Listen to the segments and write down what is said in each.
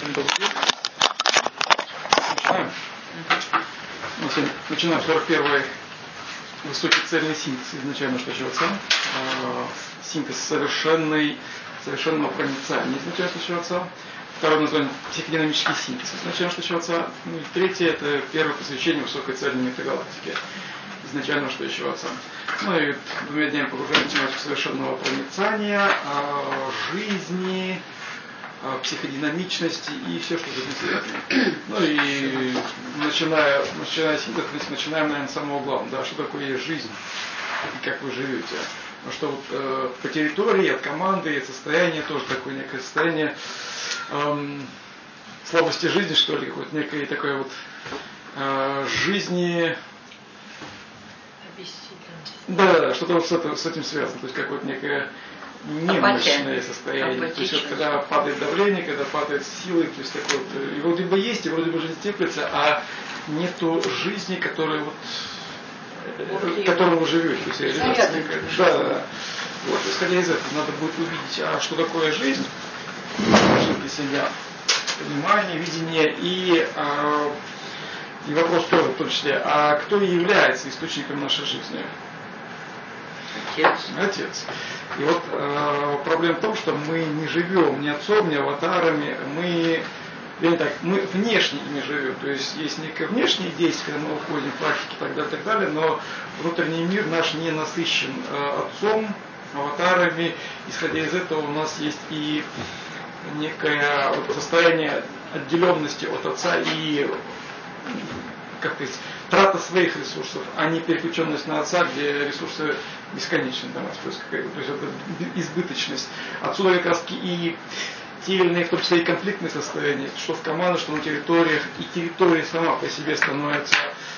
Начинаем. Начинаем 41-й высокий цельный синтез изначально что отца. Синтез совершенного проницания изначально отца. Второе название психодинамический синтез изначально отца. Ну и третье это первое посвящение высокой цельной метагалактике изначально отца. Ну и двумя днями погружаемся в совершенного проницания, жизни, психодинамичности и все, что за этим связано. Ну и начиная синтез, начинаем, наверное, с самого главного. Да, что такое есть жизнь и как вы живете. Потому что вот по территории, от команды, от состояния тоже такое некое состояние слабости жизни, что ли, вот некое такое вот жизни. Да, что-то вот с этим связано. То есть какое-то некое немощное состояние. То есть вот когда падает давление, когда падает силы, то есть такое вот, и вроде бы есть, и вроде бы жизнь теплится, а нету жизни, которая вот которым вы живете. То есть реализация такая. Да. Вот, исходя из этого, надо будет увидеть, что такое жизнь, для себя, понимание, видение и вопрос тоже в том числе, а кто является источником нашей жизни? Отец. И вот проблема в том, что мы не живем ни отцом, ни аватарами, мы внешне не живем. То есть есть некое внешнее действие, когда мы уходим в практики и так далее, но внутренний мир наш не насыщен отцом, аватарами. Исходя из этого у нас есть и некое состояние отделенности от отца и трата своих ресурсов, а не переключенность на отца, где ресурсы бесконечны. То есть это избыточность. Отсюда как раз и те или иные, в том числе и конфликтные состояния, что в командах, что на территориях, и территория сама по себе становится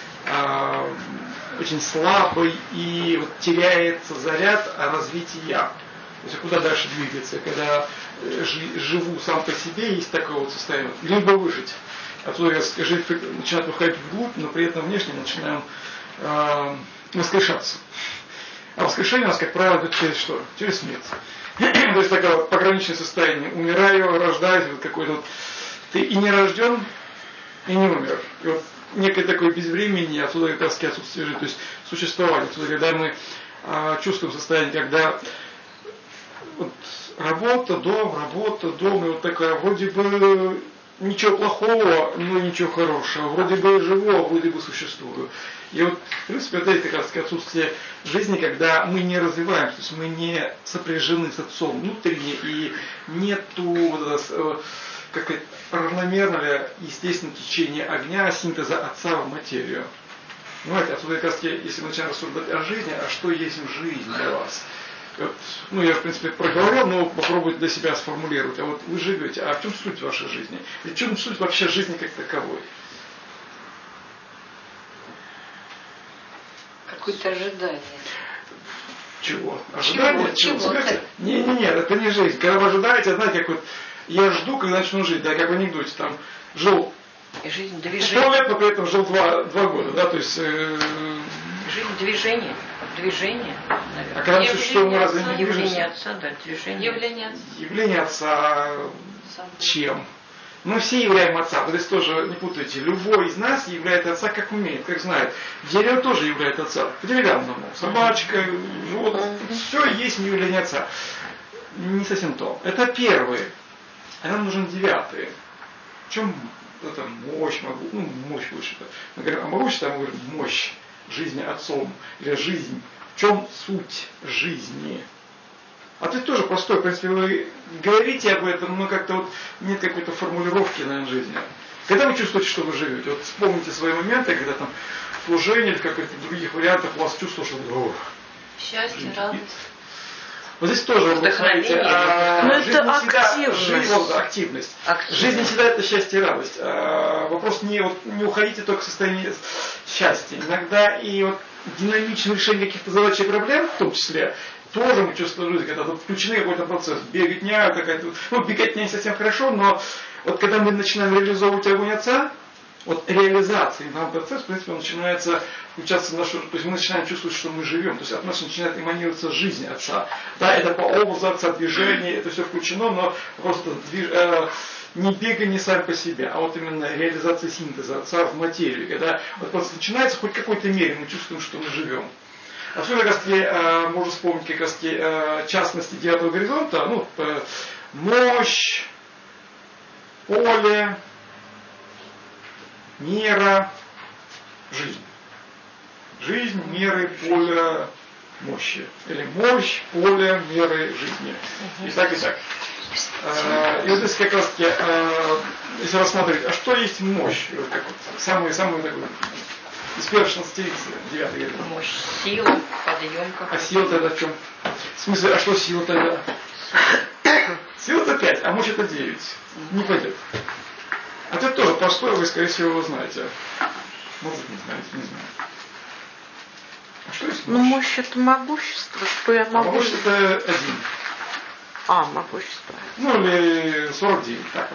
очень слабой и вот теряется заряд развития. То есть куда дальше двигаться, когда живу сам по себе, есть такое вот состояние, либо выжить. Отсюда жизнь начинает выходить вглубь, но при этом внешне начинаем воскрешаться. А воскрешение у нас, как правило, идет через что? Через смерть. То есть такое вот пограничное состояние. Умираю, рождаюсь, вот какой-то вот. Ты и не рожден, и не умер. И вот некое такое безвремени, отсюда как раз отсутствие жизни, то есть существование. Отсюда, когда мы чувствуем состояние, когда вот, работа, дом, и вот такая вроде бы ничего плохого, но ничего хорошего. Вроде бы живу, вроде бы существую. И вот, в принципе, это как раз отсутствие жизни, когда мы не развиваемся, то есть мы не сопряжены с отцом внутренне, и нету равномерного естественного течения огня, синтеза отца в материю. Понимаете, отсюда как раз, если мы начинаем рассуждать о жизни, а что есть жизнь для вас? Вот, я, в принципе, проговорил, но попробуйте для себя сформулировать. А вот вы живете, а в чем суть вашей жизни? И в чем суть вообще жизни как таковой? Какое-то ожидание. Чего? Ожидание? Чего? Нет, это не жизнь. Когда вы ожидаете, знаете, как вот я жду, когда начну жить, да, как в анекдоте, там жил и жизнь движение. 100 лет, но при этом жил 2 года, да, то есть... Жизнь движение, наверное. А когда мы существуем, мы разве не движемся? Явление отца, да, движение. Явление отца чем? Мы все являем отца, вы здесь тоже не путайте. Любой из нас является отца, как умеет, как знает. Дерево тоже является отца, по-деревянному. Собачка, животное, все есть явление отца. Не совсем то. Это первый. А нам нужен 9. В чем это мощь, мощь лучше. Мы говорим о могуществе, мы говорим мощь жизни отцом, или жизнь. В чем суть жизни? Ответ тоже простой. В принципе, вы говорите об этом, но как-то вот нет какой-то формулировки, наверное, жизни. Когда вы чувствуете, что вы живете? Вот вспомните свои моменты, когда там в служении или в каких-то других вариантах у вас чувство, что счастье, радость. Вот здесь тоже, вы знаете, активность. Жизнь не всегда это счастье и радость. Вопрос не уходите только в состояние счастья. Иногда и вот динамичное решение каких-то задач и проблем, в том числе, тоже мы чувствуем жизнь, когда тут включены какой-то процесс, беготня какая-то, беготня не совсем хорошо, но вот когда мы начинаем реализовывать огонь отца, вот реализация нам процесс, в принципе, начинается включаться в нашу, то есть мы начинаем чувствовать, что мы живем, то есть от нас начинает эманироваться жизнь отца. Да, это по образу отца, движение, это все включено, но просто не бегание сам по себе, а вот именно реализация синтеза, царь в материю. Когда вот просто начинается, хоть в какой-то мере мы чувствуем, что мы живем. Отсюда, как раз можно вспомнить как раз частности девятого горизонта, ну, мощь, поле, мера, жизнь. Жизнь, меры, поле, мощи. Или мощь, поле, меры, жизни. И так, и так. И вот здесь как раз таки, если рассматривать, а что есть мощь? Вот как вот, самый такой из первенства 9 века. Мощь, сила, подъем. А сила тогда в чем? В смысле, а что сила тогда? Сила-то 5, а мощь это 9. Не пойдет. А это тоже простое, вы, скорее всего, его знаете. Может, не знаете, не знаю. А что есть мощь? Ну, мощь это могущество, что я могу... Мощь это 1. Могущество. Ну, или 49, так вот.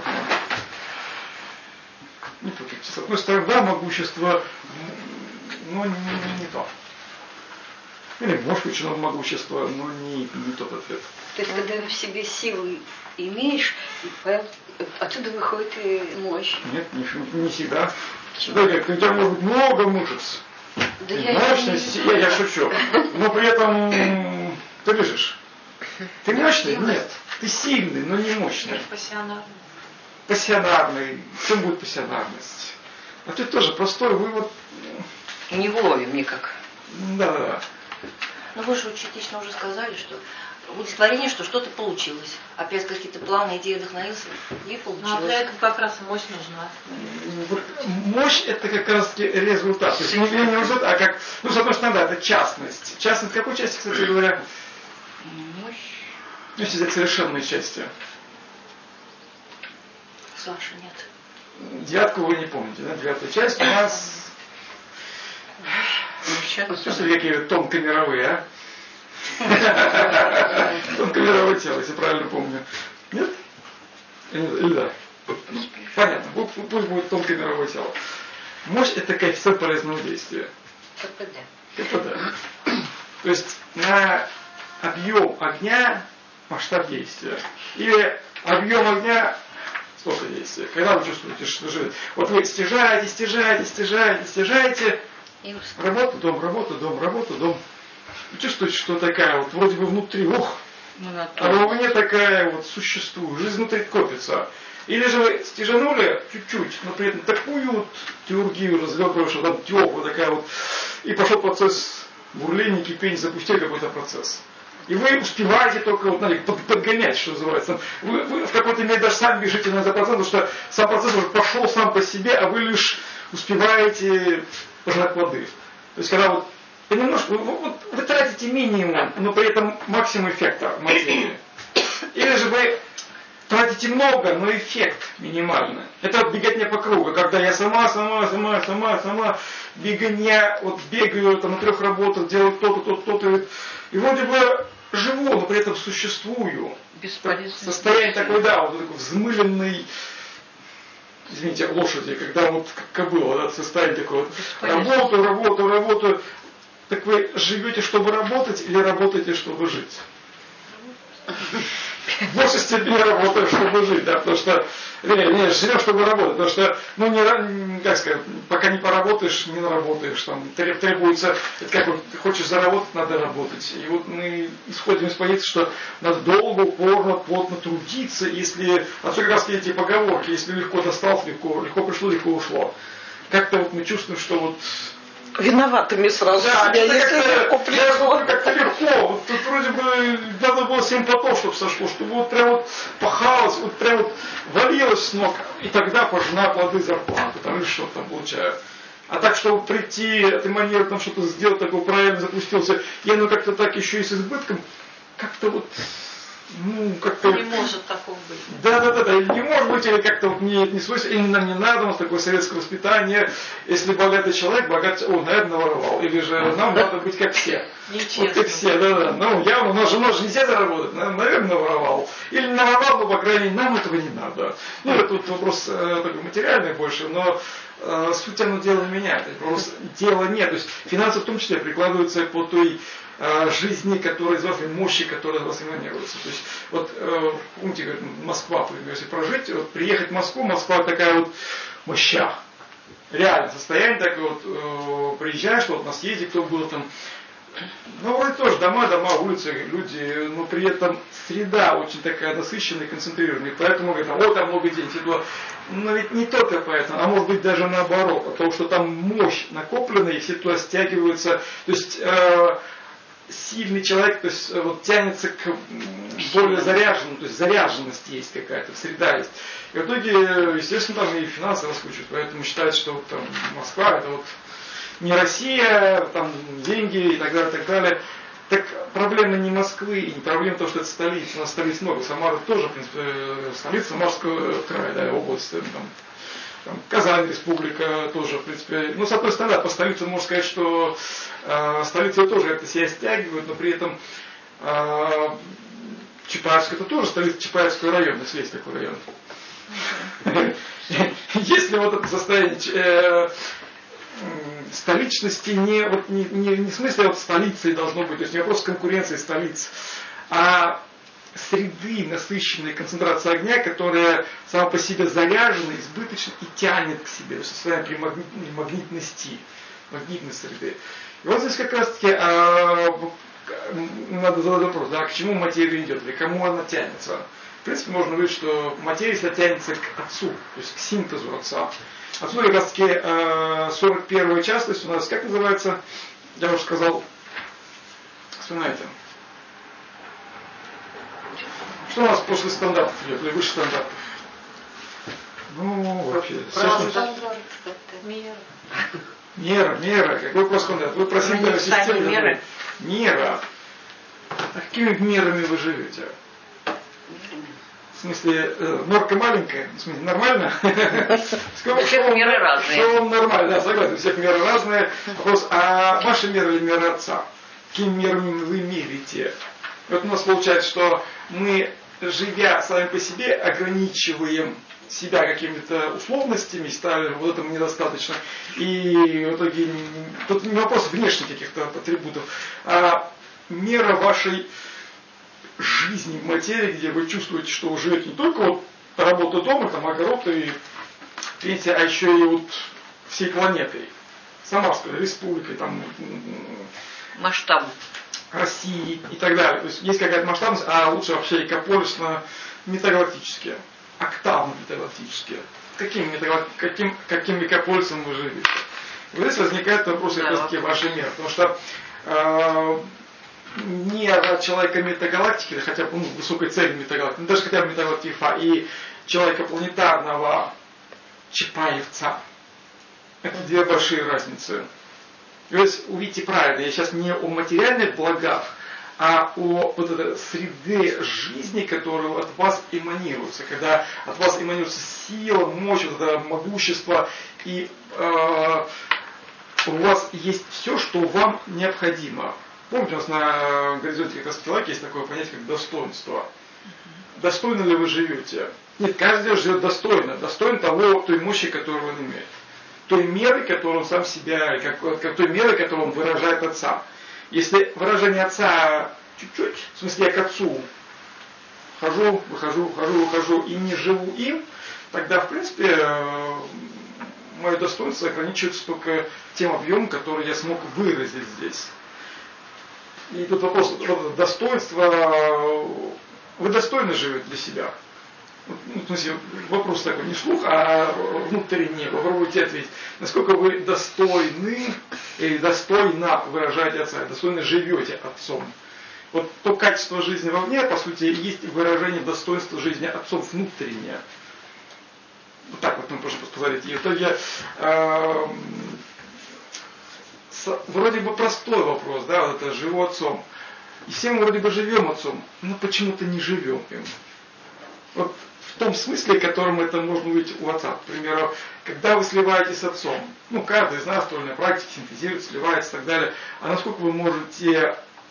Не путайте. С одной стороны, да, могущество, но не то. Или мощь учена могущество, но не тот ответ. То есть, когда в себе силу имеешь, отсюда выходит и мощь. Нет, не всегда. Да, у тебя может быть много мышц. Да мощность, я шучу. Но при этом ты лежишь. Ты мощный? Нет. Ты сильный, но не мощный. Пассионарный. Пассионарный. В чем будет пассионарность? А ты тоже простой вывод. Не вовремя никак. Да. Ну вы же частично уже сказали, что удовлетворение, что что-то получилось. Опять какие-то планы, идеи вдохновился, и получилось. Ну, а для этого как раз мощь нужна. Мощь это как раз результат. То есть не результат, а как, ну, с одной стороны, это частность. Частность какой части, кстати говоря? Мощь. Ну, если взять совершенные части. Саша, нет. 9 вы не помните, да? 9 часть у нас... Слушайте, какие тонкомировые, а? Тонкомировое тело, если правильно помню. Нет? Или да? Понятно, пусть будет тонкомировое тело. Мощь это коэффициент полезного действия. КПД. То есть на объем огня масштаб действия. Или объем огня столько действия. Когда вы чувствуете, что живет. Вот вы стяжаете. Работа, дом. Вы чувствуете, что такая вот вроде бы внутри, а вовне такая вот существует. Жизнь внутри копится. Или же вы стяжанули чуть-чуть, но при этом такую теургию разлёгрываю, что там теплая такая вот, и пошел процесс бурления, кипения, запустили какой-то процесс. И вы успеваете только вот, знаете, подгонять, что называется. Вы в какой-то мере даже сами бежите на этот процесс, потому что сам процесс уже пошел сам по себе, а вы лишь успеваете пожинать плоды. То есть когда вот понемножку, вы тратите минимум, но при этом максимум эффекта материи. Или же вы тратите много, но эффект минимальный. Это вот беготня по кругу, когда я сама, беготня, вот бегаю там, на 3 работах, делаю то-то, и вроде бы живу, но при этом существую. Состояние такое, да, вот такой взмыленный, извините, лошади, когда вот кобыла, да, состояние такое вот, работаю. Так вы живете, чтобы работать, или работаете, чтобы жить? В большей степени работаем, чтобы жить, да, потому что, живем, чтобы работать, потому что, как сказать, пока не поработаешь, не наработаешь, там, требуется, это как вот, хочешь заработать, надо работать. И вот мы исходим из позиции, что надо долго, упорно, плотно трудиться, если, особенно как раз эти поговорки, если легко досталось, легко пришло, легко ушло. Как-то вот мы чувствуем, что вот виноватыми сразу да, себя, если легко пришло. Как-то легко. Вот тут вроде бы надо было 7 потов, чтобы сошло, чтобы вот прям вот пахалось, вот прям вот валилось с ног, и тогда пожина плоды зарплаты, там или что там получаю. А так, чтобы прийти, этой манеры там что-то сделать, такое правильно запустился, я как-то так еще и с избытком, как-то вот, как-то... Не может такого быть. Да, не может быть, или как-то вот мне это не свойственно, или нам не надо, у нас такое советское воспитание, если богатый человек, наверное, воровал, или же нам надо быть как все. Нечестно. Вот как все, явно, у нас же нельзя заработать, наверное, воровал. Или наворовал, но, по крайней мере, нам этого не надо. Это вот вопрос такой материальный больше, но суть оно дело не меняет. Просто дела нет. То есть финансы в том числе прикладываются по той жизни, которая из вас, мощи, которая из вас эманируется. То есть вот помните, говорят, Москва, если прожить, вот, приехать в Москву, Москва такая вот моща. Реально состояние такое вот, приезжаешь, что вот на съезде кто был там, ну вроде тоже дома, улицы, люди, но при этом среда очень такая насыщенная, концентрированная, поэтому говорят, о, там много денег, но ведь не только поэтому, а может быть даже наоборот, потому что там мощь накопленная, и все туда стягиваются, то есть сильный человек, то есть вот тянется к более заряженному, то есть заряженность есть какая-то, среда есть. И в итоге, естественно, там и финансы раскручивают, поэтому считают, что вот там Москва это вот не Россия, там деньги и так далее, так далее. Так проблема не Москвы и не проблема того, что это столица. У нас столиц много. Самара тоже, в принципе, столица Самарского края, да, область. Там Казань республика тоже, в принципе. Ну, с одной стороны, по столице можно сказать, что столица тоже это себя стягивает, но при этом Чапаевск это тоже столица Чапаевского района, если есть такой район. Если вот это состояние столичности не в смысле вот столицей должно быть, то есть не вопрос конкуренции столиц, а среды, насыщенной концентрации огня, которая сама по себе заряжена, избыточна и тянет к себе, то есть состояние магнитности, магнитной среды. И вот здесь как раз таки надо задать вопрос, да, к чему материя идет, или кому она тянется. В принципе, можно говорить, что материя всегда тянется к отцу, то есть к синтезу отца. Отсюда как раз таки 41-я частность у нас, как называется, я уже сказал, вспоминайте. Что у нас после стандартов идет, или выше стандартов? Ну, вообще. Мера. Какой просто стандарт? Вы про синтезную систему. Мера. А какими мерами вы живете? В смысле, норка маленькая, в смысле, нормально? У всех меры разные. Что вам нормально, да, согласен, у всех меры разные. Вопрос, а ваша мера или мера отца? Какими мерами вы мерите? Вот у нас получается, что мы, живя сами по себе, ограничиваем себя какими-то условностями, стали вот этому недостаточно. И в итоге, тут не вопрос внешних каких-то атрибутов, а мера вашей жизни в материи, где вы чувствуете, что вы живете не только вот работа дома, там огород и пенсия, а еще и вот всей планетой, Самарской республикой, там Масштаб. России и так далее. То есть есть какая-то масштабность, а лучше вообще экополисно метагалактические, октавно метагалактические. Каким мегаполисом вы живете? И вот здесь возникает вопрос как раз таки вашей меры, потому что не человека метагалактики, или хотя бы высокой цели метагалактики, даже хотя бы метагалактики Фа, и человека планетарного Чапаевца. Это две большие разницы. То есть увидите правильно, я сейчас не о материальных благах, а о вот этой среде жизни, которая от вас эманируется. Когда от вас эманируется сила, мощь, вот это могущество, и у вас есть все, что вам необходимо. Помните, у нас на горизонте как раз человека есть такое понятие, как достоинство. Достойно ли вы живете? Нет, каждый живет достойно. Достоин того, той мощи, которую он имеет. Той меры, которую он сам себя, как той меры, которую он выражает отца. Если выражение отца чуть-чуть, в смысле я к отцу хожу, выхожу и не живу им, тогда в принципе мое достоинство ограничивается только тем объемом, который я смог выразить здесь. И тут вопрос, достоинство, вы достойно живете для себя? В смысле, вопрос такой, не вслух, а внутренне, попробуйте ответить. Насколько вы достойны или достойно выражаете отца, достойно живете отцом? Вот то качество жизни вовне, по сути, есть выражение достоинства жизни отцом внутреннее. Вот так вот мы можем сказать. И в итоге вроде бы простой вопрос, да, вот это живу отцом. И все мы вроде бы живем отцом, но почему-то не живем им. Вот в том смысле, в котором это можно увидеть у отца. К примеру, когда вы сливаетесь с отцом, ну, каждый из нас в той или иной практике синтезирует, сливается и так далее, а насколько вы можете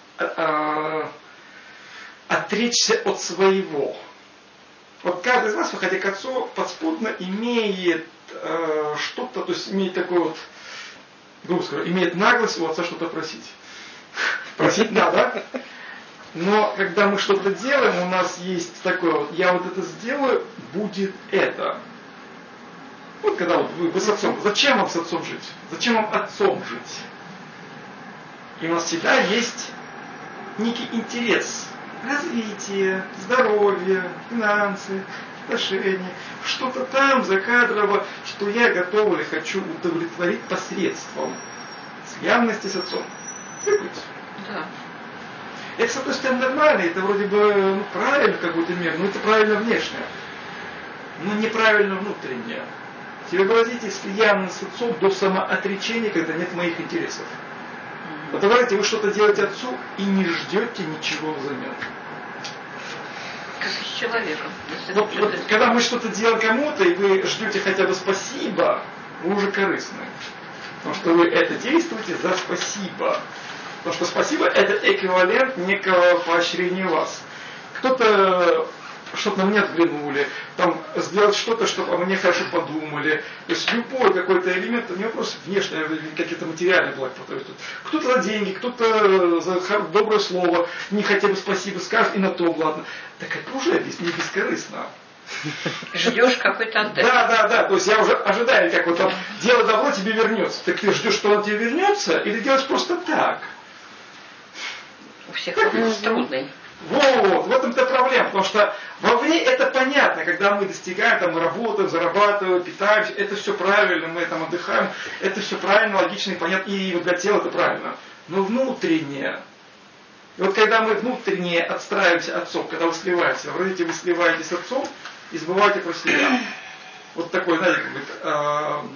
отречься от своего. Вот каждый из нас, выходя к отцу, подспудно имеет что-то, то есть имеет такой вот, грубо сказать, имеет наглость у отца что-то просить. Просить надо. Но когда мы что-то делаем, у нас есть такое вот, я вот это сделаю, будет это. Вот когда вот вы с отцом, зачем вам с отцом жить? Зачем вам отцом жить? И у нас всегда есть некий интерес. Развитие, здоровье, финансы, отношения. Что-то там закадрово, что я готов или хочу удовлетворить посредством слиянности с отцом. Привыкнуть. Да. Это, с одной стороны, нормально, это вроде бы правильно в какой-то мере, но это правильно внешне. Но неправильно внутреннее. Если вы говорите слиянность с отцом до самоотречения, когда нет моих интересов. Вот говорите, вы что-то делаете отцу и не ждете ничего взамен. Как с человеком. Вот, когда мы что-то делаем кому-то, и вы ждете хотя бы спасибо, вы уже корыстны. Потому что вы это действуете за спасибо. Потому что спасибо это эквивалент некого поощрения вас. Кто-то что-то на меня взглянули, там сделать что-то, чтобы о мне хорошо подумали. То есть любой какой-то элемент, не вопрос внешний, какие-то материальные блага. Кто-то за деньги, кто-то за доброе слово, не хотя бы спасибо скажет, и на то ладно. Так это уже не бескорыстно. Ждешь какой-то отдачи. Да. То есть я уже ожидаю, как вот там дело добро тебе вернется. Так ты ждешь, что он тебе вернется, или делаешь просто так? У всех вопрос трудный. Вот, в этом-то проблема, потому что вовне это понятно, когда мы достигаем, там, мы работаем, зарабатываем, питаемся, это все правильно, мы там отдыхаем, это все правильно, логично и понятно, и вот для тела это правильно. Но внутреннее, и вот когда мы внутренне отстраиваемся отцом, когда вы сливаетесь, вроде вы сливаетесь с отцом и забываете про себя. Вот такой, знаете, как бы,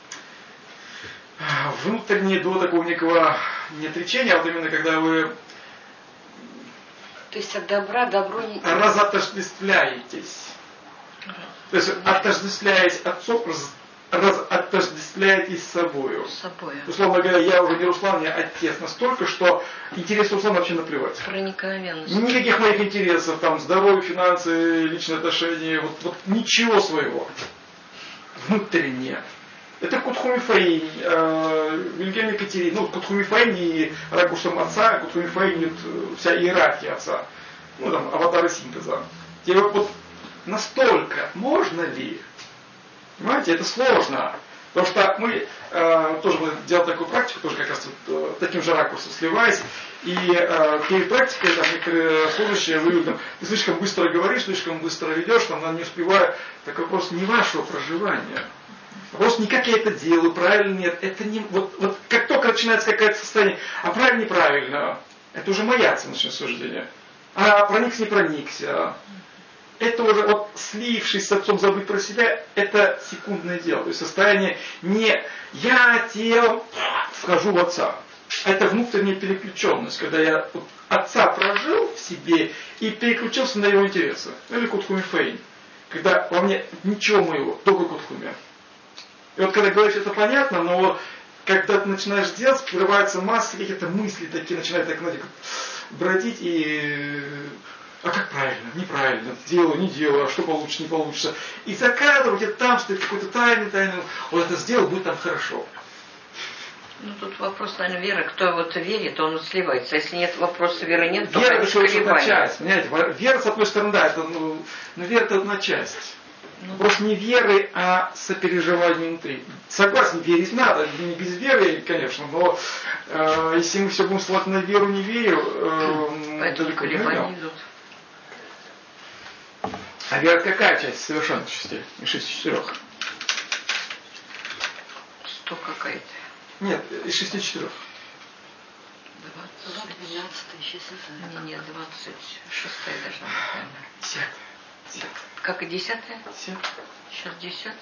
внутреннее до такого некого не отречения, а вот именно когда вы То есть от добра добро не... разотождествляетесь. То есть отождествляясь отцом, разотождествляетесь с собою. С собой. Условно говоря, я уже не Руслан, я отец настолько, что интересы Руслана вообще наплевать. Проникновенность. Никаких моих интересов, там, здоровье, финансы, личные отношения, вот ничего своего. Внутреннее. Это Кутхумифаинь, Вильгельм Екатерин, Кутхумифаинь и ракурсом отца, Кутхумифаинь вся иерархия отца, там аватары синтеза. Тебе вот настолько можно ли? Понимаете, это сложно. Потому что мы тоже делаем такую практику, тоже как раз вот, таким же ракурсом сливаясь. И перед практикой там некоторые служащие вы там, ты слишком быстро говоришь, слишком быстро ведешь, там, не успевая. Так вопрос не вашего проживания. Вопрос не как я это делаю, правильно нет. Это не, вот как только начинается какое-то состояние, а правильно неправильно, это уже моя оценочное суждение. А проникся не проникся. Это уже вот слившись с отцом, забыть про себя, это секундное дело. То есть состояние не я телом вхожу в отца. Это внутренняя переключенность, когда я вот отца прожил в себе и переключился на его интересы. Или Кутхумифаинь. Когда во мне ничего моего, только Кутхуми. И вот когда говоришь, это понятно, но когда ты начинаешь делать, прерывается масса каких-то мыслей такие, начинают так, знаете, бродить и... А как правильно, неправильно, делаю, не делаю, а что получится, не получится. И закадывать это там, что это какой-то тайный, вот это сделал, будет там хорошо. Ну тут вопрос, наверное, веры. Кто вот верит, он сливается. Если нет вопроса веры, нет, то вера это колебания. одна часть, понимаете? Вера, с одной стороны, да, это, вера это одна часть. Просто не веры, а сопереживание внутри. Согласен, верить надо, не без веры, конечно, но если мы все будем ссылаться на веру, не верю, далеко не идем. А вера какая часть совершенноличности из 64? 100 какая-то. Нет, из 64. 12 сейчас это. Нет, 26 должна быть, наверное. 10. Как и 10-я? 10. Сейчас 10-я?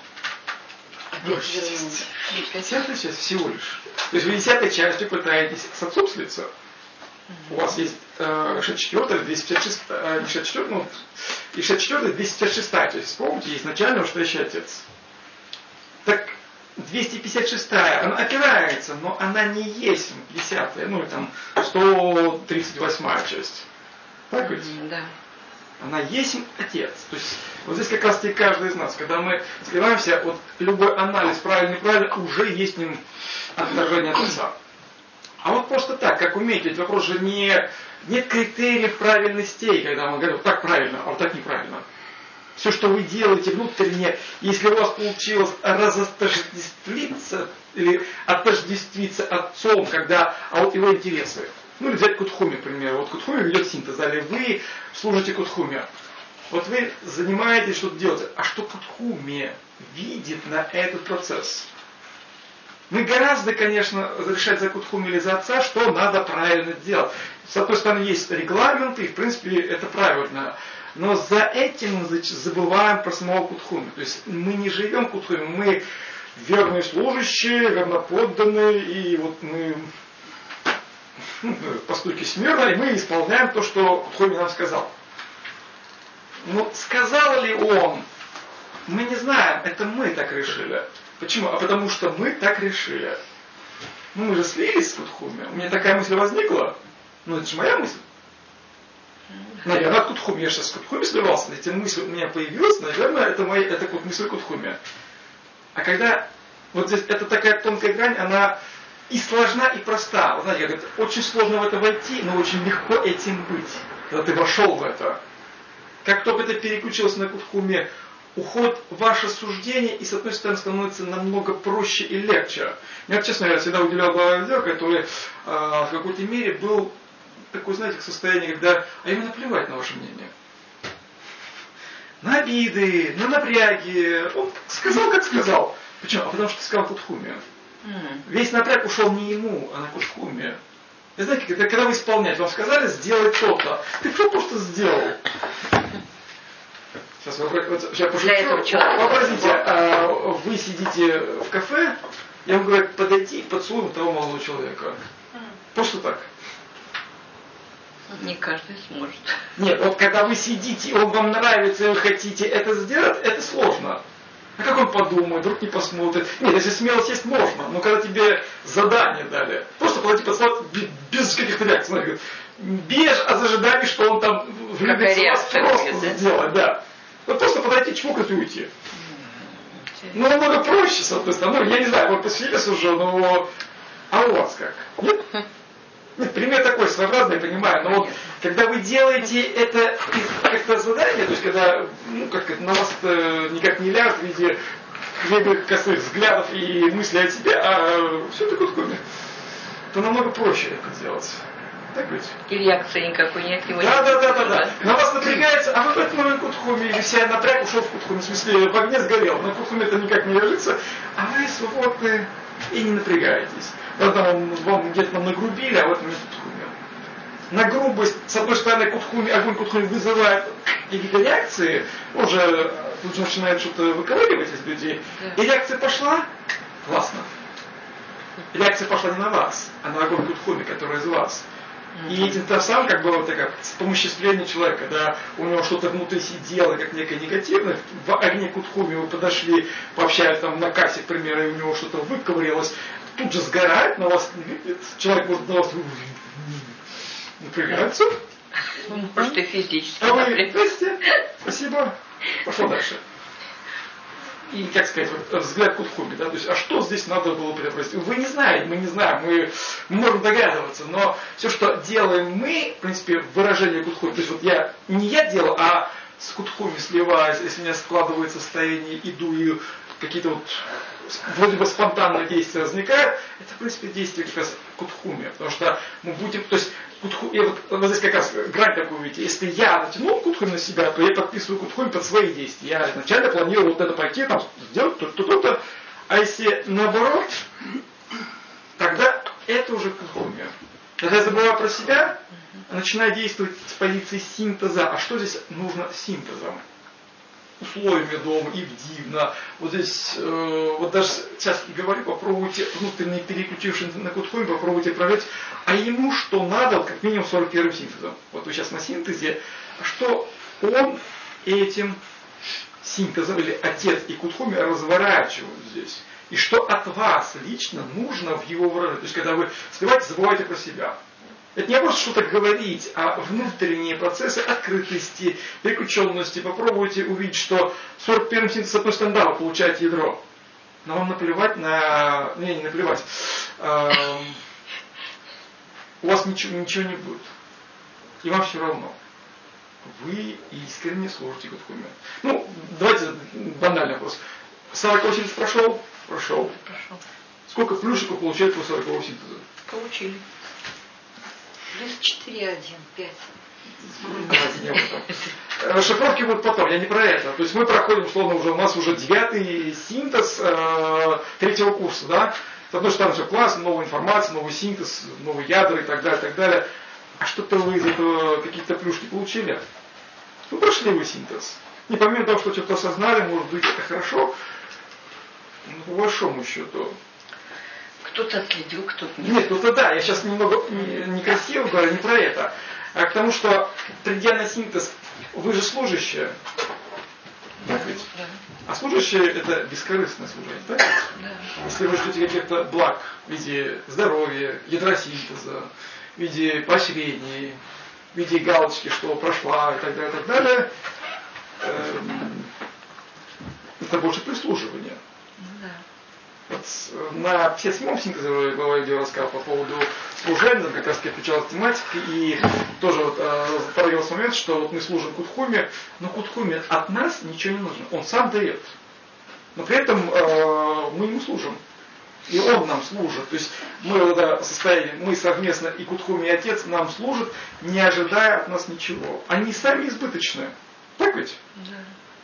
Десятая часть всего лишь. То есть вы 10-й частью пытаетесь с отцом слиться. У вас есть 64-я, 256, не 64, ну, и 64-я, 256-я. То есть вспомните, есть начальный устоящий отец. Так 256-я, она опирается, но она не есть 10-я, ну и там 138-я часть. Так ведь? Да. Она есть Отец. То есть вот здесь как раз таки каждый из нас, когда мы сливаемся, вот любой анализ, правильно, неправильно, уже есть в нем отражение от Отца. А вот просто так, как умеете, ведь вопрос же нет критериев правильностей, когда мы говорим, вот так правильно, а вот так неправильно. Все, что вы делаете внутренне, если у вас получилось разотождествиться или отождествиться Отцом, когда, а вот его интересы. Ну или взять Кутхуми, к примеру. Вот Кутхуми ведет синтез, или вы служите Кутхуми. Вот вы занимаетесь, что-то делаете. А что Кутхуми видит на этот процесс? Мы гораздо, конечно, решать за Кутхуми или за Отца, что надо правильно делать. С одной стороны, есть регламенты, и в принципе это правильно. Но за этим мы забываем про самого Кутхуми. То есть мы не живем Кутхуми, мы верные служащие, верноподданные, и вот мы по стойке смирно, и мы исполняем то, что Кутхуми нам сказал. Но сказал ли он, мы не знаем, это мы так решили. Почему? А потому что мы так решили. Ну мы же слились с Кутхуми. У меня такая мысль возникла. Ну это же моя мысль. Наверное, от Кутхуми. Я сейчас с Кутхуми сливался. Эти мысли у меня появилась. Наверное, это мысль Кутхуми. А когда вот здесь это такая тонкая грань, она и сложна, и проста. Вы знаете, как это очень сложно в это войти, но очень легко этим быть. Когда ты вошел в это. Как только ты переключился на Кутхуми, уходит ваше суждение, и с одной стороны становится намного проще и легче. Я, честно говоря, всегда уделял главе дела, который в какой-то мере был такое, знаете, состояние, когда, а ему наплевать на ваше мнение. На обиды, на напряги. Он сказал, как сказал. Почему? А потому что сказал Кутхуми. Весь напряг ушел не ему, а на Кутхуми. И знаете, когда вы исполняете, вам сказали сделать то-то. Ты что просто сделал? Сейчас пошучу. Вообразите, вы сидите в кафе, и он говорит, подойти и поцелуй того молодого человека. Просто так. Не каждый сможет. Нет, вот когда вы сидите, он вам нравится, и вы хотите это сделать, это сложно. А как он подумает, вдруг не посмотрит. Нет, если смелость есть, можно. Но когда тебе задание дали, просто подойти поцеловать без каких-то реакций. Без ожиданий, что он там влюбится в вас, просто сделать, да. Вот просто подойти, чмокнуть и уйти. Ну, намного проще, с одной стороны. Ну, я не знаю, вы посвятились уже, но... А у вас как? Нет? Нет, пример такой своеобразный, я понимаю, но вот когда вы делаете это как-то задание, то есть когда на вас это никак не ляжет в виде либо косых взглядов и мыслей о себе, а все это Кутхуми, то намного проще это делать. Так ведь? И реакции никакой нет. Да. На вас напрягается, а вы поэтому на Кутхуми, или вся напряг ушел в Кутхуми, в смысле в огне сгорел, на Кутхуми это никак не ложится, а вы свободны и не напрягаетесь. Когда вам где-то нагрубили, а в этом нет Кутхуми. На грубость, с одной стороны, огонь Кутхуми вызывает какие-то реакции, уже тут начинает что-то выковыривать из людей, и реакция пошла, классно. Реакция пошла не на вас, а на огонь Кутхуми, который из вас. И этим самым, как бы, вот такое помоществление человека, когда у него что-то внутри сидело, как некое негативное, в огне Кутхуми вы подошли, пообщались там на кассе, к примеру, и у него что-то выковырялось, тут же сгорает, на вас не видит, человек может на вас напрягаться. Просто физически. А вы, здрасте, спасибо, пошел дальше. И, как сказать, вот, взгляд Кутхуми, да, то есть, а что здесь надо было преобразить? Вы не знаете, мы не знаем, мы можем догадываться, но все, что делаем мы, в принципе, выражение Кутхуми, то есть вот не я делаю, а с Кутхуми сливаюсь, если у меня складывается состояние, иду и какие-то вот вроде бы спонтанные действия возникают, это, в принципе, действие как раз Кутхуми, потому что мы будем, то есть, и вот здесь как раз грань такую видите, если я натянул Кутхуми на себя, то я подписываю Кутхуми под свои действия. Я изначально планирую вот это пойти, там, сделать то-то, а если наоборот, тогда это уже Кутхуми. Когда я забываю про себя, начинаю действовать с позиции синтеза. А что здесь нужно синтезом? Условиями дома, ивдивно. Вот здесь, вот даже сейчас говорю, попробуйте, внутренне переключившись на Кутхуми, попробуйте проверить, а ему что надо, как минимум 41-м синтезом. Вот вы сейчас на синтезе, что он этим синтезом, или Отец и Кутхуми разворачивают здесь. И что от вас лично нужно в его выражении. То есть, когда вы сливаете, забывайте про себя. Это не просто что-то говорить, а внутренние процессы открытости, переключенности. Попробуйте увидеть, что в 41-м синтезе с одной стороны, да, вы получаете ядро, но вам наплевать на... Не наплевать. У вас ничего не будет. И вам все равно. Вы искренне служите Кутхуме. Ну, давайте банальный вопрос. 40 синтез прошел? Прошел. Сколько плюшек получает по 40 синтеза? Получили. Плюс 4, 1, 5. Давайте не об этом. Расшифровки будут потом, я не про это. То есть мы проходим, условно, уже у нас уже 9-й синтез 3-го курса, да? С одной стороны, все классно, новая информация, новый синтез, новые ядра и так далее, и так далее. А что-то вы из этого какие-то плюшки получили? Ну, прошли вы синтез. И помимо того, что что-то осознали, может быть, это хорошо, но по большому счету. Кто-то отследил, кто-то нет. Нет, ну-то да, я сейчас немного некрасиво говорю, не про это. А к тому, что придя на синтез, вы же служащие. Так ведь? Да. А служащие это бескорыстное служение, так ведь? Да. Если вы ждете каких-то благ в виде здоровья, ядросинтеза, в виде поощрений, в виде галочки, что прошла и так далее, это больше прислуживание. Да. Вот на 57-м синтезе главе я рассказал по поводу служения, как раз отвечалась тематика, и тоже вот появился момент, что вот мы служим Кутхуме, но Кутхуме от нас ничего не нужно, он сам дает. Но при этом мы ему служим. И он нам служит. То есть мы в этом состоянии, мы совместно, и Кутхуме, и Отец нам служат, не ожидая от нас ничего. Они сами избыточны. Так ведь? Да.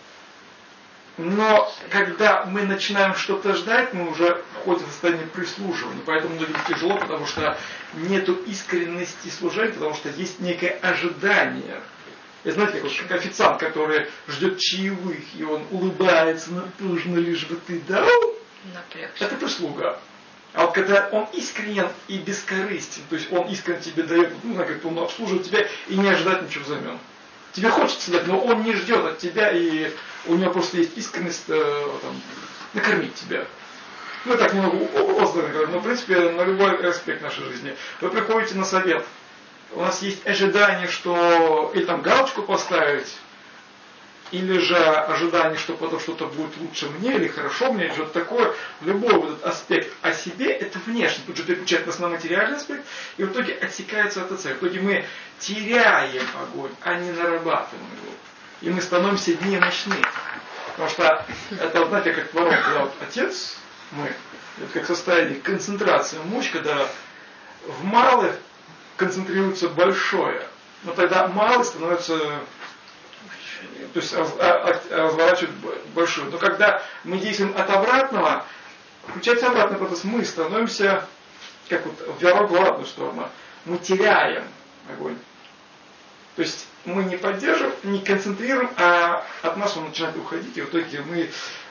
Но когда мы начинаем что-то ждать, мы уже входим в состояние прислуживания. Поэтому многим тяжело, потому что нету искренности служения, потому что есть некое ожидание. И знаете, как официант, который ждет чаевых, и он улыбается, натужно, лишь бы ты дал, Напрягся. это прислуга. А вот когда он искренен и бескорыстен, то есть он искренне тебе дает, ну, как он обслуживает тебя и не ожидает ничего взамен. Тебе хочется дать, но он не ждет от тебя, и у него просто есть искренность накормить тебя. Ну, так немного образно говорю, но в принципе на любой аспект нашей жизни. Вы приходите на совет, у нас есть ожидание, что или там галочку поставить, или же ожидание, что потом что-то будет лучше мне, или хорошо мне, или что-то такое. Любой вот этот аспект о себе, это внешне, тут же переключает нас на материальный аспект, и в итоге отсекается от отца. В итоге мы теряем огонь, а не нарабатываем его. И мы становимся немощны. Потому что это, знаете, как ворон, когда вот отец, мы, это как состояние концентрации мощь, когда в малых концентрируется большое. Но тогда малый становится, то есть разворачивает большое. Но когда мы действуем от обратного, включается обратный процесс, мы становимся, как вот в обратную сторону, мы теряем огонь. То есть мы не поддерживаем, не концентрируем, а от нас он начинает уходить, и в итоге мы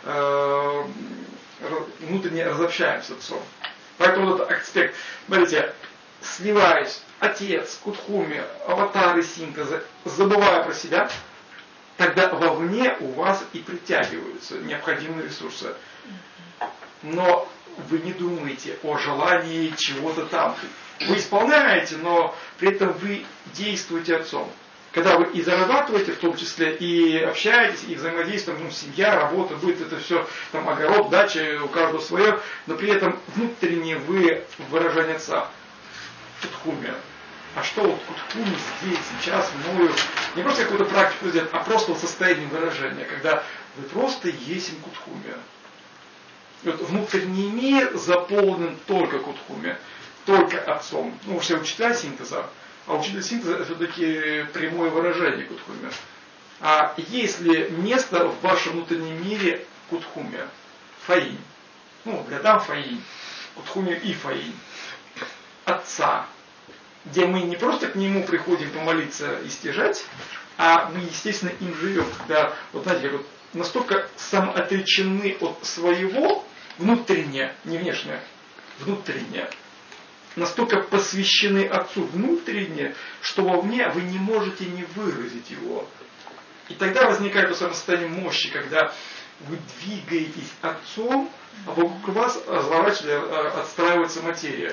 внутренне разобщаемся с отцом. Поэтому вот этот аспект, смотрите, сливаясь, отец, Кутхуме, аватары синтеза, забывая про себя, тогда вовне у вас и притягиваются необходимые ресурсы. Но вы не думаете о желании чего-то там. Вы исполняете, но при этом вы действуете отцом. Когда вы и зарабатываете, в том числе, и общаетесь, и взаимодействуете, семья, работа, быт, это все, там, огород, дача, у каждого свое, но при этом внутренне вы выражение отца. Кутхуме. А что вот Кутхуме здесь, сейчас, мною, не просто какую-то практику сделать, а просто вот состояние выражения, когда вы просто есть Кутхуме. И вот внутренний мир заполнен только Кутхуме, только отцом. Ну, все учителя синтеза, а учитель синтеза это все-таки прямое выражение Кутхуме. А есть ли место в вашем внутреннем мире Кутхуме? Фаинь. Ну, для дам Фаинь. Кутхуме и Фаинь. Отца, где мы не просто к нему приходим помолиться и стяжать, а мы, естественно, им живем. Когда, вот знаете, как вот настолько самоотречены от своего внутреннее, не внешнее, внутреннее, настолько посвящены Отцу внутренне, что вовне вы не можете не выразить его. И тогда возникает то самое состояние мощи, когда вы двигаетесь Отцом, а вокруг вас отстраивается материя.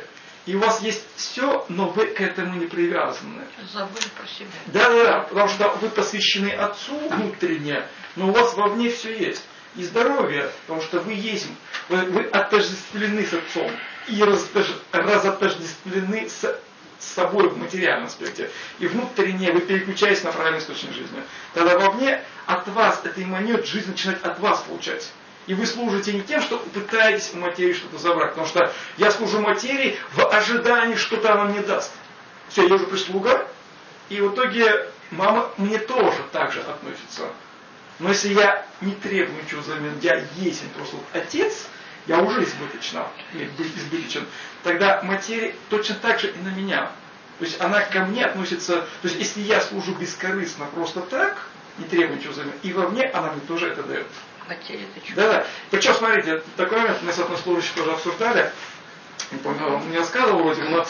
и у вас есть все, но вы к этому не привязаны. Забыли про себя. Да, потому что вы посвящены Отцу внутренне, но у вас вовне все есть. И здоровье, потому что вы есть, вы отождествлены с Отцом и разотождествлены с собой в материальном аспекте. И внутренне вы переключаетесь на правильный источник жизни. Тогда вовне от вас это эманирует, жизнь начинает от вас получать. И вы служите не тем, что пытаетесь у материи что-то забрать. Потому что я служу материи в ожидании, что-то она мне даст. Все, я уже прислуга. И в итоге мама мне тоже так же относится. Но если я не требую ничего взамен, я есть просто отец, я уже избыточен, тогда материя точно так же и на меня. То есть она ко мне относится, то есть если я служу бескорыстно просто так, не требую ничего взамен, и вовне она мне тоже это дает. Материя это что? Да. Причем, смотрите, такой момент мы с одной служащей тоже обсуждали, не помню, он мне рассказывал вроде, но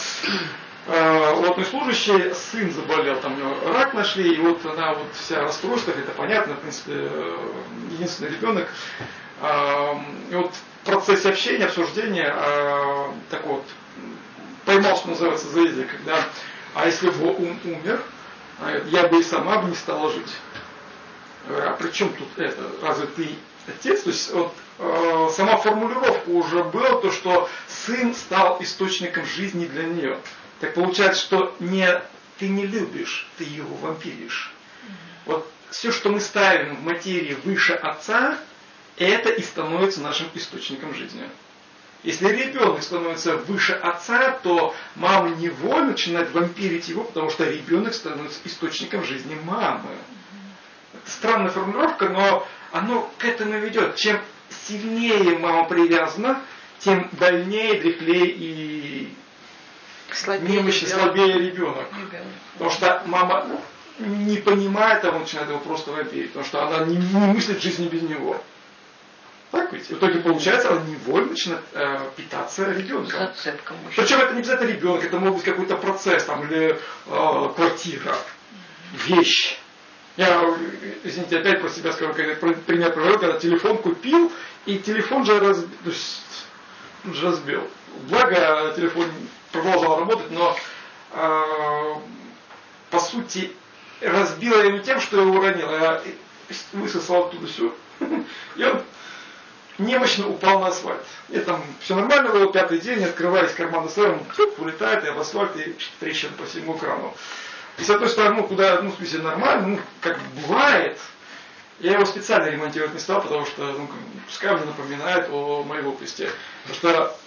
у одной служащей сын заболел, там у него рак нашли, и вот она вот вся расстройство, это понятно, в принципе, единственный ребенок. И вот в процессе общения, обсуждения, так вот, поймал, что называется, за язык, когда, а если бы он умер, я бы и сама бы не стала жить. А при чем тут это? Разве ты отец? То есть вот, сама формулировка уже была, то, что сын стал источником жизни для нее. Так получается, что ты не любишь, ты его вампиришь. Вот все, что мы ставим в материи выше отца, это и становится нашим источником жизни. Если ребенок становится выше отца, то мама невольно начинает вампирить его, потому что ребенок становится источником жизни мамы. Это странная формулировка, но оно к этому ведет. Чем сильнее мама привязана, тем больнее, дряхлее и немощнее, слабее ребенок. Потому что мама не понимает, а он начинает его просто вампирить, потому что она не мыслит жизни без него. Так ведь? В итоге получается, она невольно начинает питаться ребенком. Причем это не обязательно ребенок, это может быть какой-то процесс, там, или квартира, вещь. Я, извините, опять про себя скажу, пример привожу, когда телефон купил, и телефон же разбил. Благо, телефон продолжал работать, но по сути разбил я не тем, что я его уронил, я высосал оттуда все. И он немощно упал на асфальт. И там все нормально было, пятый день, открываясь карманы своим, улетает и об асфальт, и трещина по всему экрану. И с одной стороны, куда, в смысле, нормально, как бывает, я его специально ремонтировать не стал, потому что, пускай мне напоминает о моей глупости. Потому что,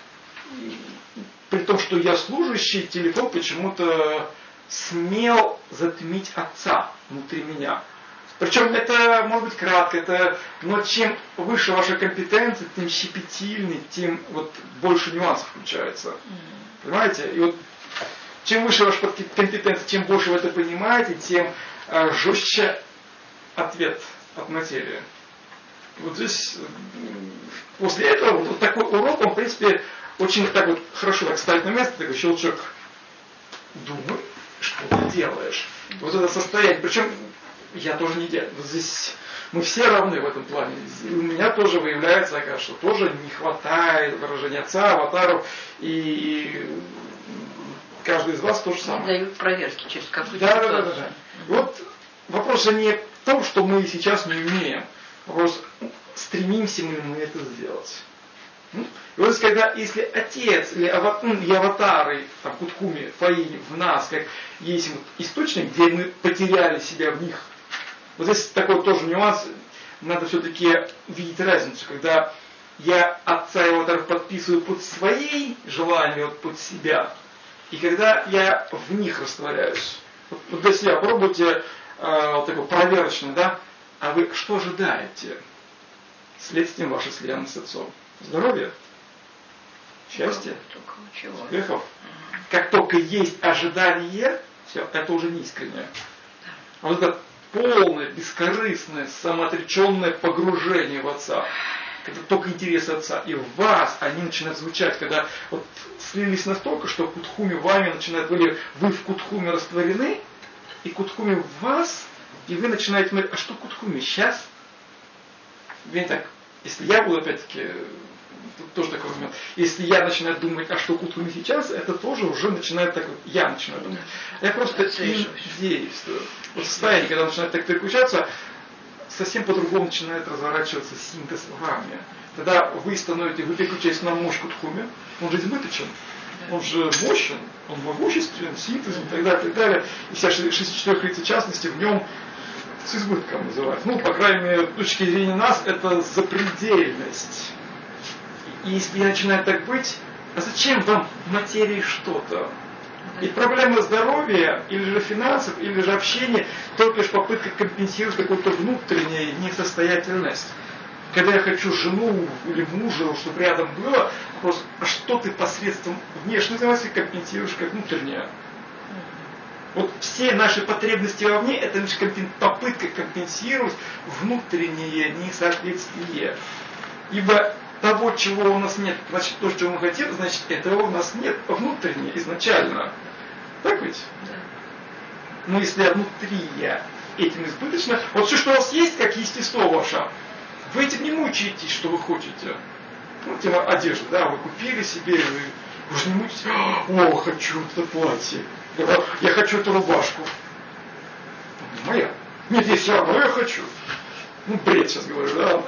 при том, что я служащий, телефон почему-то смел затмить отца внутри меня. Причем это может быть кратко, но чем выше ваша компетенция, тем щепетильнее, тем вот больше нюансов включается. Понимаете? И вот чем выше ваша компетенция, чем больше вы это понимаете, тем жестче ответ от материи. Вот здесь, после этого, вот такой урок, он, в принципе, очень так вот хорошо так ставит на место, такой щелчок. Думай, что ты делаешь. Вот это состояние. Причем я тоже не делаю. Вот здесь мы все равны в этом плане. У меня тоже выявляется, что тоже не хватает выражения отца, аватаров, и каждый из вас то же самое. Дают проверки через какую-то ситуацию. Да. Вот вопрос же не в том, что мы сейчас не умеем. Вопрос, стремимся мы это сделать. И вот здесь, когда, если отец или аватары, там, Куткуми, Фаини в нас, как есть вот источник, где мы потеряли себя в них, вот здесь такой тоже нюанс, надо все-таки видеть разницу, когда я отца и аватаров подписываю под свои желания, вот под себя, и когда я в них растворяюсь. Вот для себя пробуйте такой проверочный, да, а вы что ожидаете следствием вашей слиянности с отцом? Здоровья? Счастья? Успехов? Как только есть ожидание, все, это уже не искреннее. А вот это полное, бескорыстное, самоотреченное погружение в отца, когда только интересы отца, и в вас они начинают звучать, когда вот слились настолько, что Кутхуми вами начинает, вы в Кутхуме растворены, и Кутхуми в вас, и вы начинаете говорить, а что Кутхуми сейчас? Вы так Если я буду, опять-таки, тут тоже такой момент, если я начинаю думать, а что утром и сейчас, это тоже уже начинает так вот, я начинаю думать. Я просто им действую. Вот состояние, когда начинает так переключаться, совсем по-другому начинает разворачиваться синтез в вами. Тогда вы переключаетесь на мощь Кутхуми, он же избыточен, он же мощен, он могуществен, синтез и так далее, и так далее. И вся 64 частности в нем с избытком называют. Ну, по крайней мере, с точки зрения нас, это запредельность. И если начинает так быть, а зачем вам в материи что-то? И проблема здоровья, или же финансов, или же общения, только лишь попытка компенсировать какую-то внутреннюю несостоятельность. Когда я хочу жену или мужа, чтобы рядом было, вопрос, а что ты посредством внешней зависимости компенсируешь как внутреннее? Вот все наши потребности вовне, это лишь попытка компенсировать внутреннее несоответствие. Ибо того, чего у нас нет, значит то, чего мы хотим, значит этого у нас нет внутренне, изначально. Так ведь? Да. Но если внутри я этим избыточно, вот все, что у вас есть, как естество ваше, вы этим не мучаетесь, что вы хотите. Ну, тема одежды, да, вы купили себе, вы же не мучаетесь, о, хочу это платье, я хочу эту рубашку. Моя. Нет, есть все равно я хочу. Ну, бред сейчас говорю, да.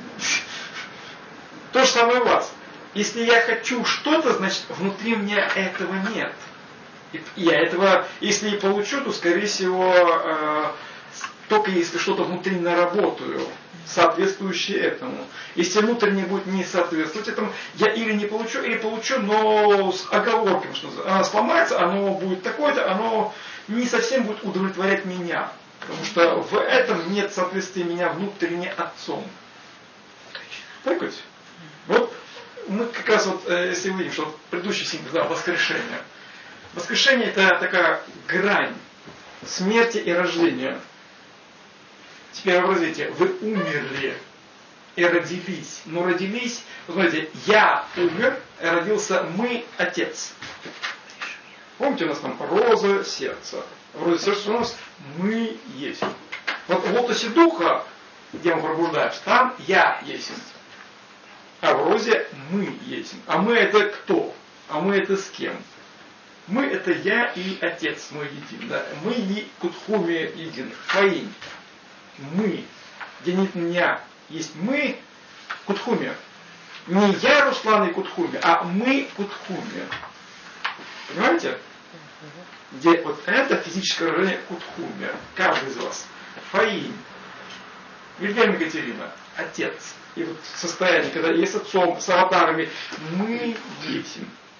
То же самое у вас. Если я хочу что-то, значит, внутри у меня этого нет. И я этого, если и получу, то, скорее всего, только если что-то внутри наработаю, соответствующее этому. Если внутренне будет не соответствовать этому, я или не получу, или получу, но с оговорками, что оно сломается, оно будет такое-то, оно не совсем будет удовлетворять меня. Потому что в этом нет соответствия меня внутренне отцом. Так ведь? Вот мы как раз вот, если увидим, что предыдущий синтез, да, воскрешение. Воскрешение это такая грань смерти и рождения. Теперь вообразите, вы умерли и родились. Но родились, вы знаете, я умер, родился мы, отец. Помните, у нас там роза, сердце. В розе сердца у нас мы есть. Вот в лотосе духа, где мы пробуждаемся, там я есть. А в розе мы есть. А мы это кто? А мы это с кем? Мы это я и отец мой един. Да? Мы и Кутхуми един. Фаинь. Мы. Где нет меня. Есть мы Кутхуми. Не я Руслан и Кутхуми, а мы Кутхуми. Понимаете? Где вот это физическое выражение Кутхуми. Каждый из вас. Фаинь. Вильгельм Екатерина. Отец. И вот состояние, когда есть отцом, с аватарами, мы есть.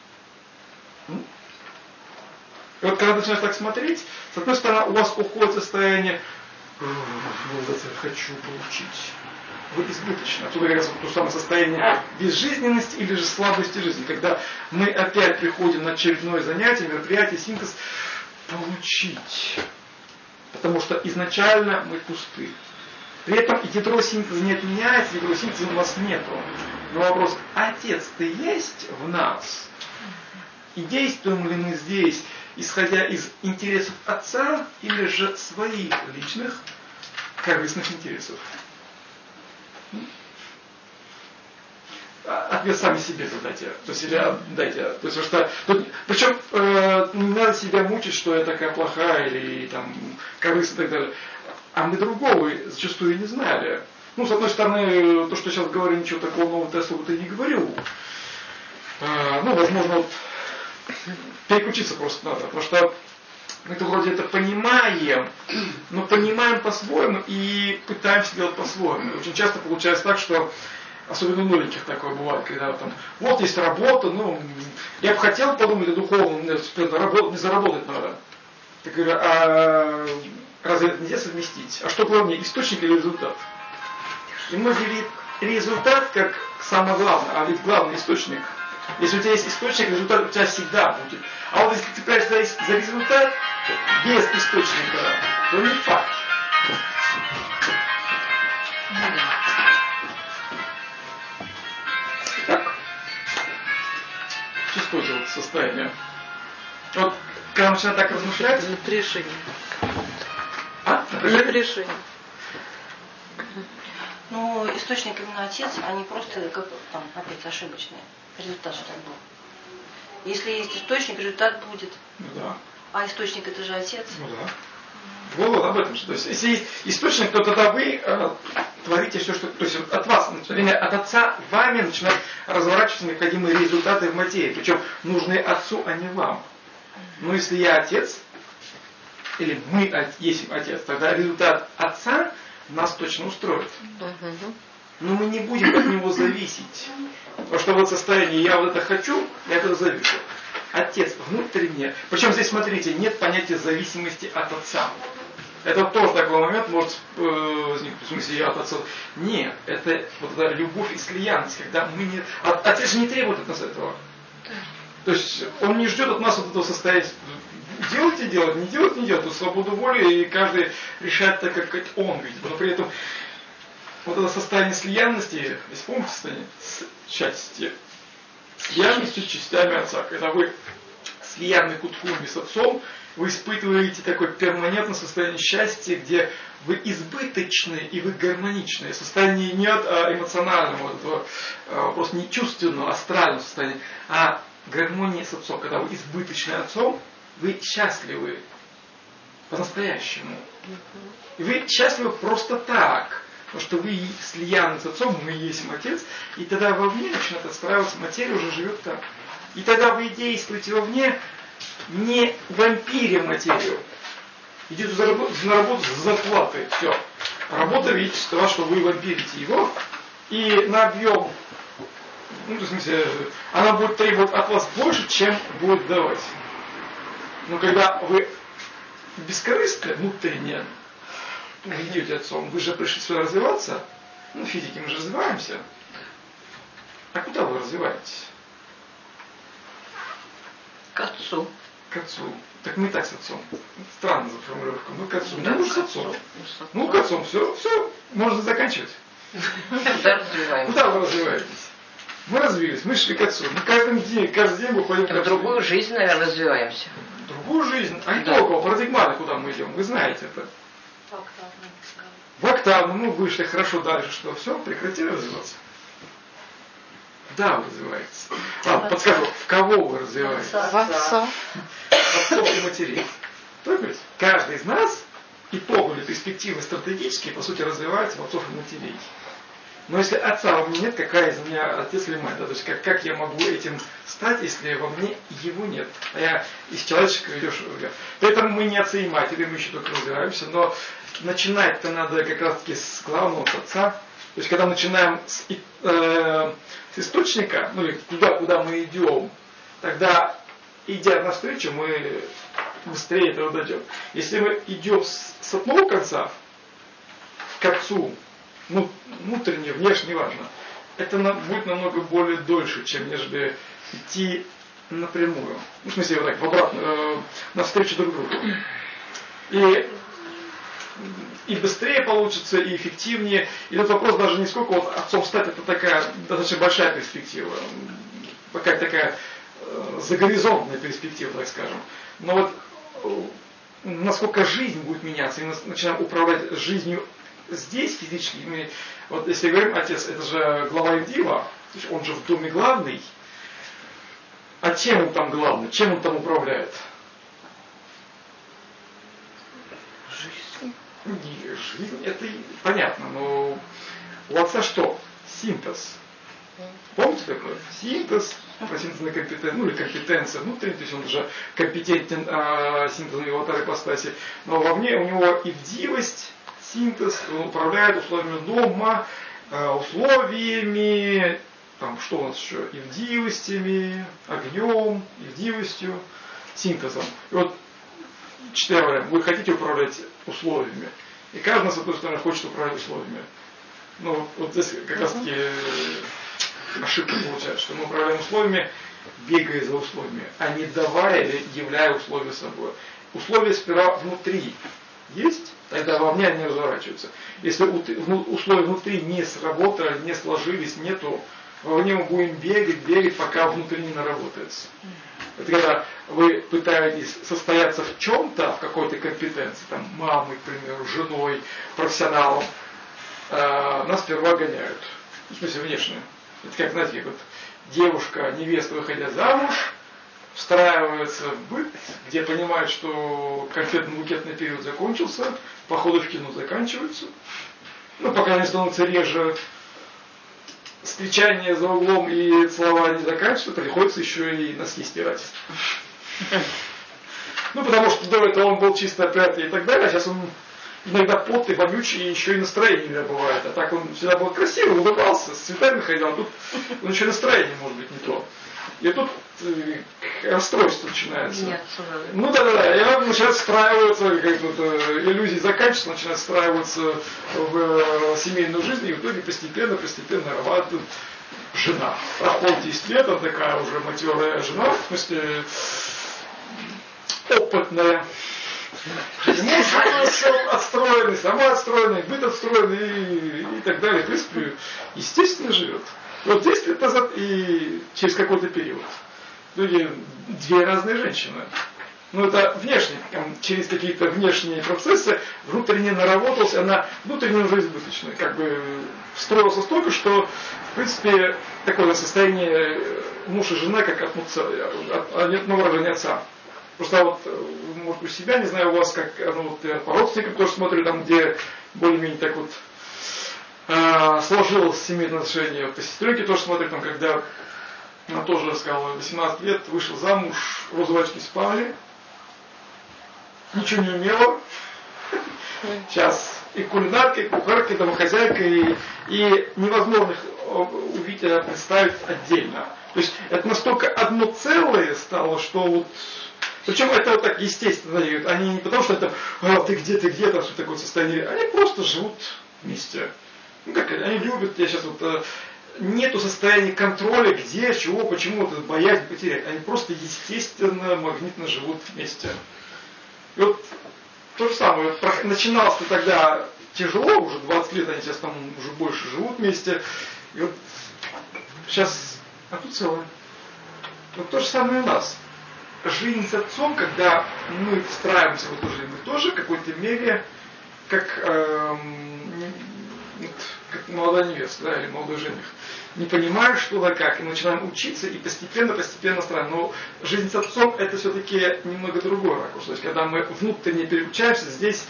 И вот когда начинаешь так смотреть, с одной стороны, у вас уходит состояние хочу получить. Вы избыточно. Отсюда как раз то самое состояние безжизненности или же слабости жизни. Когда мы опять приходим на очередное занятие, мероприятие, синтез, получить. Потому что изначально мы пусты. При этом ядро синтеза не отменяется, ядро синтеза у вас нету. Но вопрос, Отец-то есть в нас? И действуем ли мы здесь, исходя из интересов Отца, или же своих личных, корыстных интересов? Ответ сами себе задайте. То есть, дайте. То есть, что, причем не надо себя мучить, что я такая плохая, или там корыстная и так далее. А мы другого зачастую и не знали. Ну, с одной стороны, то, что сейчас говорю, ничего такого нового ты особо-то и не говорил. Ну, возможно, вот, переключиться просто надо. Потому что мы-то вроде это понимаем, но понимаем по-своему и пытаемся делать по-своему. Очень часто получается так, что особенно у новеньких такое бывает, когда там, вот есть работа, ну, я бы хотел подумать о духовном, не заработать надо. Я говорю, а разве это нельзя совместить? А что главнее, источник или результат? И многие видят результат как самое главное, а ведь главный источник. Если у тебя есть источник, результат у тебя всегда будет. А вот если ты цепляешься за результат без источника, то не факт. Так. Чувствуете вот состояние? Вот когда начинает так размышлять. Напряжение. А? Напряжение. Но источник именно отец, а не просто, как там, опять ошибочный. Результат же так был. Если есть источник, результат будет. Ну да. А источник это же отец. Ну да. Вот об этом же. То есть, если есть источник, то тогда вы творите все, что... То есть от вас, от отца вами начинают разворачиваться необходимые результаты в материи. Причем нужны отцу, а не вам. Но если я отец, или мы есть отец, тогда результат отца нас точно устроит. Но мы не будем от него зависеть. Потому что вот состояние «я вот это хочу», я от этого завишу. Отец внутренне. Причем здесь, смотрите, нет понятия зависимости от отца. Это тоже такой момент может возникнуть. В смысле, я от отца. Нет, это вот эта любовь и слиянность, когда мы не... Отец же не требует от нас этого. То есть он не ждет от нас вот этого состояния. Делайте, делать, не делать, не делать. Тут свободу воли, и каждый решает так, как он видит. Но при этом вот это состояние слиянности, если помните состояние слиянностью частями отца, когда вы слияны куткуми с отцом, вы испытываете такое перманентное состояние счастья, где вы избыточны и вы гармоничны. Состояние не от эмоционального, вот этого, просто не чувственного, астрального состояния, а гармонии с отцом. Когда вы избыточны отцом, вы счастливы по-настоящему. И вы счастливы просто так. Потому что вы слияны с отцом, мы есть отец, и тогда вовне начинает отстраиваться, материя уже живет так. И тогда вы действуете вовне, не вампиря материю. Идите на работу с зарплатой. Все. Работа, видите, с того, что вы вампирите его, и на объем, в смысле, она будет требовать от вас больше, чем будет давать. Но когда вы бескорыстны внутренне, идете отцом, вы же пришли сюда развиваться, в физике мы же развиваемся. А куда вы развиваетесь? К отцу. К отцу. Так мы и так с отцом. Странно за формулировку. Мы к отцу. Да, мы с отцом. К отцом. Все, можно заканчивать. Куда развиваемся? Куда вы развиваетесь? Мы развились, мы шли к отцу. Мы каждый день выходим к отцу. В другую жизнь, наверное, развиваемся. Другую жизнь. А не только парадигмально, куда мы идем. Вы знаете это. В октавну, мы вышли, хорошо, дальше что? Все, прекратили развиваться. Да, вы развиваетесь. Ладно, подскажу, в кого вы развиваетесь? В отца. Отцов и матерей. То есть, каждый из нас, итоговые перспективы стратегические, по сути, развивается в отцов и матерей. Но если отца во мне нет, какая из меня отец или мать? Да? То есть, как я могу этим стать, если во мне его нет? А я из человеческого ведешь вверх. Поэтому мы не отцы и матери, мы еще только развиваемся, но начинать-то надо как раз-таки с главного, с отца. То есть, когда начинаем с источника, ну или куда мы идем, тогда, идя навстречу, мы быстрее этого дойдем. Если мы идем с одного конца к отцу, внутренне, внешне, неважно, это будет намного более дольше, чем нежели идти напрямую. В смысле, вот так, в обратную, навстречу друг другу. И быстрее получится, и эффективнее. И этот вопрос даже не сколько вот отцом стать, это такая достаточно большая перспектива. Какая-то такая загоризонтная перспектива, так скажем. Но вот насколько жизнь будет меняться, и мы начинаем управлять жизнью здесь физически. Вот если говорим, отец, это же глава Ивдива, он же в доме главный. А чем он там главный? Чем он там управляет? Жизнь, это понятно, но у отца что? Синтез. Помните такое? Синтез, синтезная компетенция, или компетенция внутренняя, то есть он уже компетентен синтезом его второй ипостаси, но вовне у него ивдивость, синтез, он управляет условиями дома, условиями, там что у нас еще, ивдивостями, огнем, ивдивостью, синтезом. И вот 4 варианта. Вы хотите управлять условиями. И каждый, с одной стороны, хочет управлять условиями. Ну, вот здесь как раз таки ошибка получается, что мы управляем условиями, бегая за условиями, а не давая или являя условия собой. Условия сперва внутри есть, тогда вовне они разворачиваются. Если условия внутри не сработали, не сложились, нету, вовне мы будем бегать, пока внутри не наработается. Это когда вы пытаетесь состояться в чем-то, в какой-то компетенции, там, мамой, к примеру, женой, профессионалом, нас сперва гоняют. В смысле, внешне. Это как, знаете, как вот девушка, невеста, выходя замуж, встраивается в быт, где понимает, что конфетно-букетный период закончился, походы в кино заканчиваются. Ну, пока они становятся реже, встречание за углом и целование заканчиваются, приходится еще и носки стирать. Ну, потому что до этого он был чисто опрятный и так далее, а сейчас он иногда потный, вонючий, и еще и настроение у него бывает. А так он всегда был красивый, улыбался, с цветами ходил, а тут он еще настроение может быть не то. И тут расстройство начинается. Нет, ну да. И она начинает встраиваться, как вот иллюзии заканчиваются, начинает встраиваться в семейную жизнь, и в итоге постепенно вырабатывает жена. Проходит 10 лет, она такая уже матерая жена, в смысле опытная. Муж отстроенный, сама отстроенная, быт отстроенный и так далее. В принципе, естественно живет. Вот 10 лет назад и через какой-то период. Люди, две разные женщины. Ну это внешне, через какие-то внешние процессы внутренне наработалась, она внутренне уже избыточная. Как бы встроился столько, что в принципе такое состояние муж и жена, как от выражения отца. Просто вот, может, у себя, не знаю, у вас как, ну, вот, по родственникам тоже смотрю, там, где более-менее так вот сложилось семейное отношение. Вот, по сестренке тоже смотрю, там, когда она тоже рассказала, 18 лет, вышла замуж, розовые очки спали, ничего не умела. Сейчас и кулинарка, и кухарка, и домохозяйка, и невозможно их увидеть, представить отдельно. То есть это настолько одно целое стало, что вот. Причем это вот так естественно, они не потому что это ты где, там что такое состояние, они просто живут вместе. Ну как, они любят, я сейчас вот нету состояния контроля, где, чего, почему, вот, боязнь потерять. Они просто естественно, магнитно живут вместе. И вот то же самое, начиналось-то тогда тяжело, уже 20 лет они сейчас там уже больше живут вместе. И вот сейчас, а тут целое. Вот то же самое у нас. Жизнь с отцом, когда мы встраиваемся в эту жизнь, мы тоже в какой-то мере, как молодая невеста, да, или молодой жених, не понимаем, что да как, и начинаем учиться, и постепенно строим. Но жизнь с отцом это все-таки немного другой ракурс. То есть, когда мы внутренне переключаемся, здесь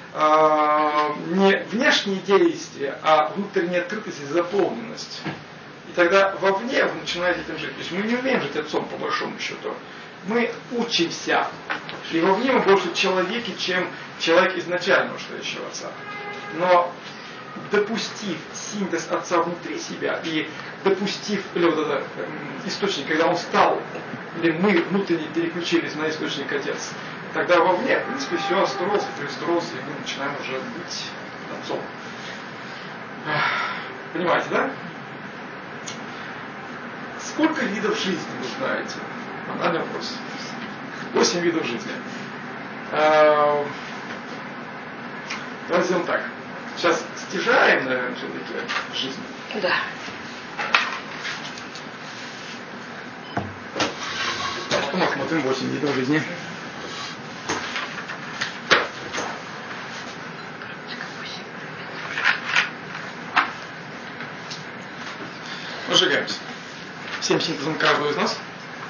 не внешние действия, а внутренняя открытость и заполненность. И тогда вовне вы начинаете этим жить. То есть мы не умеем жить отцом, по большому счету. Мы учимся. И вовне мы больше человеки, чем человек изначально ушедшего отца. Но допустив синтез отца внутри себя и допустив, или вот это источник, когда он стал, или мы внутренне переключились на источник отец, тогда вовне, в принципе, все строилось, перестроилось, и мы начинаем уже быть отцом. Понимаете, да? Сколько видов жизни вы знаете? Банальный вопрос. 8 видов жизни. Давайте сделаем так. Сейчас стяжаем, наверное, все-таки жизнь. Да. Потом осмотрим 8 видов жизни. Разжигаемся. Всем синтезом каждого из нас.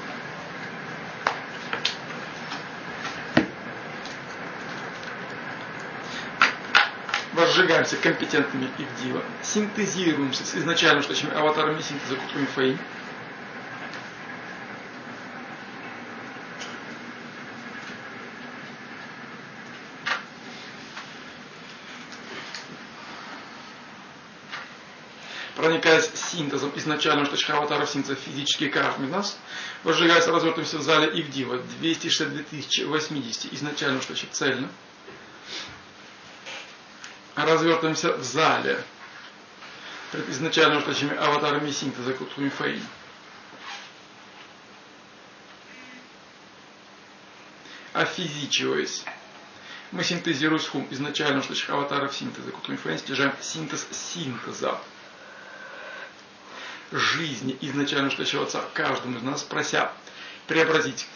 Возжигаемся компетентными и в диво. Синтезируемся с изначально штучными аватарами синтеза Кутуми Фаи. Проникаясь синтезом изначально штучных аватаров синтеза физически каждым из нас, возжигаясь, развертываемся в зале и в диво 262 080 изначально штучек цельно. Развертываемся в зале пред изначально штучными аватарами синтеза Кутуми Фаи. Офизичиваясь, мы синтезируем хум изначально штучных аватаров синтеза Кутуми Фаи, стяжаем синтез синтеза жизни изначально штучного отца каждому из нас, прося преобразить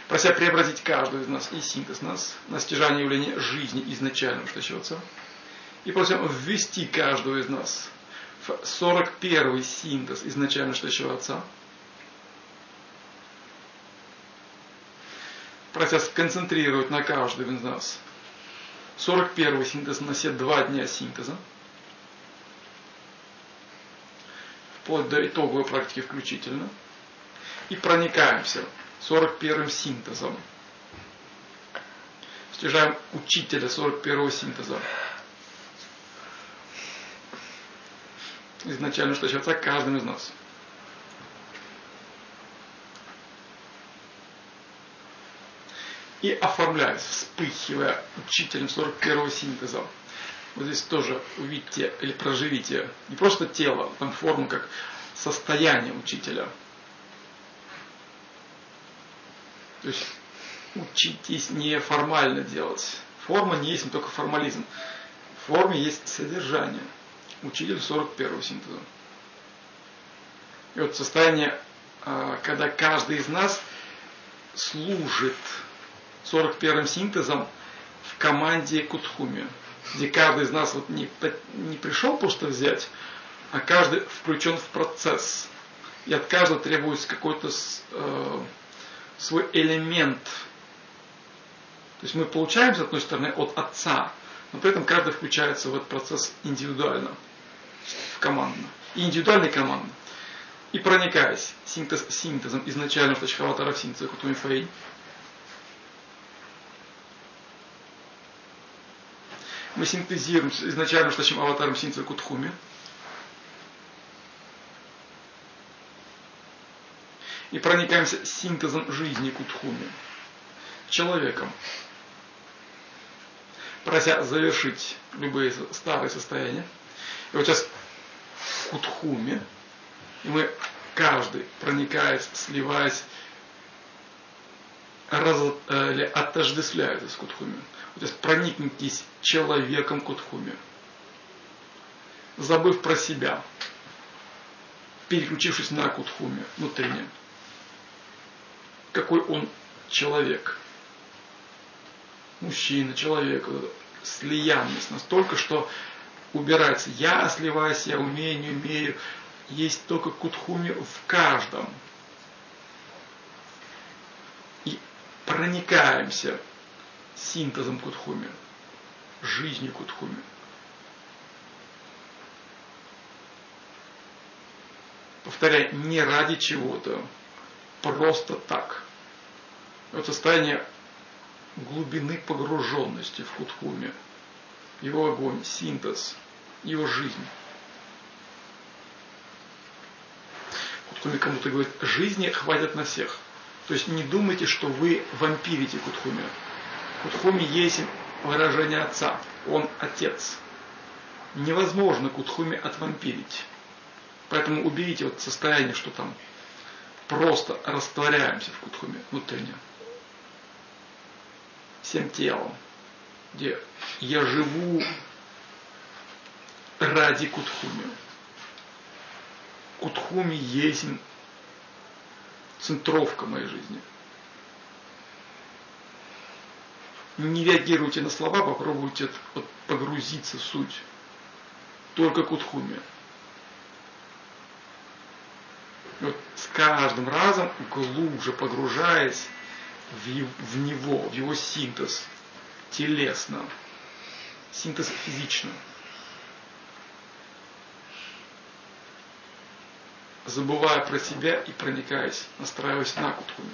каждого из нас и синтез нас на стяжание явления жизни изначально штучного отца И просим ввести каждого из нас в 41-й синтез изначально Настоящего Отца. Прося сконцентрировать на каждом из нас 41-й синтез на все 2 дня синтеза. Вплоть до итоговой практики включительно. И проникаемся 41-м синтезом. Стяжаем учителя 41-го синтеза. Изначально Настоящего Отца каждым из нас. И оформляясь, вспыхивая учителем 41-го синтеза. Вот здесь тоже увидите или проживите не просто тело, там форму как состояние учителя. То есть учитесь не формально делать. Форма не есть только формализм. В форме есть содержание. Учитель 41-го синтеза. И вот состояние, когда каждый из нас служит 41-м синтезом в команде Кутхуми, где каждый из нас вот не пришел просто взять, а каждый включен в процесс. И от каждого требуется какой-то свой элемент. То есть мы получаем, с одной стороны, от Отца, но при этом каждый включается в этот процесс индивидуально, в командно. И индивидуально, и командно. И проникаясь синтезом изначально в Тачхаватара синтеза Кутхуми Фаи, мы синтезируем изначально что аватаром синтеза Кутхуми. И проникаемся синтезом жизни Кутхуми. Человеком. Прося завершить любые старые состояния. И вот сейчас в Кутхуми, и мы каждый, проникаясь, сливаясь, или отождествляется с Кутхуми. Вот сейчас проникнитесь человеком Кутхуми, забыв про себя, переключившись на Кутхуми внутренне. Какой он человек. Мужчина, человек, слиянность настолько, что убирается я, сливаюсь, я умею, не умею. Есть только Кутхуми в каждом. И проникаемся синтезом Кутхуми, жизнью Кутхуми. Повторяю, не ради чего-то, просто так. Это состояние глубины погруженности в Кутхуми, его огонь, синтез, его жизнь. Кутхуми кому-то говорит, жизни хватит на всех. То есть не думайте, что вы вампирите Кутхуми. Кутхуми есть выражение Отца. Он Отец. Невозможно Кутхуми отвампирить. Поэтому уберите вот состояние, что там просто растворяемся в Кутхуми внутренне. Всем телом. Где я живу ради Кутхуми. Кутхуми есть центровка моей жизни. Не реагируйте на слова, попробуйте погрузиться в суть. Только Кутхуми. Вот с каждым разом, глубже погружаясь в него, в его синтез телесно, синтез физично. Забывая про себя и проникаясь, настраиваясь на Кутхуми.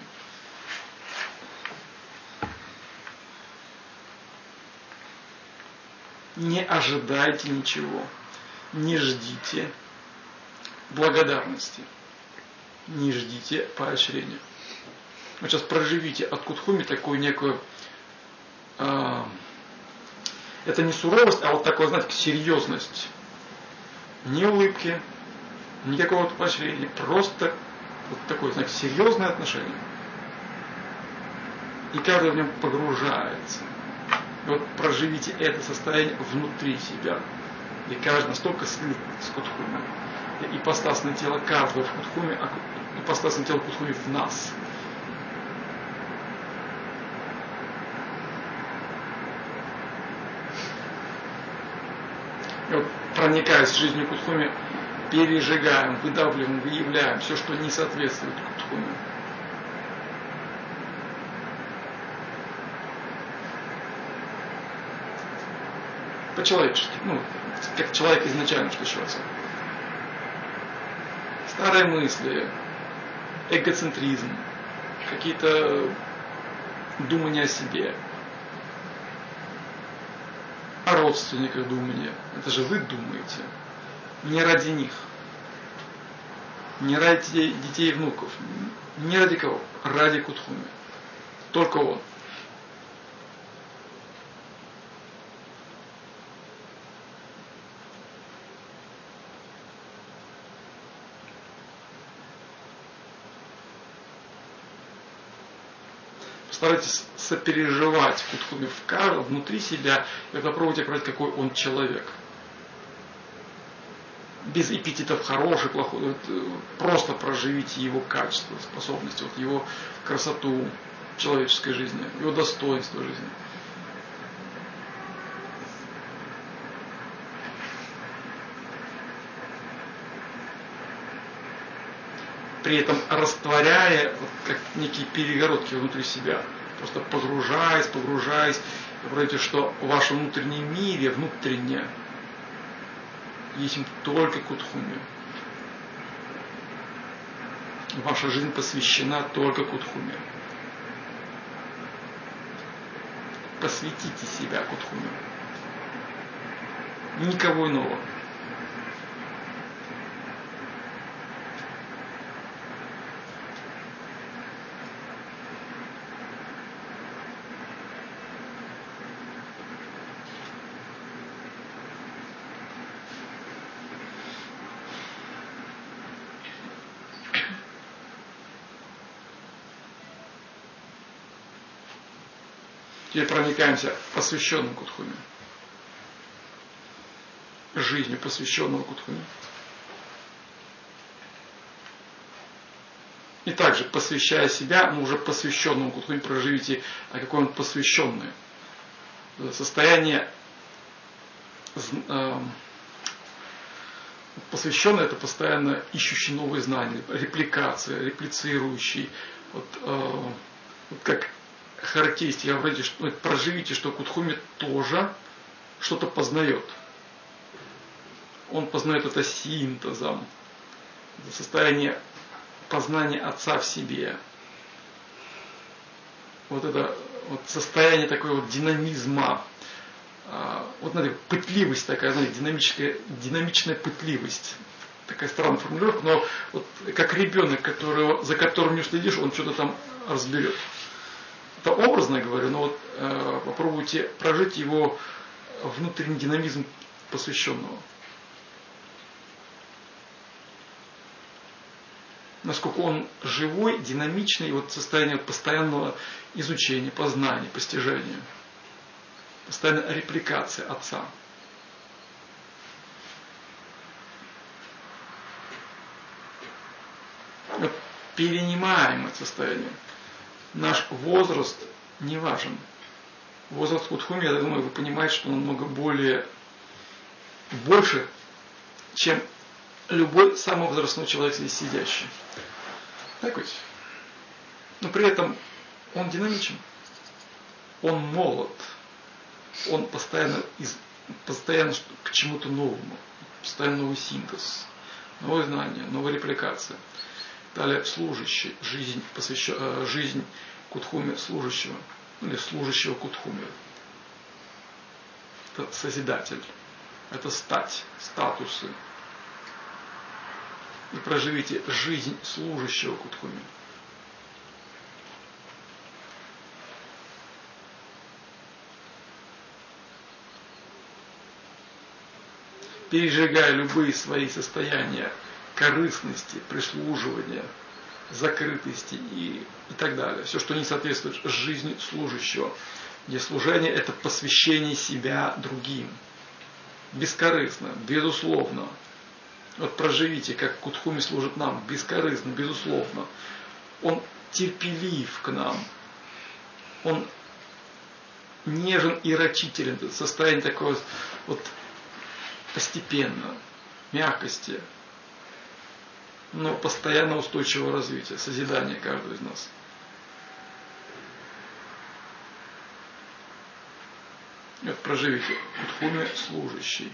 Не ожидайте ничего. Не ждите благодарности. Не ждите поощрения. Вот сейчас проживите от Кутхуми такую некую... это не суровость, а вот такое, знаете, серьезность. Ни улыбки, никакого поощрения. Просто вот такое, знаете, серьезное отношение. И каждый в нем погружается. И вот проживите это состояние внутри себя. И каждый настолько слит с Кутхуми. Ипостасное тело каждого в Кутхуми, а ипостасное тело Кутхуми в нас. И вот, проникаясь в жизнью Кутхуми, пережигаем, выдавливаем, выявляем все, что не соответствует Кутхуми. По-человечески, как человек изначально случился. Старые мысли, эгоцентризм, какие-то думания о себе, о родственниках думания. Это же вы думаете. Не ради них. Не ради детей и внуков. Не ради кого. Ради Кутхуми. Только он. Старайтесь сопереживать Кутхуми внутри себя и попробуйте понять, какой он человек. Без эпитетов хороший, плохой. Вот, просто проживите его качество, способности, вот его красоту человеческой жизни, его достоинство жизни. При этом растворяя, вот, как некие перегородки внутри себя, просто погружаясь, вы поймете, что в вашем внутреннем мире, внутренне, есть только Кутхуми. Ваша жизнь посвящена только Кутхуми. Посвятите себя Кутхуми. Никого иного. Теперь проникаемся посвященным Кутхуми. Жизнью посвященного Кутхуми. И также, посвящая себя, но уже посвященному Кутхуми, проживите, а какой он посвященный. Состояние посвященный — это постоянно ищущий новые знания, репликация, реплицирующий. Вот как характеристика, проживите, что Кутхуми тоже что-то познает. Он познает это синтезом, это состояние познания Отца в себе. Вот это вот состояние такой вот динамизма, вот знаете, пытливость такая, знаете, динамичная пытливость. Такая странная формулировка, но вот как ребенок, за которым не следишь, он что-то там разберет. Это образно говорю, но вот попробуйте прожить его внутренний динамизм посвященного. Насколько он живой, динамичный, вот состояние постоянного изучения, познания, постижения. Постоянная репликация Отца. Вот перенимаем это состояние. Наш возраст не важен. Возраст Кутхуми, я думаю, вы понимаете, что он намного больше, чем любой самый возрастной человек здесь сидящий. Так ведь? Но при этом он динамичен. Он молод. Он постоянно к чему-то новому. Постоянно новый синтез. Новые знания, новая репликация. Далее служащий, жизнь Кутхуми служащего, или служащего Кутхуми. Это созидатель, это статусы. И проживите жизнь служащего Кутхуми. Пережигая любые свои состояния корыстности, прислуживания, закрытости и так далее. Все, что не соответствует жизни служащего. Где служение — это посвящение себя другим. Бескорыстно, безусловно. Вот проживите, как Кутхуми служит нам, бескорыстно, безусловно. Он терпелив к нам. Он нежен и рачителен. Это состояние такое вот постепенно, мягкости, но постоянно устойчивого развития, созидания каждого из нас. И вот проживите Кутхуми служащий.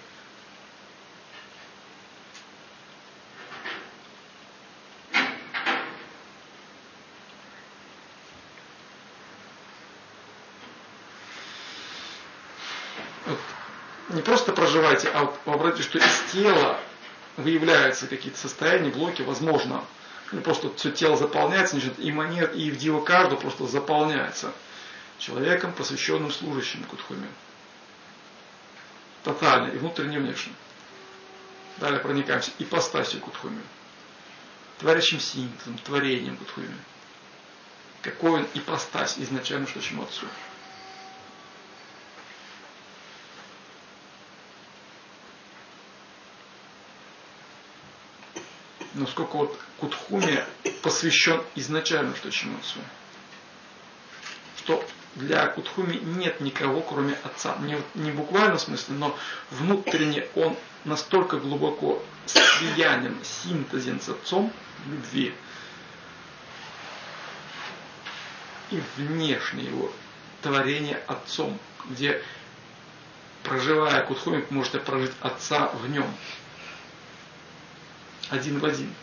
Вот не просто проживайте, а вот вообразите, что из тела выявляются какие-то состояния, блоки, возможно. Ну, просто все тело заполняется, значит, и монет, и в дива каждого просто заполняется человеком, посвященным служащим Кутхуми. Тотально, и внутренне, и внешне. Далее проникаемся ипостасью Кутхуми, творящим синтезом, творением Кутхуми. Какой он ипостась изначально, что чему отцу. Но сколько вот Кутхуми посвящен изначально что чему отцу. Что для Кутхуми нет никого, кроме отца. Не в буквальном смысле, но внутренне он настолько глубоко слиянен, синтезен с отцом в любви. И внешне его творение отцом, где, проживая Кутхуми, можете прожить отца в нем. Один в один.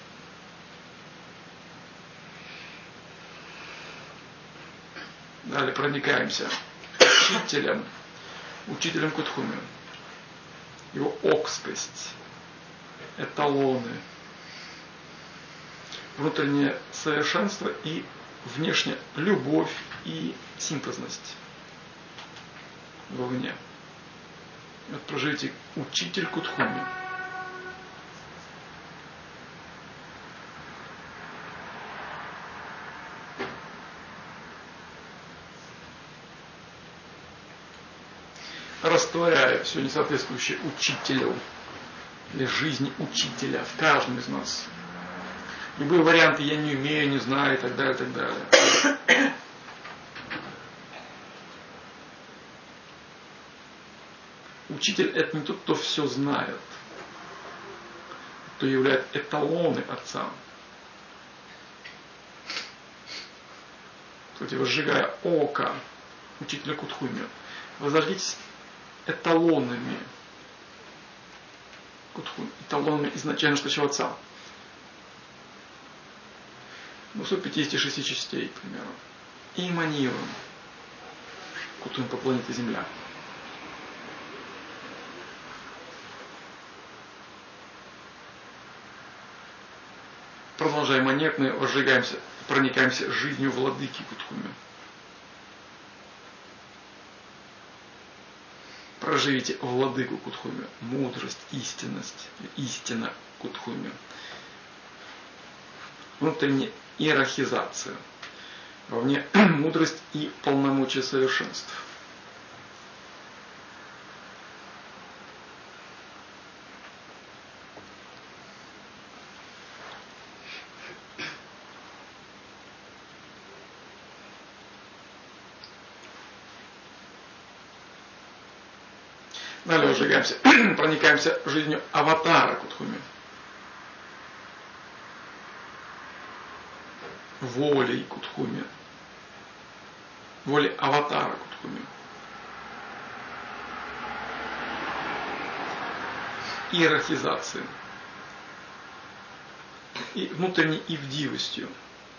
Далее проникаемся учителем Кутхуми. Его окскость, эталоны, внутреннее совершенство и внешне любовь и синтезность вовне. Вот проживите учитель Кутхуми. Растворяя все несоответствующее учителю или жизни учителя в каждом из нас. Любые варианты я не умею, не знаю и так далее, и так далее. Учитель это не тот, кто все знает, кто является эталоны отца. Кстати, возжигая око учителя Кутхуми, возродитесь эталонами Кутхуми, эталонами изначально что отца. Ну, суть 56 частей, к примеру. И эманируем Кутхуми по планете Земля. Продолжаем монетные, возжигаемся, проникаемся жизнью владыки Кутхуми. Проживите владыку Кутхуми, мудрость, истинность, истина Кутхуми. Внутренняя иерархизация, вовне мудрость и полномочия совершенств. Далее возжигаемся, проникаемся жизнью аватара Кутхуми. Волей Кутхуми. Волей аватара Кутхуми. Иерархизацией. И внутренней ивдивостью.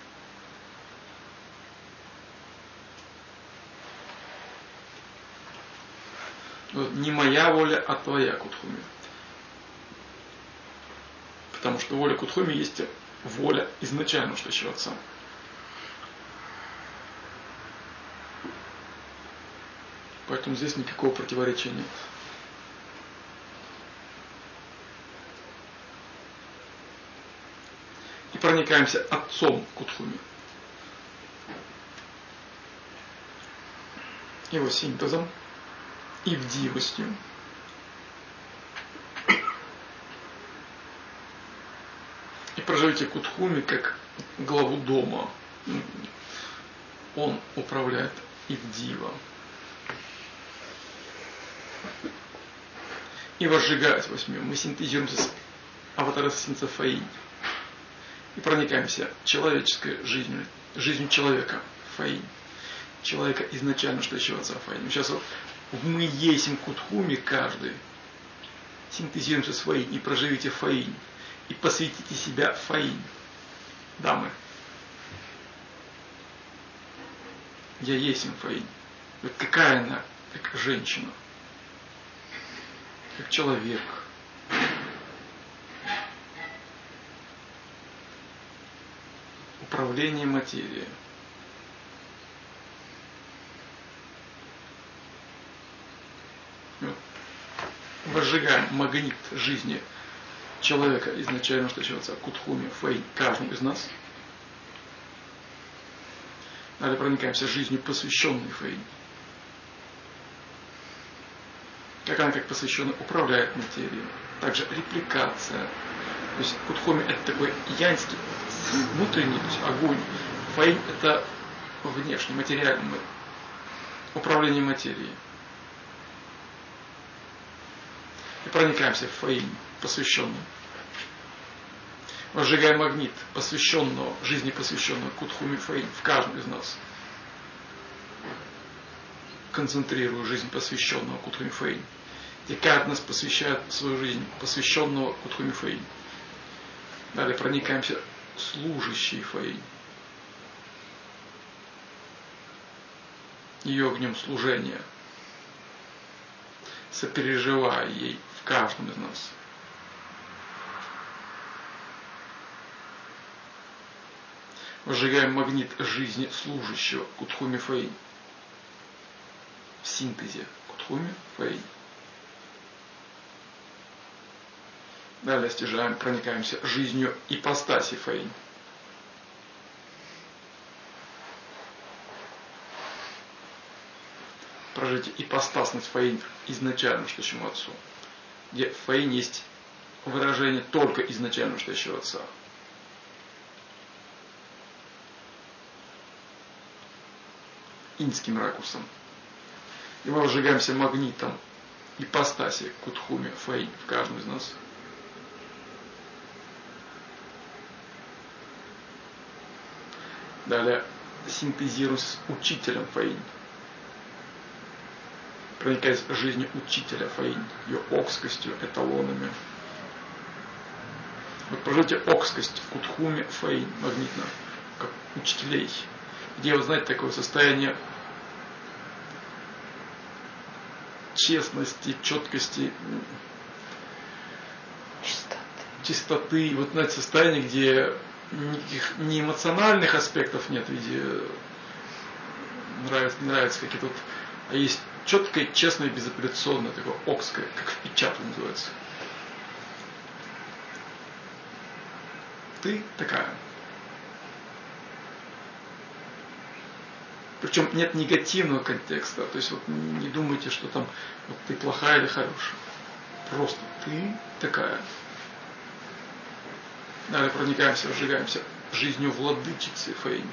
Не моя воля, а твоя Кутхуми. Потому что воля Кутхуми есть воля изначально ушедшего отца. Поэтому здесь никакого противоречия нет. И проникаемся отцом Кутхуми. Его синтезом и вдивостью. И проживите Кутхуми как главу дома. Он управляет Ивдива. И возжигать возьмем. Мы синтезируемся с аватаресенцией Фаинь. И проникаемся человеческой жизнью, жизнью человека Фаинь. Человека изначально стоящего отца Фаинь. Сейчас вот мы есим кутхуми каждый. Синтезируемся с Фаинь и проживите Фаинь. И посвятите себя Фаинь. Дамы. Я есим Фаинь. Вот какая она, как женщина. Как человек. Управление материей. Возжигаем магнит жизни человека изначально стоящего Кутхуми, Фэй, каждому из нас. Далее проникаемся жизнью посвященной Фэй. Как она, как посвященная, управляет материей. Также репликация. То есть Кутхуми это такой янский, внутренний, то есть огонь. Фэй это внешний, материальный, управление материей. И проникаемся в Фаинь, посвященную. Возжигаем магнит, посвященного, жизни посвященного Кутхуми Фаинь в каждом из нас. Концентрирую жизнь посвященного Кутхуми Фаинь. И каждый нас посвящает свою жизнь посвященного Кутхуми Фаинь. Далее проникаемся служащей Фаинь. Ее огнем служения. Сопереживая ей в каждом из нас. Возжигаем магнит жизни служащего Кутхуми Фаинь. В синтезе Кутхуми Фаинь. Далее стяжаем, проникаемся жизнью ипостаси Фаинь. Прожить ипостасность Фаинь изначально стоящему отцу. Где Фаинь есть выражение только изначально стоящего отца. Инским ракурсом. И мы возжигаемся магнитом ипостаси Кутхуми Фаинь в каждом из нас. Далее синтезируясь с учителем Фаинь. Проникаясь жизнью учителя Фаинь, ее окскостью, эталонами. Вот прожите окскость Кутхуми Фаинь магнитно, как учителей. Где вы знаете такое состояние честности, четкости, чистоты. Вот знаете, состояние, где никаких ни эмоциональных аспектов нет в виде нравится, не нравится какие-то вот, а есть четкое, честное, безапелляционное, такое окское, как в печатке называется. Ты такая. Причем нет негативного контекста. То есть вот не думайте, что там вот ты плохая или хорошая. Просто ты такая. Далее проникаемся, разжигаемся жизнью владычицы Фаинь.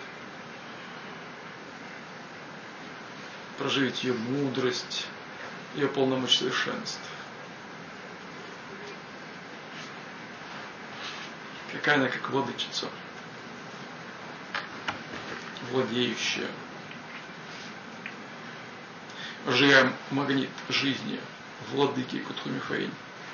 Проживить ее мудрость, ее полномочь совершенства. Какая она как владычица. Владеющая. Разжигаем магнит жизни владыки Кутхуми Фаинь.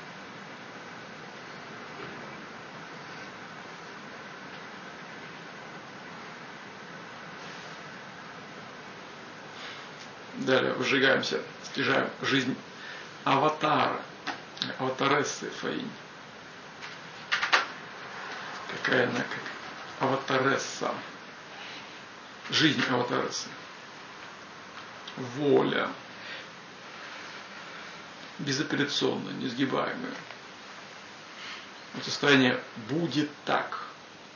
Далее выжигаемся, стяжаем жизнь аватара, аватарессы Фаинь. Какая она как аватаресса. Жизнь аватарессы. Воля. Безапелляционная, несгибаемая. Вот состояние будет так.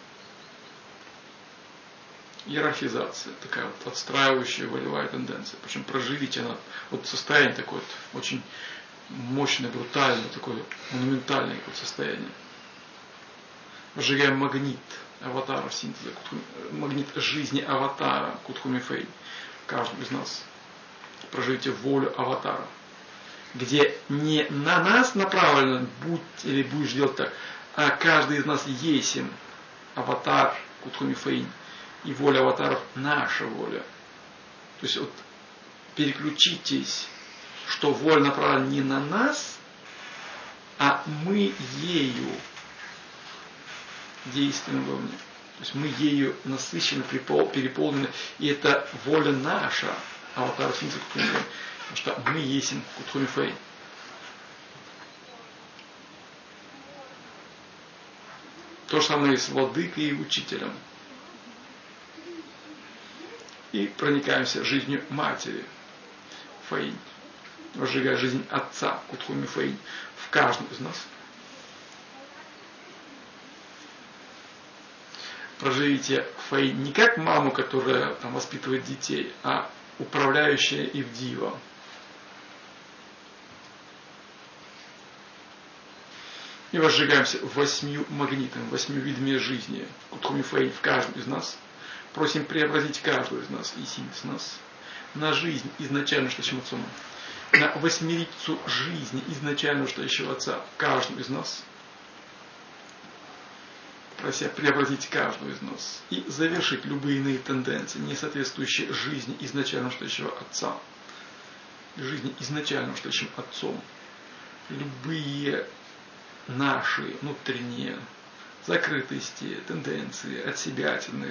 Иерархизация, такая вот отстраивающая волевая тенденция. Причем проживите она, вот состояние такое вот, очень мощное, брутальное, такое монументальное вот состояние. Возжигаем магнит аватара синтеза, магнит жизни аватара Кутхуми Фаинь. Каждый из нас. Проживите волю аватара. где не на нас направлено, будь или будешь делать так, а каждый из нас есим аватар Кутхуми Фэйнь, и воля аватаров наша воля. То есть вот переключитесь, что воля направлена не на нас, а мы ею действуем вовне. То есть мы ею насыщены, переполнены, и это воля наша, аватара Синца Кутхуми Фэйнь, потому что мы есим Кутхуми Фэйнь. То же самое и с владыкой и учителем. И проникаемся жизнью матери Фэйнь, возжигая жизнь отца Кутхуми Фэйнь в каждом из нас. Проживите Фэйнь не как маму, которая там воспитывает детей, а управляющая Ивдива. И возжигаемся 8 магнитами, 8 видами жизни Кутхуми Фэйнь в каждом из нас. Просим преобразить каждую из нас, и сим из нас, на жизнь изначально стоящего Отцом, на восьмерицу жизни изначально стоящего Отца, каждую из нас, прося преобразить каждую из нас и завершить любые иные тенденции, не соответствующие жизни изначально стоящего Отца, жизни изначально стоящим Отцом, любые наши внутренние закрытости, тенденции, отсебятины,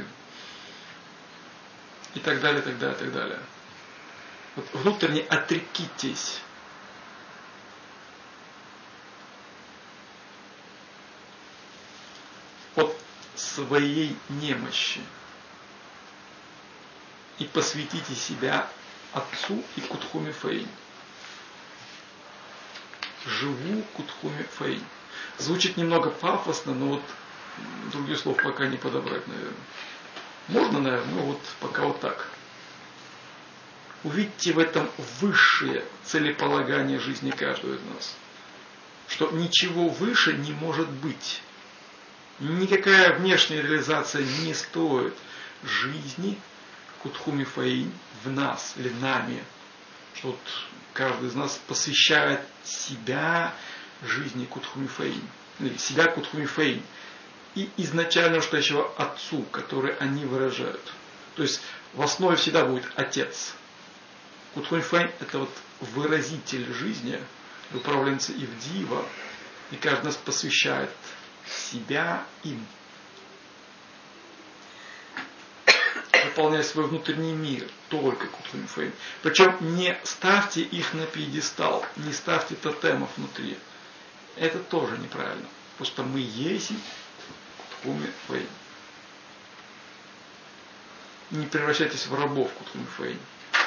и так далее, так далее, так далее. Вот внутренне отрекитесь от своей немощи и посвятите себя Отцу и Кутхуми Фэйнь. Живу Кутхуми Фэйнь. Звучит немного пафосно, но вот других слов пока не подобрать, наверное. Можно, наверное, но вот пока вот так. Увидьте в этом высшее целеполагание жизни каждого из нас. Что ничего выше не может быть. Никакая внешняя реализация не стоит жизни Кутхуми Фэйнь в нас или нами. Что вот каждый из нас посвящает себя жизни Кутхуми Фэйнь. Или себя Кутхуми Фэйнь. И изначально стоящего Отцу, который они выражают. То есть в основе всегда будет Отец. Кутхуми Фэйнь – это вот выразитель жизни, управленца Ивдива, и каждый нас посвящает себя им. Выполняя свой внутренний мир только Кутхуми Фэйнь. Причем не ставьте их на пьедестал, не ставьте тотемов внутри. Это тоже неправильно. Потому что мы есть Кутхуми Фэйнь. Не превращайтесь в рабов Кутхуми Фэйнь.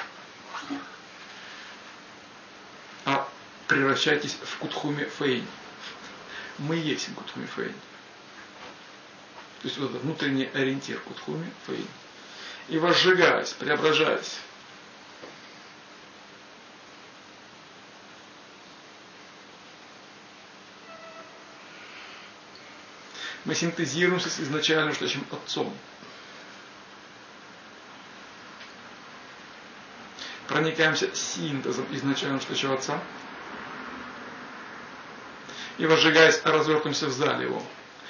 А превращайтесь в Кутхуми Фэйнь. Мы есть Кутхуми Фэйнь. То есть вот этот внутренний ориентир Кутхуми Фэйнь. И возжигаясь, преображаясь, мы синтезируемся с изначально стоящим Отцом. Проникаемся синтезом изначально стоящего Отца. И возжигаясь, развертываемся в зале его.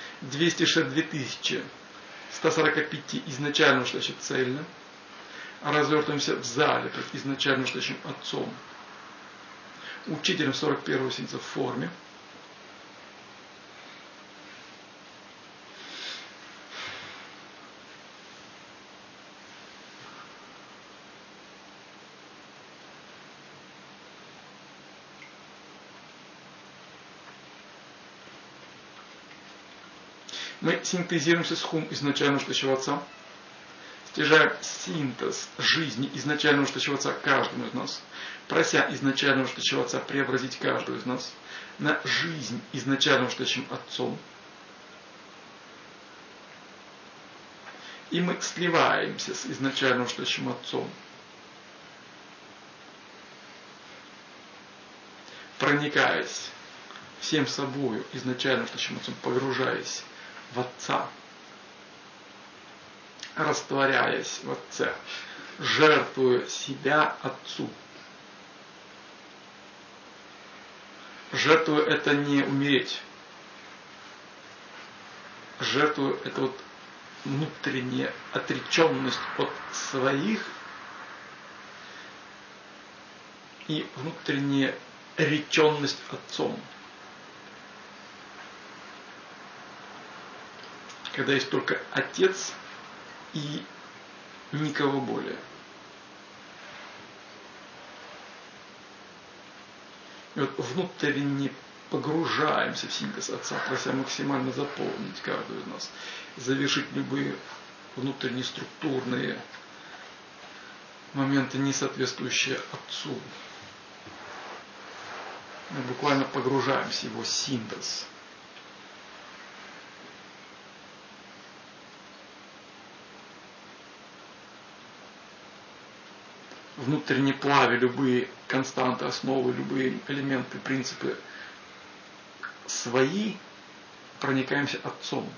262 145 изначально стоящих цельно. Развертываемся в зале пред изначально стоящим Отцом. Учителем 41-го синца в форме. Мы синтезируемся с хум изначально стоящего Отца, стяжаем синтез жизни изначально стоящего Отца каждому из нас, прося изначально стоящего Отца преобразить каждого из нас на жизнь изначально стоящим Отцом. И мы сливаемся с изначально стоящим Отцом, проникаясь всем собою изначально стоящим Отцом, погружаясь в Отца, растворяясь в Отце, жертвуя себя Отцу. Жертва это не умереть. Жертва это вот внутренняя отреченность от своих и внутренняя реченность Отцом. Когда есть только Отец и никого более. И вот внутренне погружаемся в синтез Отца, прося максимально заполнить каждую из нас, завершить любые внутренние структурные моменты, не соответствующие Отцу. Мы буквально погружаемся в его синтез. Внутренне плавя любые константы, основы, любые элементы, принципы свои, проникаемся Отцом.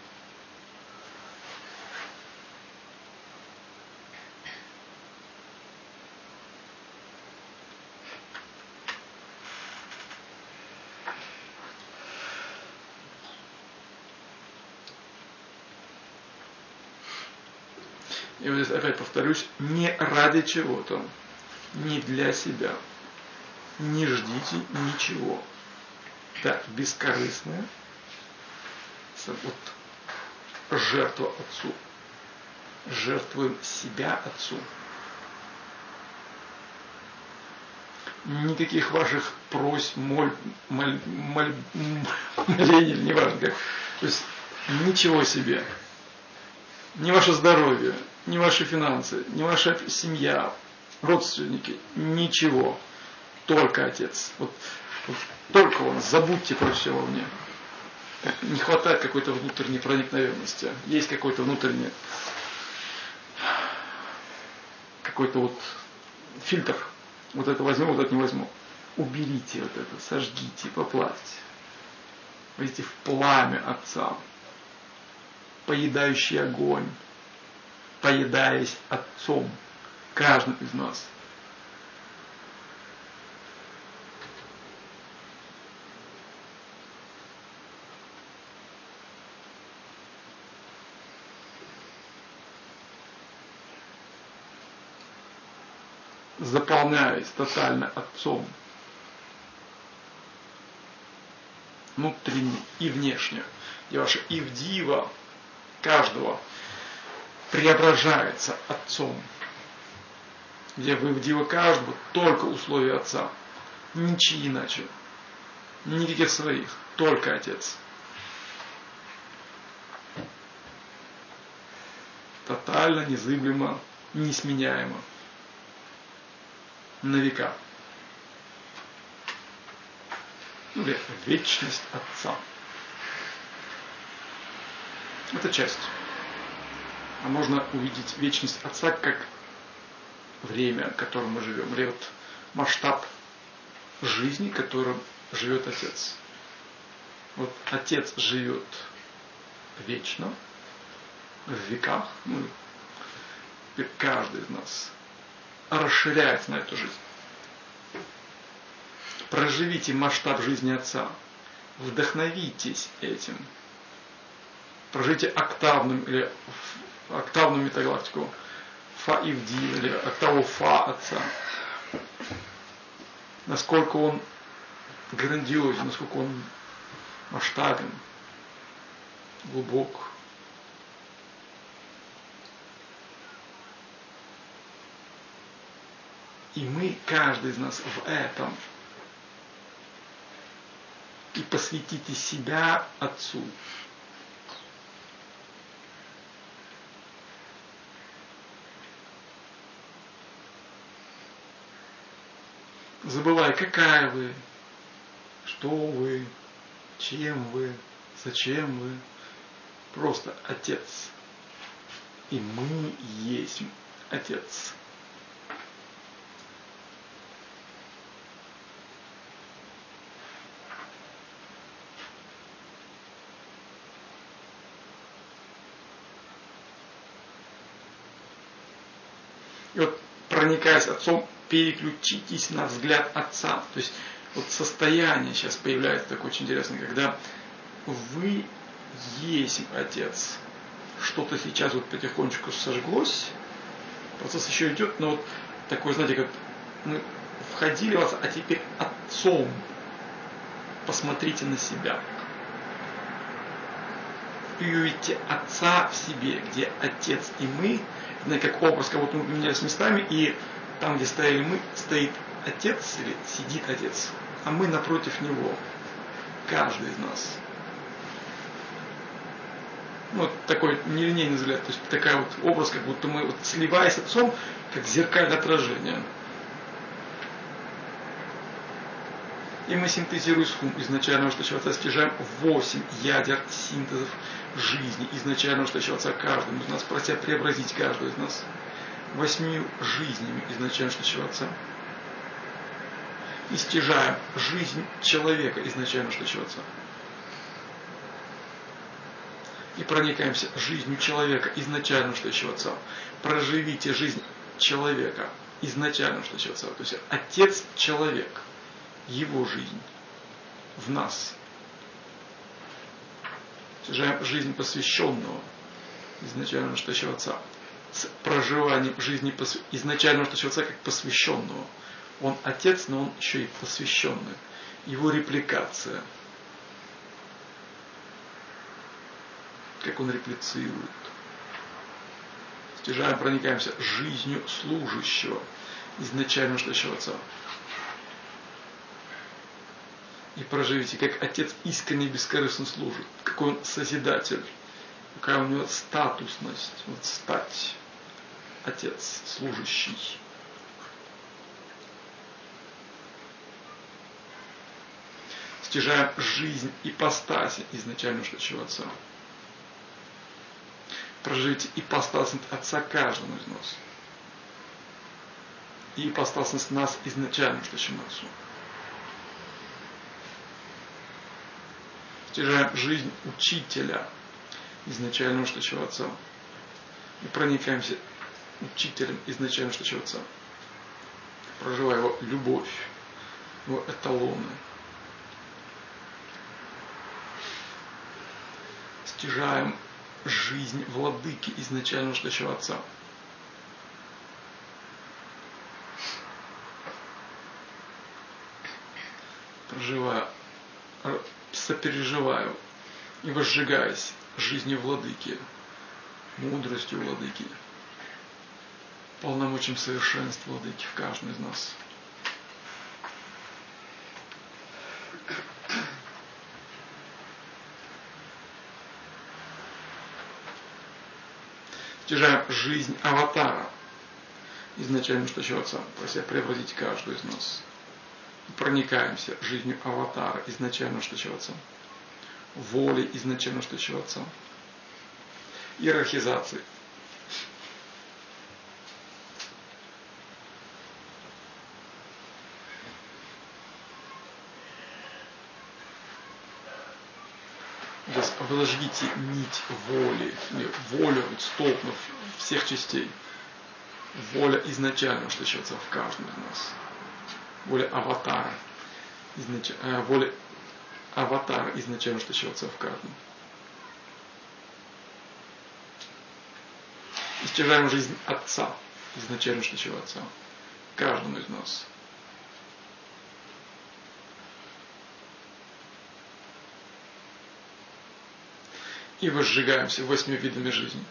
И вот здесь опять повторюсь, не ради чего-то, не для себя. Не ждите ничего. Так, бескорыстная вот, жертва Отцу. Жертвуем себя Отцу. Никаких ваших просьб, молений, неважно как. То есть ничего себе. Ни ваше здоровье, ни ваши финансы, ни ваша семья, родственники, ничего. Только Отец. Вот только Он. Забудьте про все во мне. Не хватает какой-то внутренней проникновенности. Есть какой-то внутренний какой-то вот фильтр. Вот это возьму, вот это не возьму. Уберите вот это, сожгите, поплавьте. Войдите в пламя Отца. Поедающий огонь. Поедаясь Отцом. Каждым из нас. Заполняясь тотально Отцом. Внутренне и внешне. И ваша ивдива каждого преображается Отцом. Где в ивдива каждого только условия Отца. Ничьи иначе. Никаких своих. Только Отец. Тотально, незыблемо, несменяемо. На века. Или вечность Отца. Это часть. А можно увидеть вечность Отца как время, в котором мы живем. Или вот масштаб жизни, которым живет Отец. Вот Отец живет вечно, в веках. Ну, каждый из нас расширяется на эту жизнь. Проживите масштаб жизни Отца. Вдохновитесь этим. Проживите октавную метагалактику Фа и Вди, или октаву Фа Отца. Насколько он грандиозен, насколько он масштабен, глубок. И мы, каждый из нас в этом. И посвятите себя Отцу. Забывая, какая вы, что вы, чем вы, зачем вы. Просто Отец. И мы есть Отец. И вот, проникаясь Отцом, переключитесь на взгляд Отца. То есть вот состояние сейчас появляется такое очень интересное, когда вы есть Отец. Что-то сейчас вот потихонечку сожглось, процесс еще идет, но вот такой, знаете, как мы входили в вас, а теперь Отцом посмотрите на себя. И увидите Отца в себе, где Отец и мы, знаете, как образ, как будто мы поменялись местами, и там, где стояли мы, стоит Отец или сидит Отец, а мы напротив Него, каждый из нас. Ну, вот такой нелинейный взгляд, то есть такой вот образ, как будто мы, вот, сливаясь с Отцом, как зеркальное отражение. И мы, синтезируя схум изначального штучного Отца, стяжаем 8 ядер синтезов жизни, изначального штучного Отца каждому из нас, прося преобразить каждого из нас 8 жизнями изначального штучного Отца. И стяжаем жизнь человека изначального штучного Отца. И проникаемся жизнью человека изначального штучного Отца. Проживите жизнь человека изначального штучного Отца. То есть Отец человек. Его жизнь в нас. Стяжаем жизнь посвященного изначального штучного Отца с проживанием жизни изначального штучного Отца как посвященного. Он Отец, но он еще и посвященный. Его репликация. Как он реплицирует. Стяжаем, проникаемся жизнью служащего изначального штучного Отца. И проживите, как Отец искренне и бескорыстно служит, какой он созидатель, какая у него статусность, вот стать Отец служащий. Стяжаем жизнь ипостаси изначального штучного Отца. Проживите ипостасность Отца каждому из нас. И ипостасность нас изначального штучного Отцу. Стяжаем жизнь учителя изначального штучного Отца. И проникаемся учителем изначального штучного Отца. Проживая его любовь, его эталоны. Стяжаем жизнь владыки изначального штучного Отца. Проживая, сопереживаю и возжигаясь жизнью владыки, мудростью владыки, полномочием совершенства владыки в каждом из нас. Стяжаем жизнь аватара изначально штучного Отца, прося преобразить каждую из нас. И проникаемся жизнью аватара изначально штучного Отца, волей изначально штучного Отца, иерархизацией. Подожгите нить воли, волю, столб всех частей. Воля изначально штучного Отца в каждом из нас. Воля аватара. Воля аватара изначально штучного Отца в каждом. И стяжаем жизнь Отца изначально штучного Отца каждому из нас. И возжигаемся 8 видами жизни.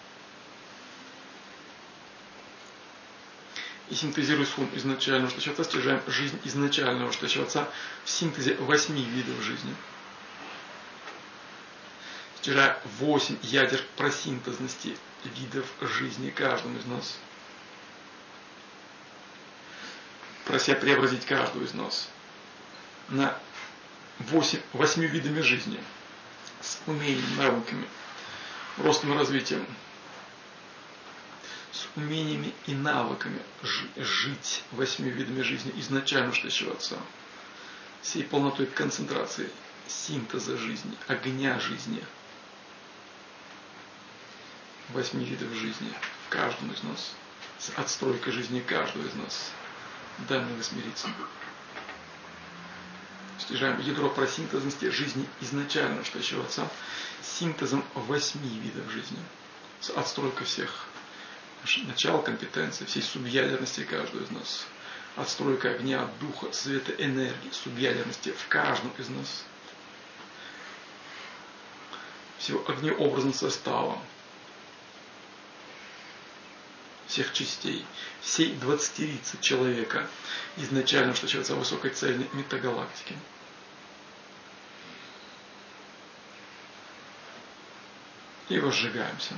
И синтезируя схум изначального штучного Отца, стяжаем жизнь изначального штучного Отца в синтезе 8 видов жизни. Стяжая 8 ядер просинтезности видов жизни каждому из нас. Прося преобразить каждого из нас на 8 видами жизни. С умениями, навыками, ростом и развитием, с умениями и навыками жить 8 видами жизни изначально штучного Отца, всей полнотой концентрации, синтеза жизни, огня жизни, 8 видов жизни каждому из нас, с отстройкой жизни каждого из нас. Дай мне смириться. Стяжаем ядро просинтезности жизни изначально, что еще Отца, синтезом 8 видов жизни, с отстройкой всех начал, компетенций, всей субъядерности каждого из нас, отстройка огня, духа, света, энергии, субъядерности в каждом из нас, всего огнеобразного состава, всех частей, всей 20 человека, изначально, что считается высокой цельной метагалактики. И возжигаемся.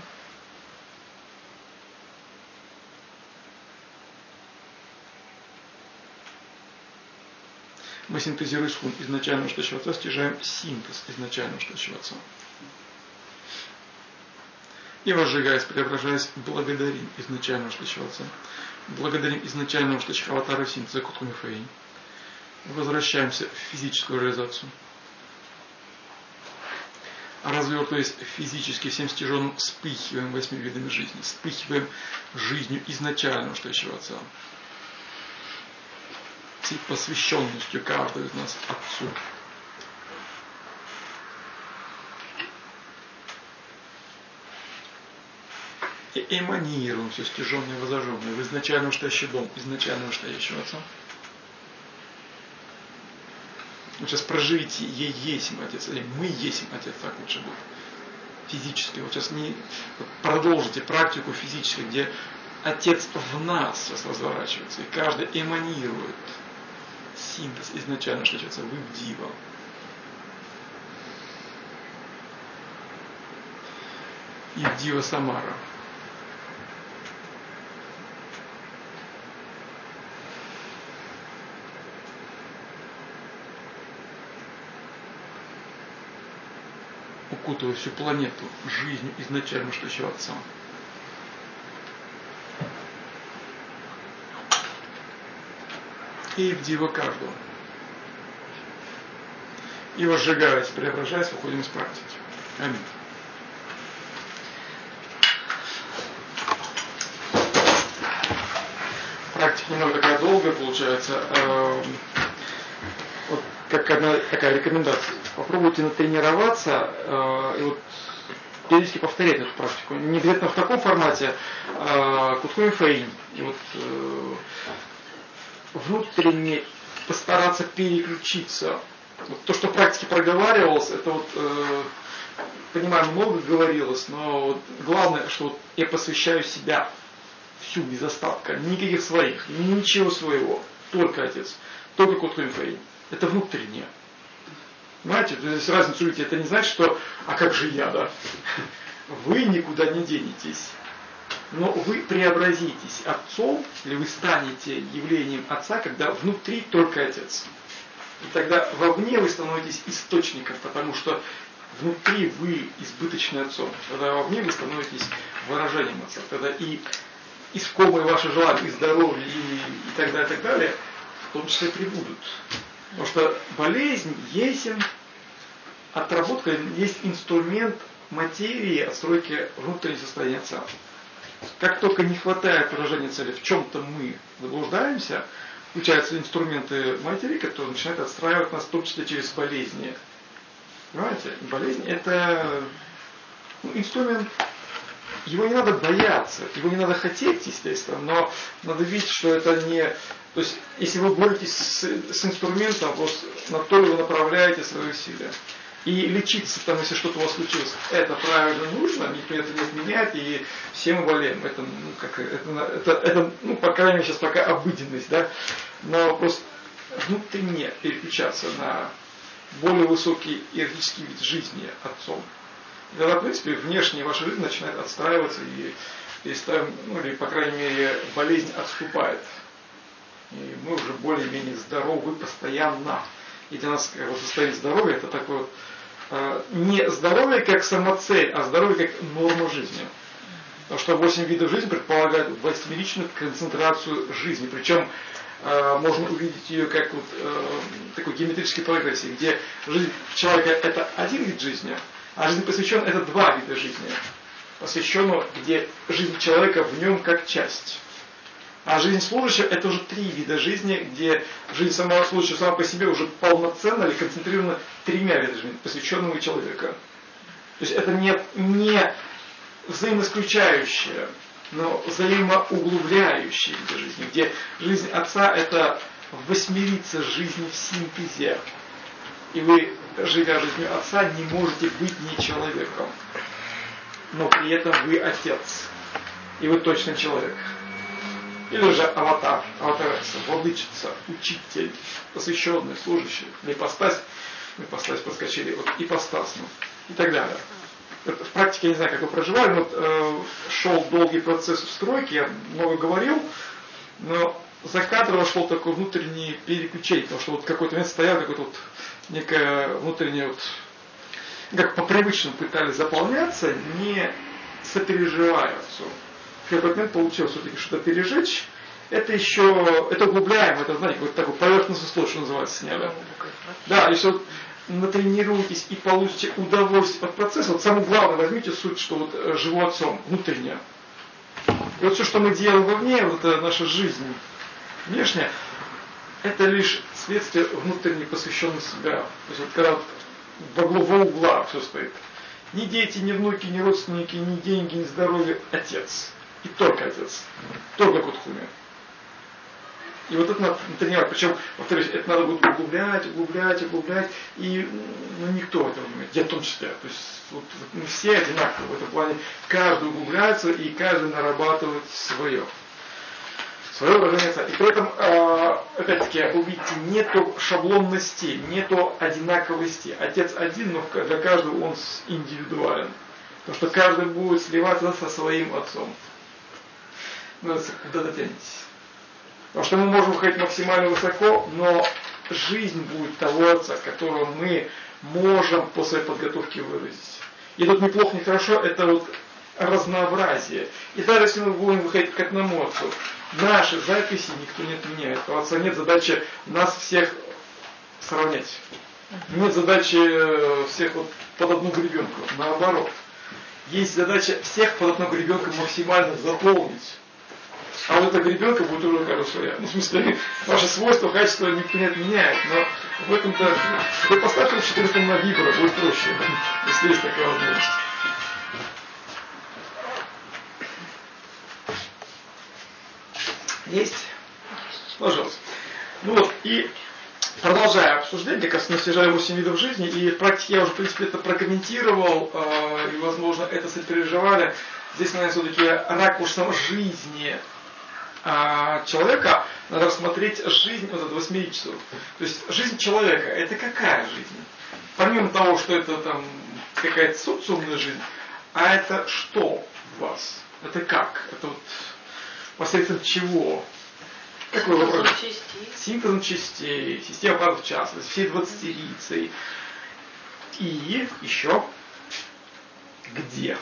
Мы синтезируем схун изначально что Отца, стяжаем синтез изначально что Отца. И возжигаясь, преображаясь, благодарим изначально что Отца. Благодарим изначально что аватара синтеза Кутхуми Фэйнь. Возвращаемся в физическую реализацию. Развертываясь физически всем стяженным, вспыхиваем 8 видами жизни. Вспыхиваем жизнью изначально что Отца. Всей посвященностью каждого из нас Отцу. И эманируем все стяженное и возожженное в изначально настоящий дом, изначально настоящего Отца. Вы сейчас проживите «Е есмь Отец», или «Мы есмь Отец», так лучше будет. Физически. Вот сейчас не продолжите практику физически, где Отец в нас сейчас разворачивается, и каждый эманирует синтез изначально, что называется, вы в дива. И в дива Самара. Укутывая всю планету жизнью изначально, что еще Отца. И в дива каждого. И возжигаясь, преображаясь, выходим из практики. Аминь. Практика немного такая долгая получается. Вот как одна такая рекомендация. Попробуйте натренироваться и вот периодически повторять эту практику. Не обязательно в таком формате, Кутхуми Фэйнь. И вот внутренне постараться переключиться. Вот то, что в практике проговаривалось, это вот, понимаю, много говорилось, но вот главное, что вот я посвящаю себя всю, без остатка, никаких своих, ничего своего, только Отец, только Кутхуми Фэйнь. Это внутреннее. Понимаете, здесь разницу видите, это не значит, что, а как же я, да? Вы никуда не денетесь. Но вы преобразитесь Отцом, или вы станете явлением Отца, когда внутри только Отец. И тогда вовне вы становитесь источником, потому что внутри вы избыточный Отцом. Тогда вовне вы становитесь выражением Отца. Тогда и искомые ваши желания, и здоровье, и так далее, в том числе прибудут. Потому что болезнь есть отработка, есть инструмент материи отстройки внутреннего состояния Отца. Как только не хватает выражения цели, в чем-то мы заблуждаемся, включаются инструменты материи, которые начинают отстраивать нас, в том числе через болезни. Понимаете? Болезнь – это инструмент, его не надо бояться, его не надо хотеть, естественно, но надо видеть, что это не... То есть, если вы боретесь с инструментом, вот на то ли вы направляете свои усилия. И лечиться, там, если что-то у вас случилось, это правильно нужно, никто это не отменяет, и все мы болеем. Это, по крайней мере, сейчас пока обыденность, да. Но просто внутренне переключаться на более высокий иерархический вид жизни Отцом. И тогда, в принципе, внешне ваша жизнь начинает отстраиваться, и перестаем, или, по крайней мере, болезнь отступает. И мы уже более-менее здоровы постоянно. И для нас как бы, состояние здоровья это такое вот, не здоровье как самоцель, а здоровье как норма жизни. Потому что 8 видов жизни предполагают 8-личную концентрацию жизни. Причем можно увидеть ее как вот, такой геометрической прогрессии, где жизнь человека это один вид жизни, а жизнь посвященная это 2 вида жизни. Посвященного, где жизнь человека в нем как часть. А жизнь служащего это уже 3 вида жизни, где жизнь самого служащего сама по себе уже полноценна или концентрирована 3 вида жизни, посвященного человека. То есть это не взаимоисключающее, но взаимоуглубляющие виды жизни, где жизнь Отца это восьмерица жизни в синтезе. И вы, живя жизнью Отца, не можете быть не человеком. Но при этом вы Отец. И вы точно человек. Или же аватар, аватаресса, владычица, учитель, посвященный, служащий, ипостась подскочили, вот ипостасну и так далее. В практике я не знаю, как вы проживали, но шел долгий процесс встройки, я много говорил, но за кадром шел такой внутренний переключение, потому что вот какой-то момент стоял какой-то вот некое внутреннее вот, как по привычному пытались заполняться, не сопереживая отцу. В какой-то момент получилось все-таки что-то пережечь. Это еще, это углубляем, это, знаете, вот такой поверхностный слой, что называется, сняли. Да, если вот натренируетесь и получите удовольствие от процесса, вот самое главное, возьмите суть, что вот живу отцом, внутреннее. И вот все, что мы делаем вовне, вот это наша жизнь внешняя, это лишь следствие внутренней посвященности себя. То есть вот когда вот во угла все стоит. Ни дети, ни внуки, ни родственники, ни деньги, ни здоровье, Отец. И только Отец. Только Кутхуми. И вот это надо тренировать. Причем, повторюсь, это надо будет углублять. И никто этого не умеет. Я в том числе. То есть вот мы все одинаковы в этом плане. Каждый углубляется и каждый нарабатывает свое выражение Отца. И при этом, опять-таки, увидите, нету шаблонности, нету одинаковости. Отец один, но для каждого он индивидуален. Потому что каждый будет сливаться со своим отцом. Ну, куда дотянетесь. Потому что мы можем ходить максимально высоко, но жизнь будет того отца, которого мы можем по своей подготовке выразить. И тут неплохо, не хорошо, это вот разнообразие. И даже если мы будем выходить к одному отцу, наши записи никто не отменяет. У отца нет задачи нас всех сравнять. Нет задачи всех вот под одну гребенку. Наоборот. Есть задача всех под одну гребенку максимально заполнить. А вот эта гребенка будет уже как бы своя. Ну, в смысле, ваши свойства, качества никто не отменяет. Но в этом-то... Вы поставьте лучше телефон на вибро, будет проще. Если есть такая возможность. Есть? Пожалуйста. Ну вот, и продолжая обсуждение, как раз мы снижали 8 видов жизни, и в практике я уже, в принципе, это прокомментировал, и, возможно, это сопереживали. Здесь, наверное, все-таки ракурсом жизни человека надо рассмотреть жизнь вот от 8 часов. То есть жизнь человека это какая жизнь? Помимо того, что это там какая-то социумная жизнь, а это что в вас? Это как? Это вот посредством чего? Какой вопрос? Синтезом частей, система паров частности, все 20-рицы. И еще где?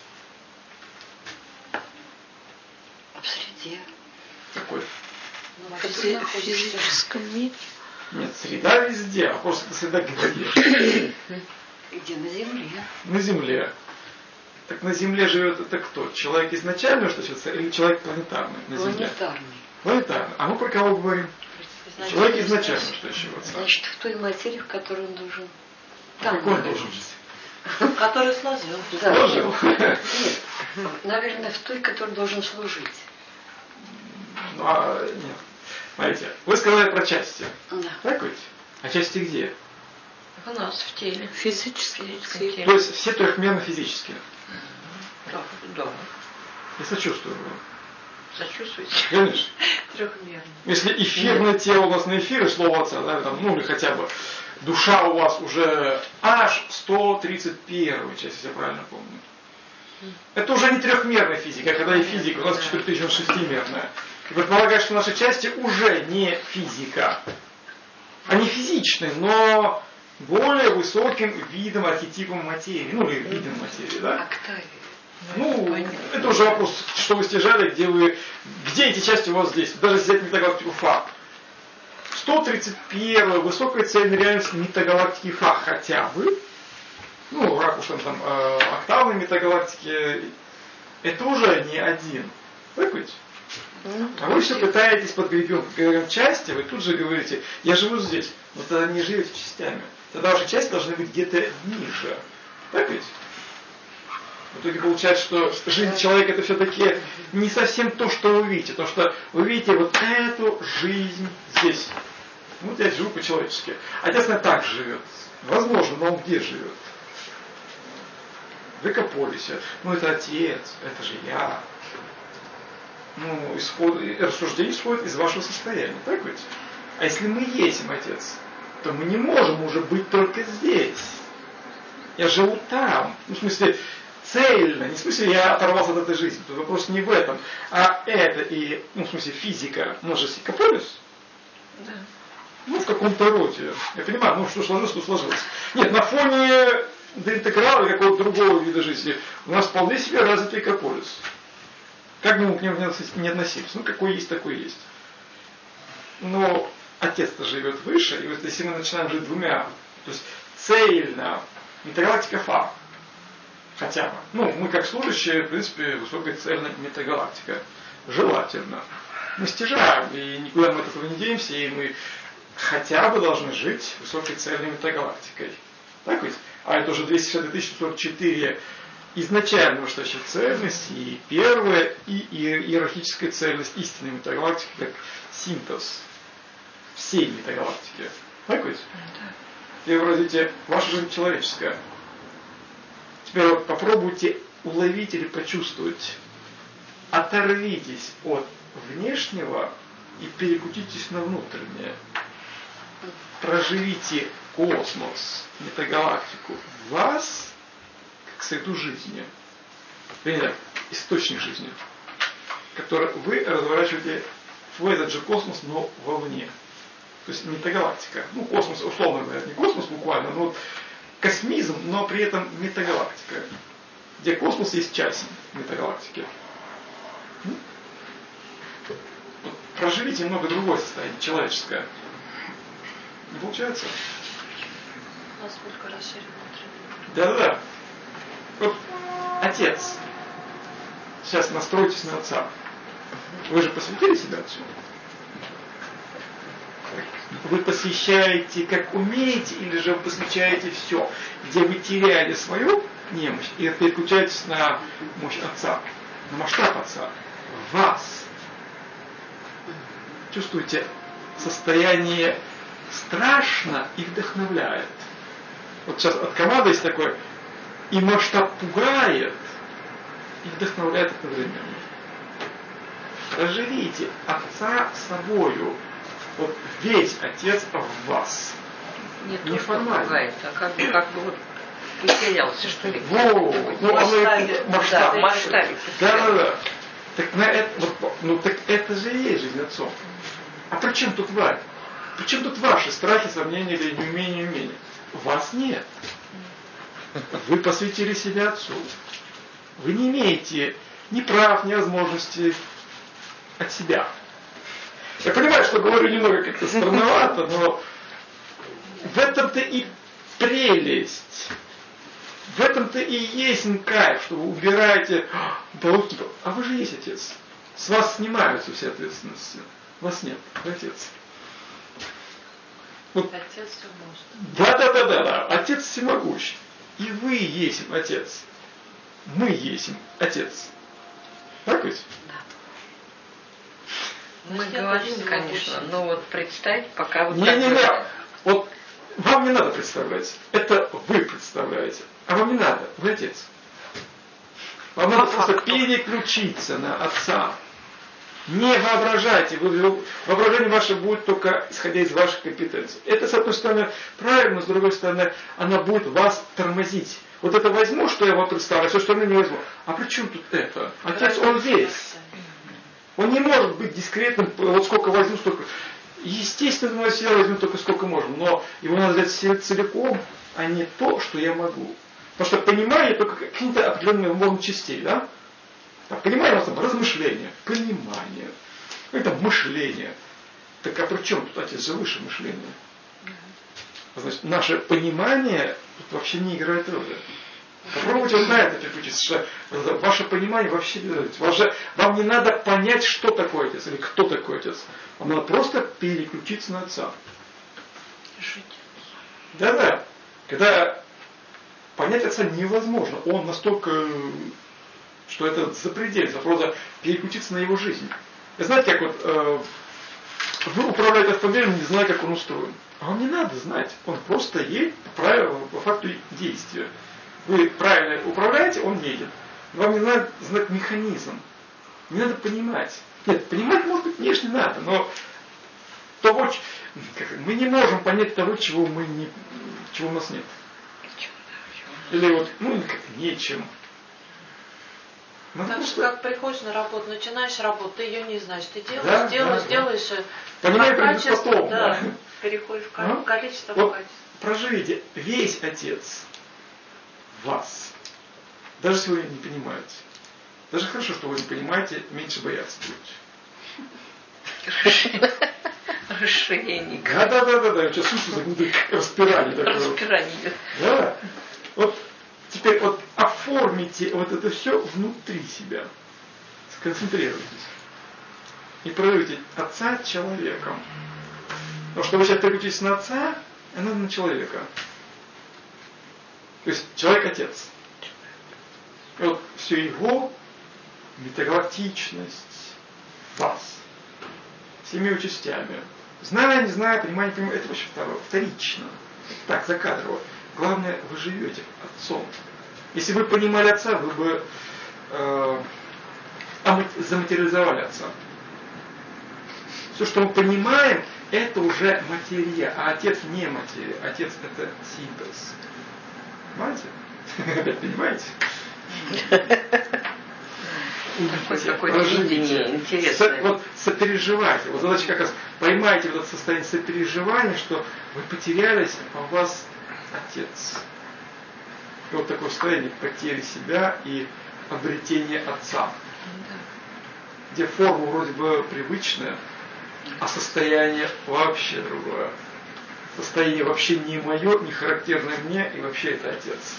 В среде. Какой? В физическом мире. Нет, среда везде, а просто это среда где? Где? На Земле. На Земле. Так на Земле живет это кто? Человек изначально, что сейчас, или человек планетарный на Земле? Планетарный. Планетарный. А мы про кого говорим? Человек изначально, что еще вот. Значит, в той материи, в которой он должен. Там какой он должен жить? Который сложил. Да. Сложил? Нет, наверное, в той, которой должен служить. Ну, нет. Смотрите, вы сказали про части. Да. Так ведь? А части где? У нас в теле. Физически. То есть все трехмерно физические. Да. Я сочувствую вам. Сочувствуете? Конечно. Трехмерно. Если эфирное тело у вас на эфире, слово отца, да, там, ну или хотя бы душа у вас уже аж 131 часть, если я правильно помню. Это уже не трехмерная физика, а когда и физика, у нас 4006-мерная. И предполагает, что наши части уже не физика. Они физичны, но более высоким видом, архетипом материи. Ну или видом материи, да? Октавия. Ну, это уже вопрос, что вы стяжали, где эти части у вас здесь. Даже если взять метагалактику Фа. 131 высокая цельная реальность метагалактики Фа. Хотя бы, ну, ракурсом там октавной метагалактики, это уже не один. Так ведь? А вы все пытаетесь под гребенком части, вы тут же говорите, я живу здесь, но тогда не живете частями. Тогда ваши части должны быть где-то ниже. Так ведь? В итоге получается, что жизнь человека это все-таки не совсем то, что вы видите. Потому что вы видите вот эту жизнь здесь. Вот я живу по-человечески. Отец наверное, так живет. Возможно, но он где живет? В Экополисе. Ну это отец, это же я. Ну, рассуждение исходит из вашего состояния. Так ведь? А если мы есть отец, то мы не можем уже быть только здесь. Я живу там. Ну, в смысле, цельно. Не в смысле, я оторвался от этой жизни. Тут вопрос не в этом. А это и, ну, в смысле, физика. У нас же Экополис. Да. Ну, в каком-то роде. Я понимаю, ну, что сложилось, то сложилось. Нет, на фоне доинтеграла или какого-то другого вида жизни у нас вполне себе развитый Экополис. Как бы мы к нему не относились. Ну, какой есть, такой есть. Но отец-то живет выше, и вот если мы начинаем жить двумя, то есть цельно, метагалактика Фа, хотя бы. Ну, мы как служащие, в принципе, высокая цельная метагалактика. Желательно. Мы стяжаем, и никуда мы от этого не денемся, и мы хотя бы должны жить высокой цельной метагалактикой. Так ведь? А это уже 262 144 изначально вышедшая цельность, и первая, и иерархическая цельность истинной метагалактики, как синтез всей метагалактики. Так ведь? Теперь выразите, ваша жизнь человеческая. Теперь вот попробуйте уловить или почувствовать. Оторвитесь от внешнего и перекутитесь на внутреннее. Проживите космос, метагалактику в вас, как среду жизни. Вернее, источник жизни, который вы разворачиваете в этот же космос, но вовне. То есть метагалактика. Ну, космос, условно говоря, не космос буквально, но вот космизм, но при этом метагалактика. Где космос есть часть метагалактики. Проживите немного другое состояние, человеческое. Не получается? Насколько расширен внутренний. Да-да-да. Вот отец. Сейчас настройтесь на отца. Вы же посвятили себя отцу? Вы посвящаете как умеете, или же вы посвящаете все, где вы теряли свою немощь и переключаетесь на мощь отца, на масштаб отца, в вас. Чувствуете, состояние страшно и вдохновляет. Вот сейчас от команды есть такое, и масштаб пугает, и вдохновляет одновременно. Проживите отца собою. Вот весь отец в вас. Не то, что Неформально. пугает, а как бы вот потерялся, что ли. Масштаб. В масштабе. Да. Так, на это, вот, ну, так это же и есть жизнь отцом. А при чем тут вы? При чем тут ваши страхи, сомнения или неумение, умения? Вас нет. Вы посвятили себя отцу. Вы не имеете ни прав, ни возможностей от себя. Я понимаю, что говорю немного как-то странновато, но в этом-то и прелесть. В этом-то и есть кайф, что вы убираете, а вы же есть отец. С вас снимаются все ответственности. Вас нет, вы отец. Вот. Отец все может. Да. Отец всемогущ. И вы есть отец. Мы есть отец. Так ведь? Мы говорим, конечно, но вот представить, пока вы... Не. Вот вам не надо представлять. Это вы представляете. А вам не надо. Вы отец. Вам надо просто переключиться на отца. Не воображайте. Воображение ваше будет только исходя из ваших компетенций. Это, с одной стороны, правильно, с другой стороны, она будет вас тормозить. Вот это возьму, что я вам представляю, все остальное не возьму. А при чем тут это? Отец, он весь. Он не может быть дискретным, вот сколько возьму, столько. Естественно, мы себя возьмем только сколько можем, но его надо взять целиком, а не то, что я могу. Потому что понимание только какие-то определенные можно частей, да? А понимание у нас там размышление, понимание, это мышление. Так а при чем тут отец же выше мышления? Значит, наше понимание тут вообще не играет роли. Попробуйте на это переключиться, что ваше понимание вообще вам не надо понять, что такое отец или кто такой отец. Вам надо просто переключиться на отца. Жить. Да. Когда понять отца невозможно. Он настолько, что это запредельно. Просто переключиться на его жизнь. Вы знаете, как вот вы управляете автомобилем, не зная, как он устроен. А вам не надо знать. Он просто едет по факту действия. Вы правильно управляете, он едет. Вам не надо знать механизм. Не надо понимать. Нет, понимать, может быть, внешне надо, но мы не можем понять того, чего у нас нет. Или вот, нечем. Так что как приходишь на работу, начинаешь работу, ты ее не знаешь. Ты делаешь. Понимаю, потом. Да. Переходишь в количество, в качество. Проживите весь отец вас. Даже если вы не понимаете. Даже хорошо, что вы не понимаете, меньше бояться будете. Расширение. Да. Я сейчас слышу распирание такое. Распирание. Да. Вот теперь оформите вот это все внутри себя. Сконцентрируйтесь. И проживите отца человеком. Потому что вы сейчас переключитесь на отца, а надо на человека. То есть человек-отец. И вот все его, метагалактичность, вас. Всеми частями. Зная, не зная, понимая, не понимая, это вообще вторично. Так, закадрово. Главное, вы живете отцом. Если вы понимали отца, вы бы заматериализовали отца. Все, что мы понимаем, это уже материя, а отец не материя. Отец это синтез. Понимаете? Опять понимаете? Какое-то видение интересное. Сопереживайте. Вот задача как раз поймайте вот это состояние сопереживания, что вы потерялись, а у вас отец. И вот такое состояние потери себя и обретения отца. Где форма вроде бы привычная, а состояние вообще другое. Состояние вообще не мое, не характерное мне, и вообще это отец.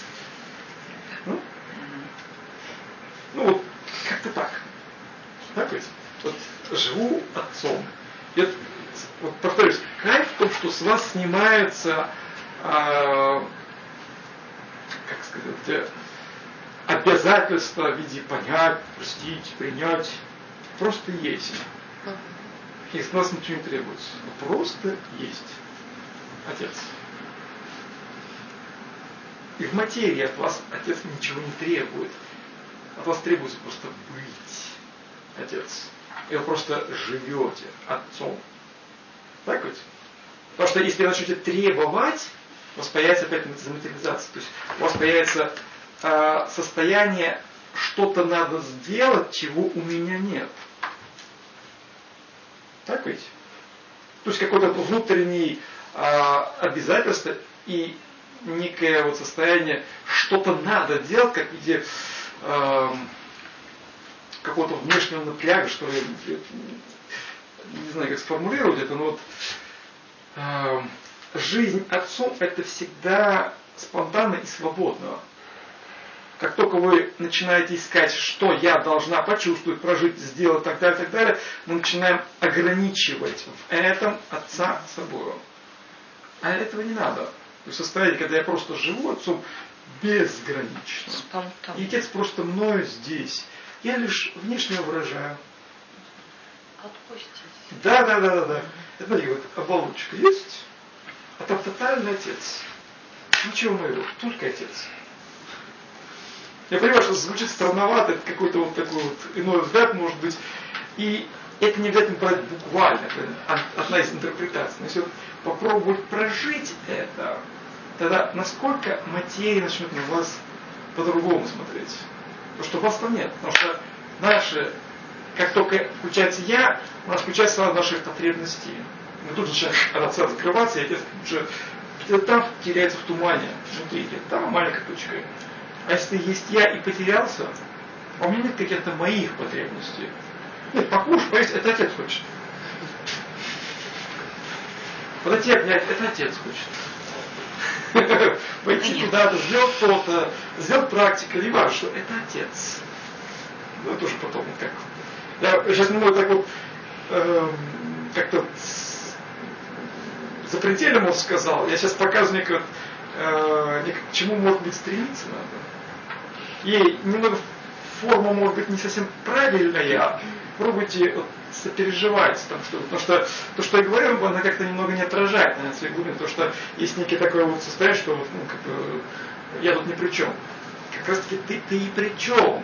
Вот как-то так. Так ведь? Вот живу отцом. И повторюсь, кайф в том, что с вас снимаются обязательства в виде понять, простить, принять. Просто есть. И с нас ничего не требуется. Просто есть отец. И в материи от вас отец ничего не требует. От вас требуется просто быть отец. И вы просто живете отцом. Так ведь? Потому что если вы начнете требовать, у вас появится опять заматериализация. То есть у вас появится состояние, что-то надо сделать, чего у меня нет. Так ведь? То есть какое-то внутреннее обязательство и некое состояние, что-то надо делать, как в виде какого-то внешнего напряга, что ли, не знаю, как сформулировать это, но жизнь отцом это всегда спонтанно и свободно. Как только вы начинаете искать, что я должна почувствовать, прожить, сделать, так далее, мы начинаем ограничивать в этом отца собой. А этого не надо. То есть состояние, когда я просто живу отцом, безгранично. Спонтанно. И отец просто мною здесь. Я лишь внешне выражаю. Отпустить. Да. Это, смотрите, вот оболочка есть, а там тотальный отец. Ничего моего, только отец. Я понимаю, что звучит странновато, это какой-то такой иной взгляд может быть. И это не обязательно брать буквально, это одна из интерпретаций. Но если попробовать прожить это, тогда насколько материя начнет на вас по-другому смотреть. Потому что вас там нет. Потому что как только включается я, у нас включаются сразу наши потребности. Мы тут же начинаем от отца открываться, и отец уже где-то там теряется в тумане внутри, где-то там маленькая точка. А если есть я и потерялся, а у меня нет каких-то моих потребностей. Нет, покушать, поесть, это отец хочет. Подойти обнять, это отец хочет. пойти куда-то, сделать то-то, сделать практику, не важно, что это отец. Ну, это уже потом как. Я сейчас не могу так вот как-то запредельно сказал. Я сейчас показываю к чему может быть стремиться надо. И немного форма может быть не совсем правильная. Пробуйте вот, сопереживать, потому что то, что я говорю, она как-то немного не отражает на свои глубины, потому что есть некое такое вот состояние, что вот, ну, как бы, я тут ни при чем. Как раз таки ты и при чем.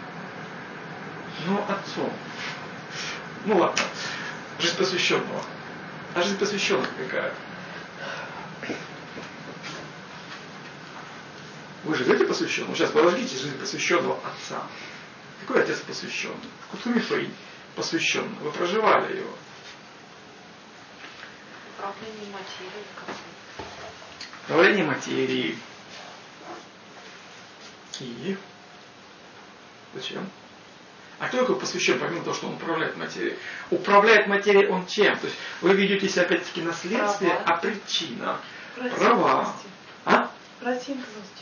Но отцом. Ну ладно. Жизнь посвященного. А жизнь посвященного какая? Вы живете посвященного? Сейчас подождите жизнь посвященного отца. Какой отец посвященный? Кутумифей посвященный. Вы проживали его. Управление материей. Управление материей. И? Зачем? А кто такой посвящен, помимо того, что он управляет материей? Управляет материей он чем? То есть вы ведетесь опять-таки на следствие, а причина. Права. А? Просинтезности.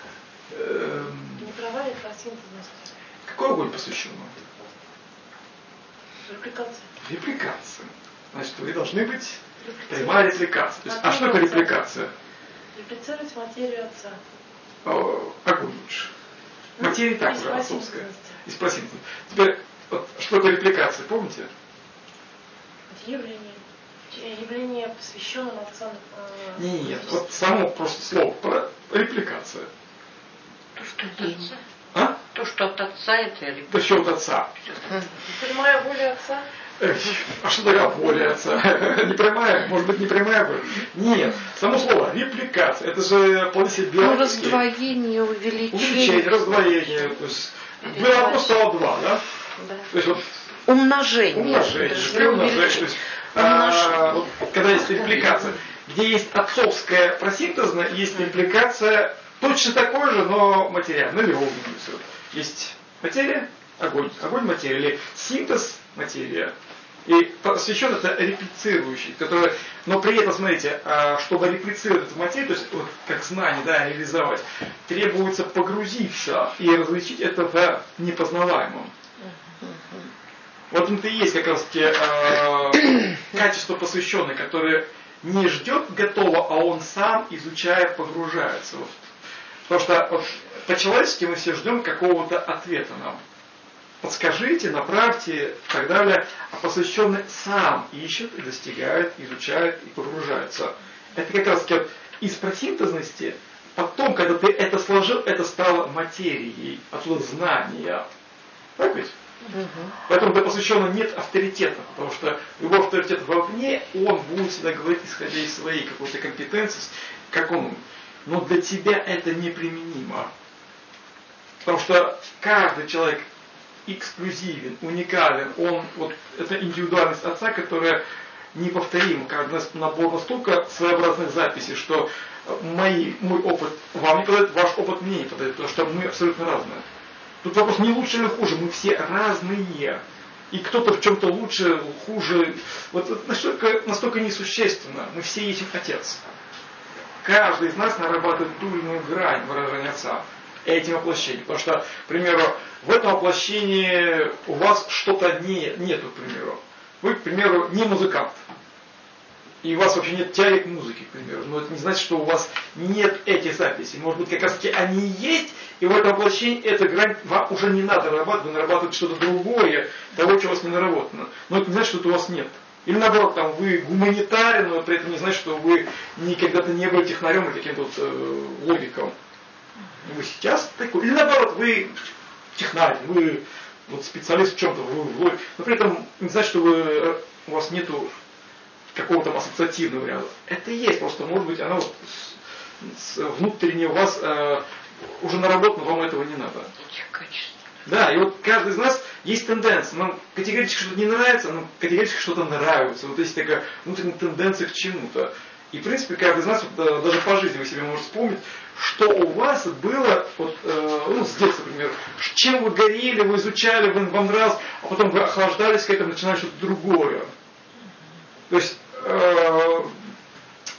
Не права, а просинтезности. Какой огонь посвященного? Репликация. Репликация. Значит, вы должны быть прямая репликация. То есть, а что такое репликация? Реплицировать материю отца. Огонь лучше. Материя так уже отцовская. Из просинтеза. Теперь, вот, что такое репликация, помните? Явление посвященного отца. Нет, вот само просто слово репликация. То, что от отца. А? То, что от отца, это репликация. То, что от отца. Прямая воля отца? А что такое воля отца? Непрямая? Может быть, непрямая воля? Нет. Само слово репликация. Это же вполне себе биологически. Раздвоение, увеличение. Увеличение, раздвоение. То есть, было одно, стало два, да? Да. То есть, вот, Умножение. Умножение. То есть, вот, когда есть репликация, где есть отцовская просинтезная, есть репликация точно такой же, но материальный, или ровный. Есть материя, огонь, огонь материя, или синтез материя. И посвящен это реплицирующий, который, но при этом, смотрите, чтобы реплицировать эту материю, то есть вот, как знание, да, реализовать, требуется погрузиться и различить это в непознаваемом. Вот это и есть как раз таки качество посвященное, которое не ждет готово, а он сам, изучая, погружается. Вот. Потому что вот, по-человечески мы все ждем какого-то ответа нам. Подскажите, направьте и так далее. А посвященный сам ищет и достигает, изучает и погружается. Это как раз таки из просинтезности, потом, когда ты это сложил, это стало материей, отсюда знания. Так ведь? Поэтому для посвященного нет авторитета, потому что любой авторитет вовне, он будет всегда говорить, исходя из своей какой-то компетенции, как он. Но для тебя это неприменимо. Потому что каждый человек эксклюзивен, уникален. Он, вот, это индивидуальность отца, которая неповторима. Каждый набор настолько своеобразных записей, что мой опыт вам не подойдет, ваш опыт мне не подойдет, потому что мы абсолютно разные. Тут вопрос не лучше или хуже, мы все разные. И кто-то в чем-то лучше, хуже. Вот настолько несущественно. Мы все ищем отец. Каждый из нас нарабатывает ту или иную грань выражения отца этим воплощением. Потому что, к примеру, в этом воплощении у вас что-то нету, к примеру. Вы, к примеру, не музыкант. И у вас вообще нет тяги к музыке, к примеру. Но это не значит, что у вас нет этих записей. Может быть, как раз таки они есть, и в этом воплощении эта грань вам уже не надо нарабатывать, вы нарабатываете что-то другое, того, чего у вас не наработано. Но это не значит, что это у вас нет. Или наоборот, там, вы гуманитарий, но при этом не значит, что вы никогда-то не были технарем или каким-то логиком. Вы сейчас такой. Или наоборот, вы технарь, вы вот специалист в чем-то, вы в логике. Но при этом не значит, что у вас нету какого-то ассоциативного ряда. Это и есть, просто может быть оно вот внутренне у вас уже наработано, вам этого не надо. Да, и вот каждый из нас есть тенденция. Нам категорически что-то не нравится, нам категорически что-то нравится. Вот есть такая внутренняя тенденция к чему-то. И в принципе каждый из нас, вот, даже по жизни вы себе можете вспомнить, что у вас было вот, с детства, например, чем вы горели, вы изучали, вам нравилось, а потом вы охлаждались к этому, начинали что-то другое. То есть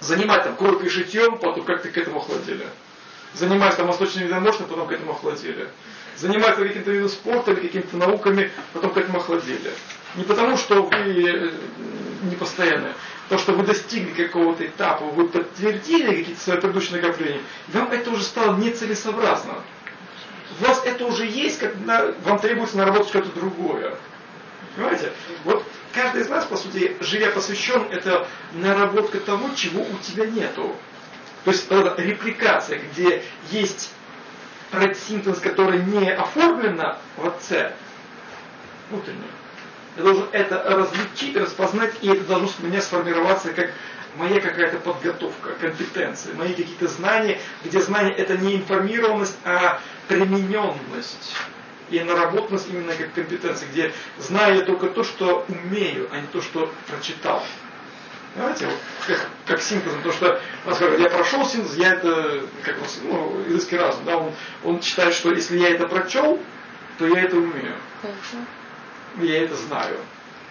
занимать там кройкой и шитьем, потом как-то к этому охладели. Занимаясь там восточными видами мощно, потом к этому охладели. Заниматься каким-то видом спорта или какими-то науками, потом к этому охладели. Не потому, что вы не постоянны, потому что вы достигли какого-то этапа, вы подтвердили какие-то свои предыдущие накопления, и вам это уже стало нецелесообразно. У вас это уже есть, вам требуется наработать что-то другое. Понимаете? Вот каждый из нас, по сути, живя посвящен, это наработка того, чего у тебя нету. То есть это репликация, где есть синтез, который не оформлена в отце, внутренне. Я должен это различить, распознать, и это должно у меня сформироваться как моя какая-то подготовка, компетенции, мои какие-то знания, где знание это не информированность, а примененность. И наработанность именно как компетенция, где знаю я только то, что умею, а не то, что прочитал. Понимаете, вот как синтезом, потому что я прошел синтез, я это, как языцкий разум, да, он считает, что если я это прочел, то я это умею. Я это знаю.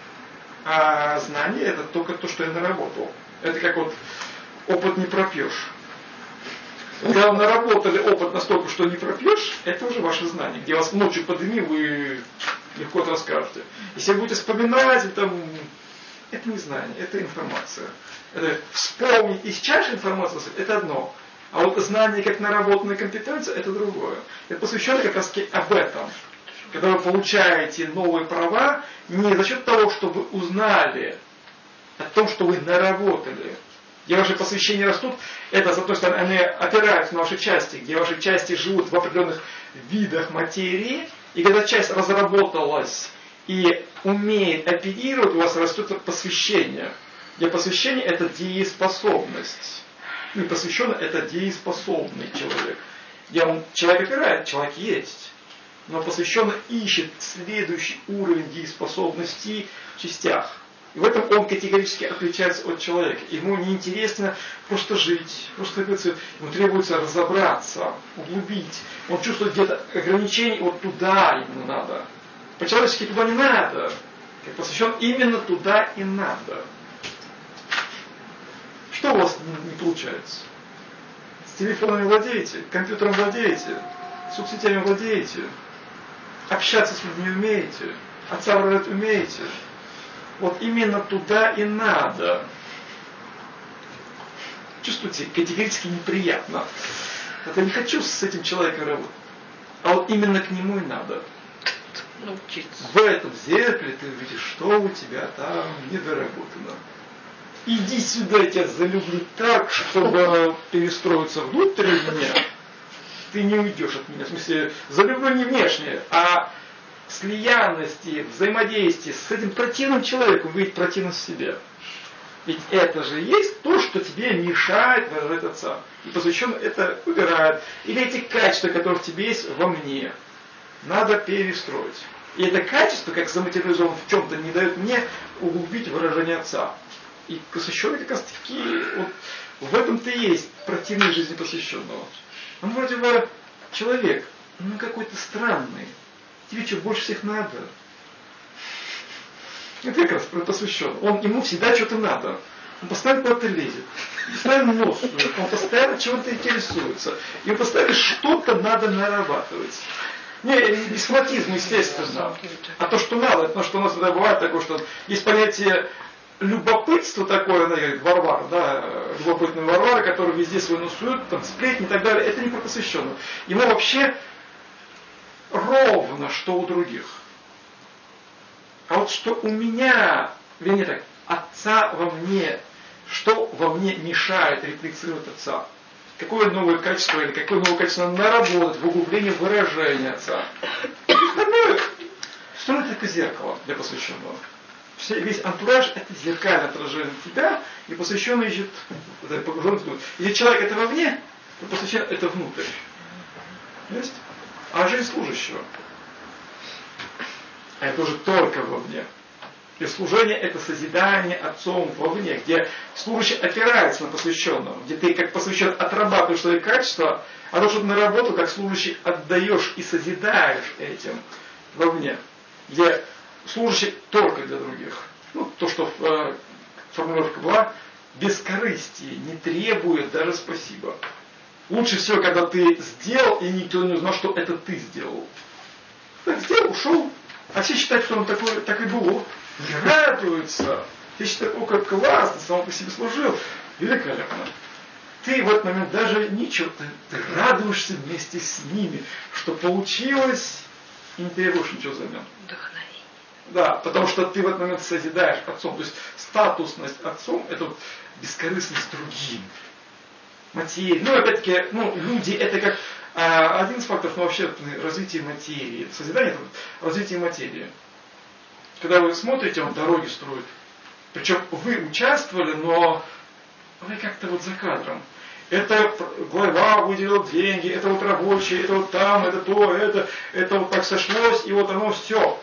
А знание это только то, что я наработал. Это как вот опыт не пропьешь. Когда вы наработали опыт настолько, что не пропьешь, это уже ваше знание. Где вас ночью подними, вы легко это расскажете. Если вы будете вспоминать, это не знание, это информация. Это вспомнить из чаши информацию, это одно. А вот знание как наработанная компетенция, это другое. Это посвящено как раз об этом. Когда вы получаете новые права, не за счет того, что вы узнали, а о том, что вы наработали. Где ваши посвящения растут, это, с одной стороны, они опираются на ваши части, где ваши части живут в определенных видах материи, и когда часть разработалась и умеет оперировать, у вас растет посвящение. Где посвящение это дееспособность. И посвященный это дееспособный человек. Где человек опирает, человек есть. Но посвященный ищет следующий уровень дееспособности в частях. И в этом он категорически отличается от человека. Ему не интересно просто жить, просто ему требуется разобраться, углубить. Он чувствует где-то ограничения, вот туда ему надо. По-человечески туда не надо. Как посвящен именно туда и надо. Что у вас не получается? С телефонами владеете, компьютером владеете, соцсетями владеете, общаться с людьми умеете, отца выбрать умеете. Вот именно туда и надо. Чувствуете, категорически неприятно. Это не хочу с этим человеком работать. А вот именно к нему и надо. Научиться. В этом зеркале ты увидишь, что у тебя там недоработано. Иди сюда, я тебя залюблю так, чтобы перестроиться внутрь меня. Ты не уйдешь от меня. В смысле, залюблю не внешне, а слиянности, взаимодействии с этим противным человеком, видеть противность в себе. Ведь это же есть то, что тебе мешает выражать отца. И посвященно это убирает. Или эти качества, которые в тебе есть во мне, надо перестроить. И это качество, как заматериализовано в чем-то, не дает мне углубить выражение отца. И посвященный как раз таки, вот в этом-то и есть противной жизни посвященного. Он вроде бы человек, но какой-то странный. Тебе что, больше всех надо? Это как раз посвященный. Ему всегда что-то надо. Он постоянно куда-то лезет. Постоянно нос сует. Он постоянно чего-то интересуется. Ему постоянно что-то надо нарабатывать. Не схватизм, естественно. А то, что надо, потому что у нас иногда бывает такое, что есть понятие любопытство такое, говорит, Варвара, да, любопытный Варвара, который везде свой нос сует, там сплетни и так далее. Это не про посвященного. Ему вообще ровно, что у других. А вот что у меня, вернее так, отца во мне, что во мне мешает реплицировать отца? Какое новое качество или какое новое качество надо наработать в углублении выражения отца? Остальное строит это зеркало для посвященного. Весь антураж это зеркальное отражение тебя, и посвященный ищет погруженный в. Если человек это вовне, то посвященный это внутрь. Есть? А жизнь служащего. А это уже только вовне. И служение это созидание отцом вовне, где служащий опирается на посвященного, где ты как посвящен отрабатываешь свои качества, а то, чтобы наработал, как служащий отдаешь и созидаешь этим вовне, где служащий только для других. Ну, то, что формулировка была, бескорыстие, не требует даже спасибо. Лучше всего, когда ты сделал, и никто не узнал, что это ты сделал. Так сделал, ушел. А все считают, что он такой, так и было. И радуются. Все считают, о, как классно, сам по себе служил. Великолепно. Ты в этот момент даже ничего, ты радуешься вместе с ними, что получилось, и не требуешь ничего взамен. Вдохновение. Да, потому что ты в этот момент созидаешь отцом. То есть статусность отцом – это вот бескорыстность другим. Материя. Ну, опять-таки, люди – это как один из факторов, но вообще развитие материи. Созидание – это развитие материи. Когда вы смотрите, он дороги строит. Причем вы участвовали, но вы как-то вот за кадром. Это глава выделил деньги, это вот рабочие, это вот там, это то, это вот так сошлось, и вот оно все.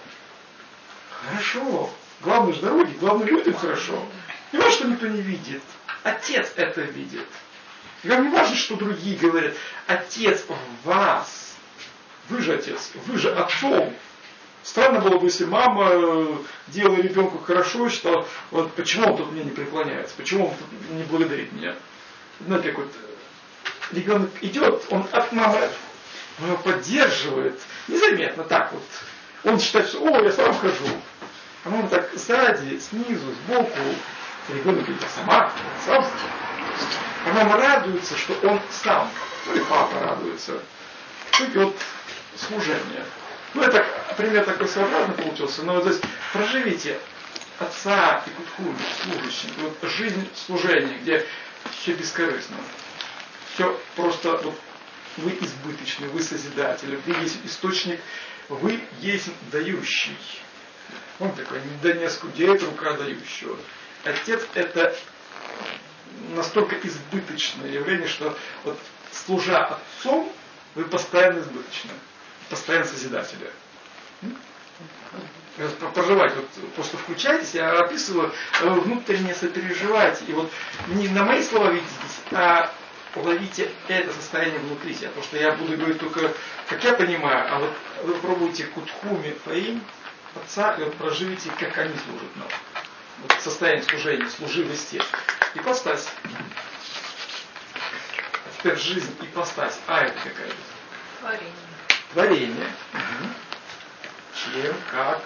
Хорошо. Главное же дороги, главное людям хорошо. Не важно, что никто не видит. Отец это видит. И вам не важно, что другие говорят. Отец в вас. Вы же отец, вы же отцом. Странно было бы, если мама делала ребенку хорошо, считала, вот почему он тут мне не преклоняется, почему он тут не благодарит меня. Знаете, как вот ребенок идет, он от мамы его поддерживает, незаметно так вот. Он считает, что о, я сам хожу. А мама так сзади, снизу, сбоку. Ребенок идет сам. А мама радуется, что он сам. Ну и папа радуется. Идет служение. Ну, это пример такой своеобразный получился, но вот здесь проживите отца и куткуми служащим. Вот жизнь служения, где все бескорыстно. Все просто вот вы избыточны, вы созидатели, вы есть источник, вы есть дающий. Он такой, да не оскудеет рука дающего. Отец это настолько избыточное явление, что вот служа отцом, вы постоянно избыточны. Постоянно созидатели. Проживайте, вот просто включайтесь, я описываю внутреннее сопереживайте. И вот не на мои слова видитесь, а ловите это состояние внутри себя. Потому что я буду говорить только, как я понимаю, а вот вы пробуйте кутхуми фаим, отца, и вот проживите, как они служат нам. Вот состояние служения, служивости. Ипостась. А теперь жизнь, ипостась. А это какая-то? Творение. Творение. Угу. Чем, как?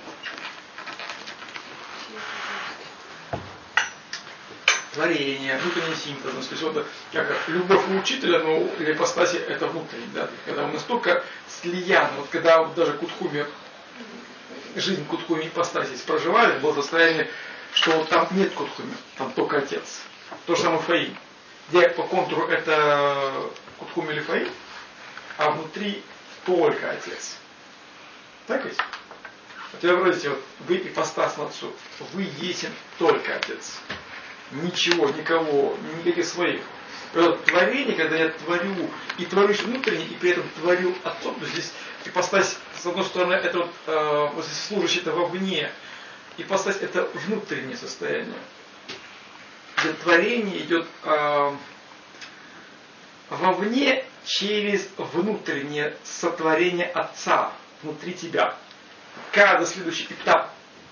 Творение, внутренний синтез. То есть вот как любовь у учителя, но для ипостаси это внутренний. Да? Когда он настолько слиян, вот когда вот даже Кутхуми, жизнь Кутхуми ипостаси проживали, было состояние, что там нет Кутхуми, там только отец. То же самое Фаим. Где по контуру это Кутхуми или Фаим, а внутри только отец. Так ведь? Вот вы вроде вот, вы ипостас отцу, вы есть только отец. Ничего, никого, никаких своих. Это творение, когда я творю, и творю внутренне, и при этом творю отцом, то здесь ипостась, с одной стороны, это вот здесь служащий это вовне, ипостась это внутреннее состояние. Где творение идет вовне через внутреннее сотворение Отца внутри тебя. Каждый следующий этап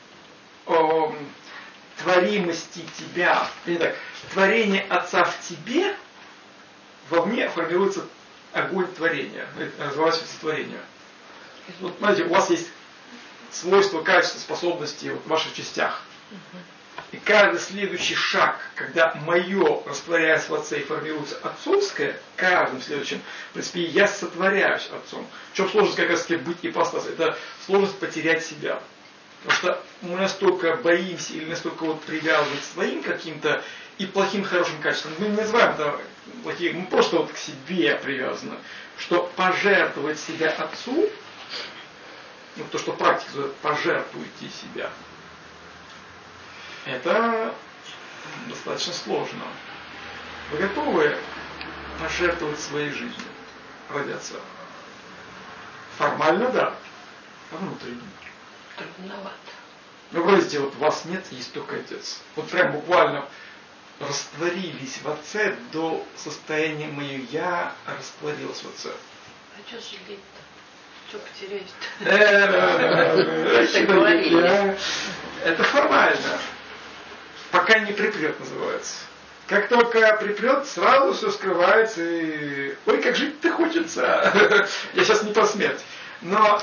творимости тебя, или так, творение Отца в тебе, вовне формируется огонь творения, развивается сотворение. Вот, знаете, у вас есть свойства, качества, способности вот, в ваших частях. И каждый следующий шаг, когда мое растворяется в Отце и формируется отцовское, каждым следующим, в принципе, я сотворяюсь Отцом. В чем сложность как раз таки быть ипостасом? Это сложность потерять себя. Потому что мы настолько боимся или настолько вот привязаны к своим каким-то и плохим, хорошим качествам. Мы не называем это плохим, мы просто вот к себе привязаны. Что пожертвовать себя Отцу, ну, то, что практика называет пожертвуйте себя, это достаточно сложно. Вы готовы пожертвовать своей жизнью ради Отца? Формально да, а внутренне Трудновато. Ну, вроде вот вас нет, есть только Отец. Вот прям буквально растворились в Отце до состояния мое я растворилось в Отце. А что жалеть-то? Что потеряешь-то? Это формально. Пока не припрет называется. Как только припрет, сразу все скрывается, и ой, как жить-то хочется. Я сейчас не про смерть. Но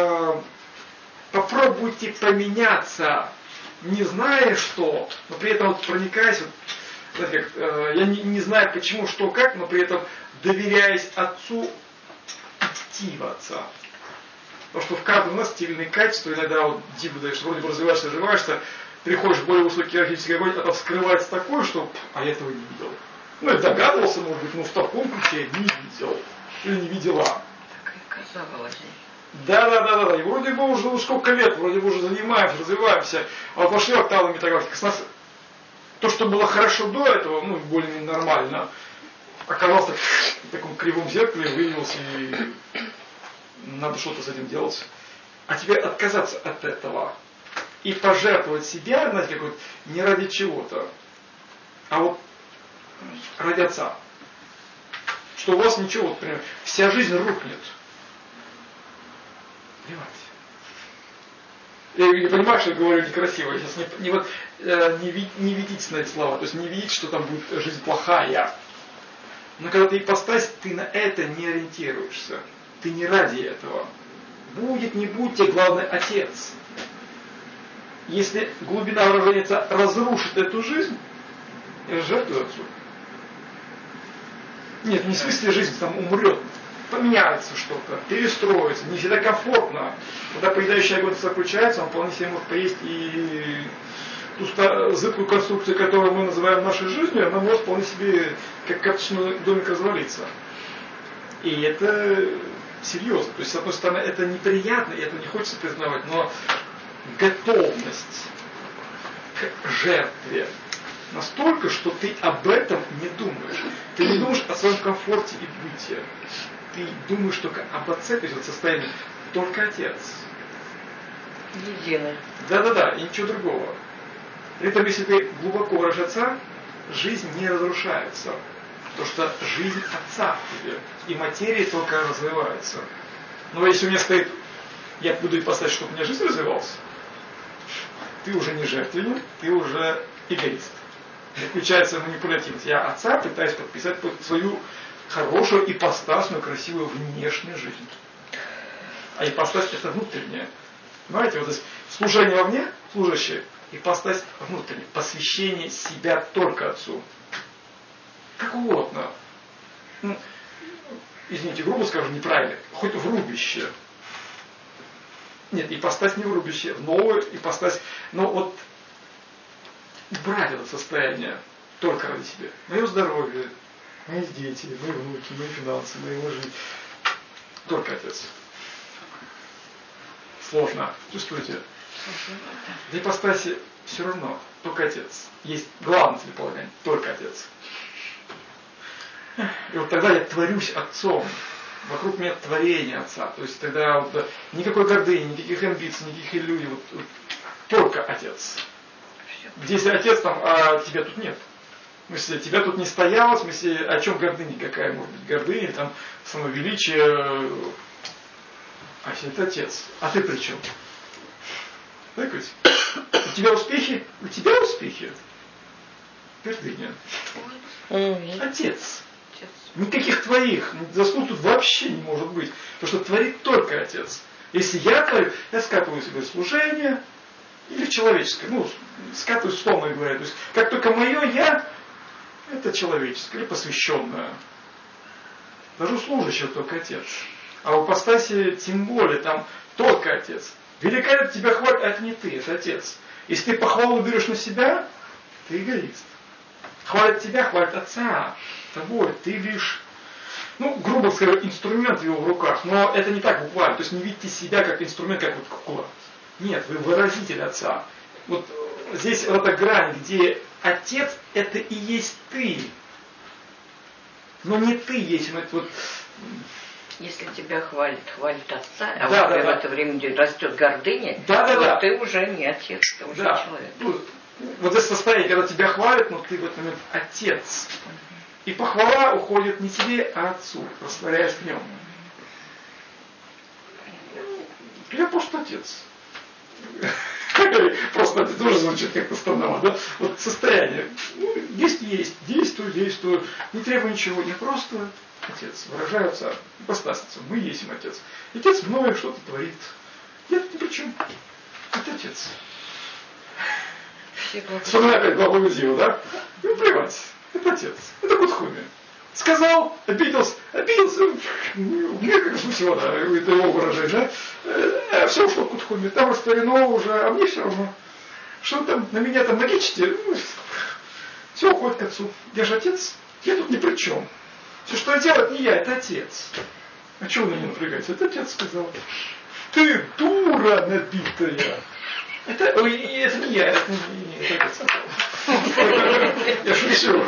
попробуйте поменяться, не зная что, но при этом вот проникаясь, вот, знаете, как, я не знаю почему, что, как, но при этом доверяясь Отцу, идти в Отца. Потому что в каждом у нас стильные качества, иногда вот диву даешь, вроде бы развиваешься, развиваешься, приходишь в более высокий иерархический огонь, а там вскрывается такое, что а я этого не видел. Ну, я догадывался, может быть, но в таком ключе не видел. Или не видела. Так и казалось. Да. И вроде бы уже сколько лет, вроде бы уже занимаемся, развиваемся. А вот пошли октавы метаграфики. С нас то, что было хорошо до этого, ну, более-менее нормально, оказалось в таком кривом зеркале, вылился, и надо что-то с этим делать. А теперь отказаться от этого и пожертвовать себя, знаете, как вот, не ради чего-то, а вот ради Отца. Что у вас ничего, вот, например, вся жизнь рухнет. Понимаете? Я понимаю, что я говорю некрасиво. Я сейчас не ведитесь на эти слова. То есть не видите, что там будет жизнь плохая. Но когда ты ипостась, ты на это не ориентируешься. Ты не ради этого. Будет, не будет, тебе главный Отец. Если глубина выражения Отца разрушит эту жизнь, я жертвую Отцу. Нет, не в смысле жизнь там умрет. Поменяется что-то, перестроится, не всегда комфортно. Когда поедающий огонь включается, он вполне себе может поесть и ту зыбкую конструкцию, которую мы называем нашей жизнью, она может вполне себе как карточный домик развалиться. И это серьезно. То есть, с одной стороны, это неприятно, и это не хочется признавать, но готовность к жертве настолько, что ты об этом не думаешь. Ты не думаешь о своем комфорте и бытии. Ты думаешь только об Отце, то есть вот состоянии только Отец. Единый. Да, и ничего другого. При этом, если ты глубоко выражаешь Отца, жизнь не разрушается. Потому что жизнь Отца в тебе. И материя только развивается. Но если у меня стоит, я буду ипостась, чтобы у меня жизнь развивалась, ты уже не жертвенник, ты уже эгоист. Включается манипулятивность. Я Отца пытаюсь подписать под свою хорошую, ипостасную, красивую внешнюю жизнь. А ипостась это внутренняя. Понимаете, вот здесь служение вовне, служащее, ипостась внутренняя, посвящение себя только Отцу. Как угодно. Ну, извините, грубо скажу, неправильно. Хоть в рубище. Нет, ипостась не в рубище, в новую ипостась. Но вот убрать это состояние только ради себя. Мое здоровье, мои дети, мои внуки, мои финансы, моя жизнь. Только Отец. Сложно. Чувствуете? В ипостаси все равно. Только Отец. Есть главное целеполагание. Только Отец. И вот тогда я творюсь Отцом. Вокруг меня творение Отца. То есть тогда вот, никакой гордыни, никаких амбиций, никаких иллюзий. Вот, только Отец. Здесь Отец там, а тебя тут нет. В смысле, тебя тут не стояло, в смысле, о чем гордыня, какая может быть гордыня, или там самовеличие. А если это Отец, а ты при чем? Так ведь? У тебя успехи? У тебя успехи? Гордыня. Отец. Никаких твоих заслуг тут вообще не может быть. Потому что творит только Отец. Если я творю, я скатываю себе служение или человеческое. Ну, скатываюсь, условно говоря. То есть, как только мое я, это человеческое или посвященное. Даже служащего только Отец. А в ипостаси тем более, там только Отец. Великолепно тебя хвалит, а это не ты, это Отец. Если ты похвалу берешь на себя, ты эгоист. Хвалит тебя, хвалит Отца. Тобой, ты лишь, ну, грубо сказать, инструмент в его в руках. Но это не так буквально. То есть не видите себя как инструмент, как вот кукла. Нет, вы выразитель Отца. Вот здесь вот эта грань, где Отец это и есть ты. Но не ты есть. Вот, если тебя хвалит Отца, а да, в это время растет гордыня, то ты уже не Отец, ты уже человек. Вот это состояние, когда тебя хвалят, но ты в этот момент Отец. И похвала уходит не тебе, а Отцу, растворяясь в нем. Я просто Отец. Просто это тоже звучит как-то странно, да? Вот состояние. Ну, есть, действую. Не требую ничего, не просто Отец. Выражаю Отца. Ипостасицу. Мы есть им Отец. Отец мною что-то творит. Я тут ни при чем. Это Отец. Вспоминаю опять главу Гудзиева, да? Ну, плевать. Это Отец. Это Гудхуми. Сказал, обиделся. Мне как смысл, да, это его выражение, да? Все ушло к Гудхуми. Там растворено уже, а мне все равно. Что там, на меня там магичите? Все уходит к Отцу. Я же Отец. Я тут ни при чем. Все, что я делаю, это не я, это Отец. А чего вы меня напрягаете? Это Отец сказал. Ты дура набитая. Это не я, это не Отец сказал. Я шучу.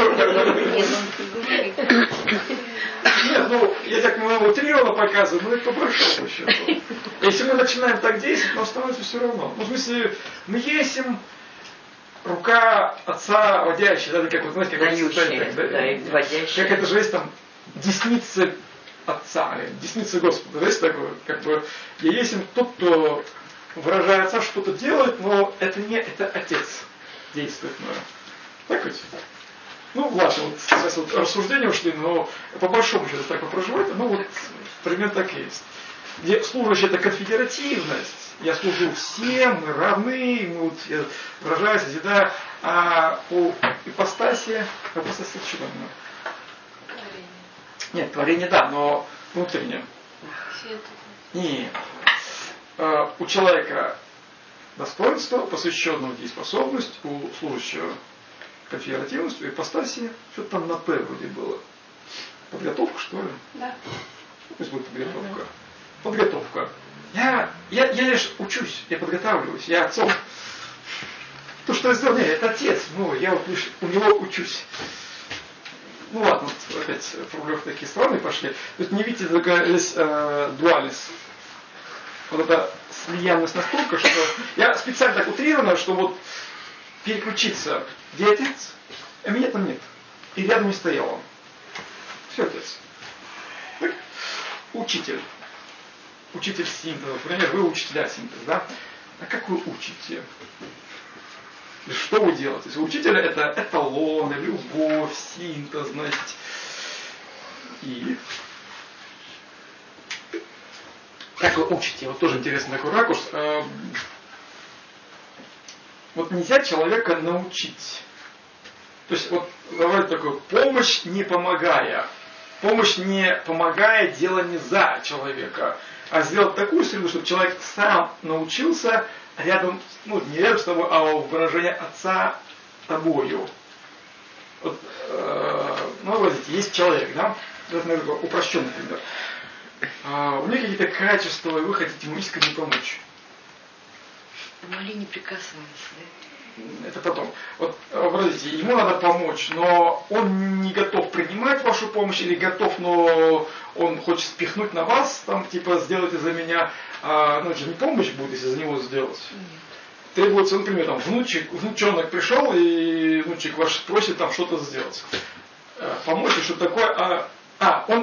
Нет, ну, я так немного утрированно показываю, но это по большому счету. Если мы начинаем так действовать, нам становится все равно. Ну, в смысле, мы есим рука Отца водящая, да, как вот, знаете, как водящая. Как это же есть там десница Отца, или десница Господа, да, есть такое, как бы, я есим тот, кто выражая Отца, что-то делает, но это не, это Отец действует мною. Так ведь? Ну, ладно, вот сейчас вот рассуждения ушли, но по большому счету так проживать, ну вот примерно так и есть. Где служащая это конфедеративность, я служу всем, мы равны, мы вот, я выражаюсь, созидаю, а по ипостаси это что там? Нет, творение да, но внутреннее. Нет. У человека достоинство, посвященного дееспособность, у служащего конфедеративность, у ипостаси, что-то там на П вроде было. Подготовка, что ли? Да. Пусть будет подготовка. Подготовка. Я лишь учусь, я подготавливаюсь, я отцом. То, что я сделал, нет, это отец мой, я вот лишь у него учусь. Ну ладно, вот опять формулировки такие странные пошли. То есть не видите, есть дуалис. Вот эта слиянность настолько, что я специально так утрированно, что вот переключиться, где Отец, а меня там нет. И рядом не стоял он. Все Отец. Так? Учитель. Учитель синтеза. Например, вы учителя синтеза, да? А как вы учите? Что вы делаете? Если учителя это эталоны, любовь, синтез, значит. И как вы учите? Вот тоже интересный такой ракурс. Вот нельзя человека научить. То есть вот давайте такое, помощь не помогая. Помощь не помогая, дело не за человека, а сделать такую среду, чтобы человек сам научился рядом, ну не рядом с тобой, а выражение Отца тобою. Вот, ну, вот видите, есть человек, да? Это, наверное, упрощенный пример. У него какие-то качества, и вы хотите ему искренне помочь. Помоли не прикасайся, да? Это потом. Вот, подождите, ему надо помочь, но он не готов принимать вашу помощь, или готов, но он хочет спихнуть на вас, там, типа, сделайте за меня, ну, это же не помощь будет, если за него сделать. Нет. Требуется, например, там, внучонок пришел, и внучек ваш просит там что-то сделать. Помочь, что такое, он,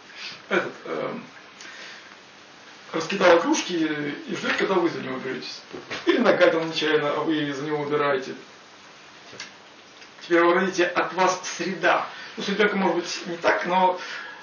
раскидал игрушки и ждет, когда вы за него уберетесь. Или нагадил нечаянно, а вы за него убираете. Теперь вы говорите, от вас среда. Ну, с ребенком может быть не так, но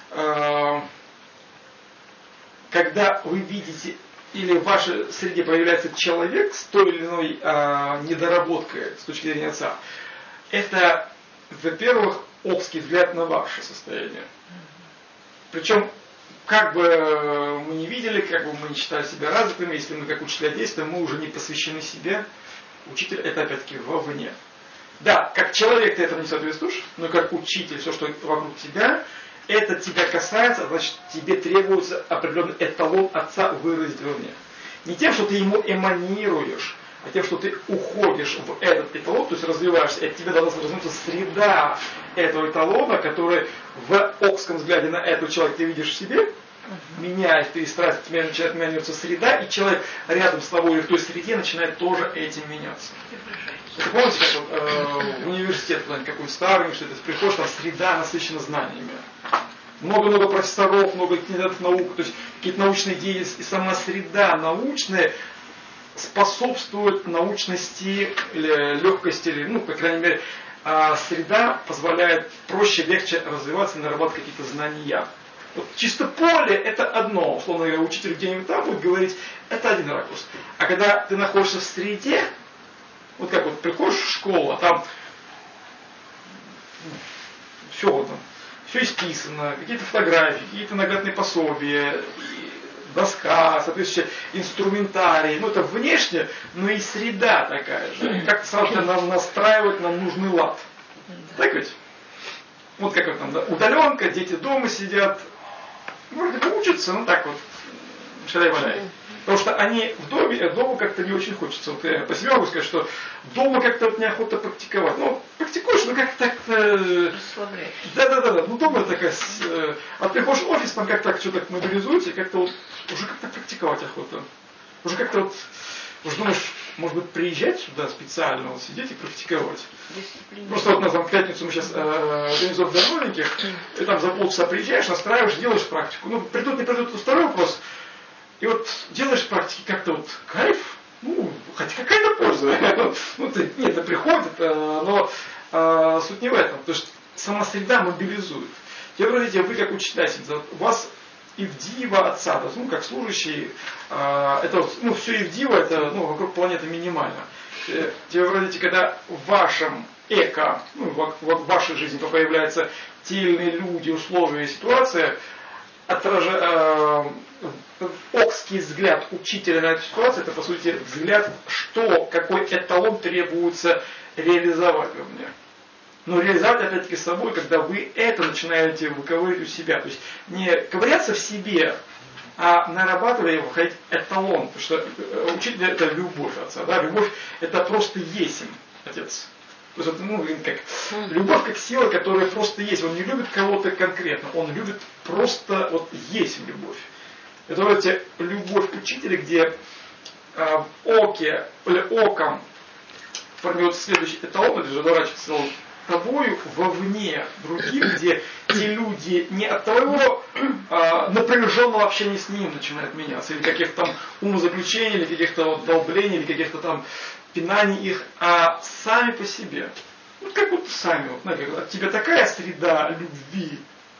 когда вы видите, или в вашей среде появляется человек с той или иной недоработкой с точки зрения Отца, это, во-первых, обский взгляд на ваше состояние. Причем, как бы мы не видели, как бы мы не считали себя развитыми, если мы как учителя действуем, мы уже не посвящены себе. Учитель это опять-таки вовне. Да, как человек ты этому не соответствуешь, но как учитель, все, что вокруг тебя, это тебя касается, значит, тебе требуется определенный эталон Отца выразить вовне. Не тем, что ты ему эманируешь, а тем, что ты уходишь в этот эталон, то есть развиваешься, от тебя должна развернуться среда этого эталона, который в окском взгляде на этого человека ты видишь в себе, меняет перестраивается, тебя начинает меняться среда, и человек рядом с тобой или в той среде начинает тоже этим меняться. Это помните, как вот, в университет, какой-нибудь старый университет, ты приходишь, там среда насыщена знаниями. Много-много профессоров, много кандидатов наук, то есть какие-то научные идеи, и сама среда научная способствует научности или легкости, или, ну, по крайней мере, среда позволяет проще, легче развиваться и нарабатывать какие-то знания. Вот чисто поле это одно, условно говоря, учитель где-нибудь там будет говорить, это один ракурс. А когда ты находишься в среде, вот как вот приходишь в школу, а там все там, все исписано, какие-то фотографии, какие-то наградные пособия, доска, соответствующий инструментарий, ну это внешне, но и среда такая же. Как-то сразу нам настраивать на нужный лад. Так ведь? Вот как вот там, да, удаленка, дети дома сидят, вроде бы учатся, ну так вот, шаляй-валяй. Потому что они в доме, дома как-то не очень хочется. Вот я по себе могу сказать, что дома как-то вот неохота практиковать. Ну, практикуешь, но как-то так-то... Да. Ну, дома такая... А приходишь в офис, там как-то что-то мобилизуется, и как-то вот уже как-то практиковать охота. Уже как-то вот... Уже думаешь, может быть, приезжать сюда специально, вот сидеть и практиковать. Просто вот у нас там в пятницу мы сейчас организуем для новеньких, и там за полчаса приезжаешь, настраиваешь, делаешь практику. Ну, придут, не придут, это второй вопрос. И вот делаешь практики как-то вот кайф, ну, хотя какая-то польза. Ну, это приходит, но суть не в этом. Потому что сама среда мобилизует. Теперь, вроде вы как учителя, у вас Ивдива отца, то есть, ну, как служащий, это вот, ну, все Ивдива, это, ну, вокруг планеты минимально. Теперь, вроде, когда в вашем эко, ну, в вашей жизни появляются те или иные люди, условия и ситуация, окский взгляд учителя на эту ситуацию, это по сути взгляд, что, какой эталон требуется реализовать во мне. Но реализовать опять-таки с собой, когда вы это начинаете выковыривать у себя. То есть не ковыряться в себе, а нарабатывая его, ходить эталон. Потому что учитель это любовь отца. Да? Любовь это просто есмь, отец. То есть, ну, как, любовь как сила, которая просто есть. Он не любит кого-то конкретно, он любит просто вот есть любовь. Это вот эти любовь учителя, где в оке или оком формируется следующий эталон, это же доворачивается тобою вовне других, где те люди не от твоего напряженного общения с ним начинают меняться, или каких-то там умозаключений, или каких-то вот долблений, или каких-то там пинаний их, а сами по себе. Вот как вот сами, вот, знаете, от тебя такая среда любви,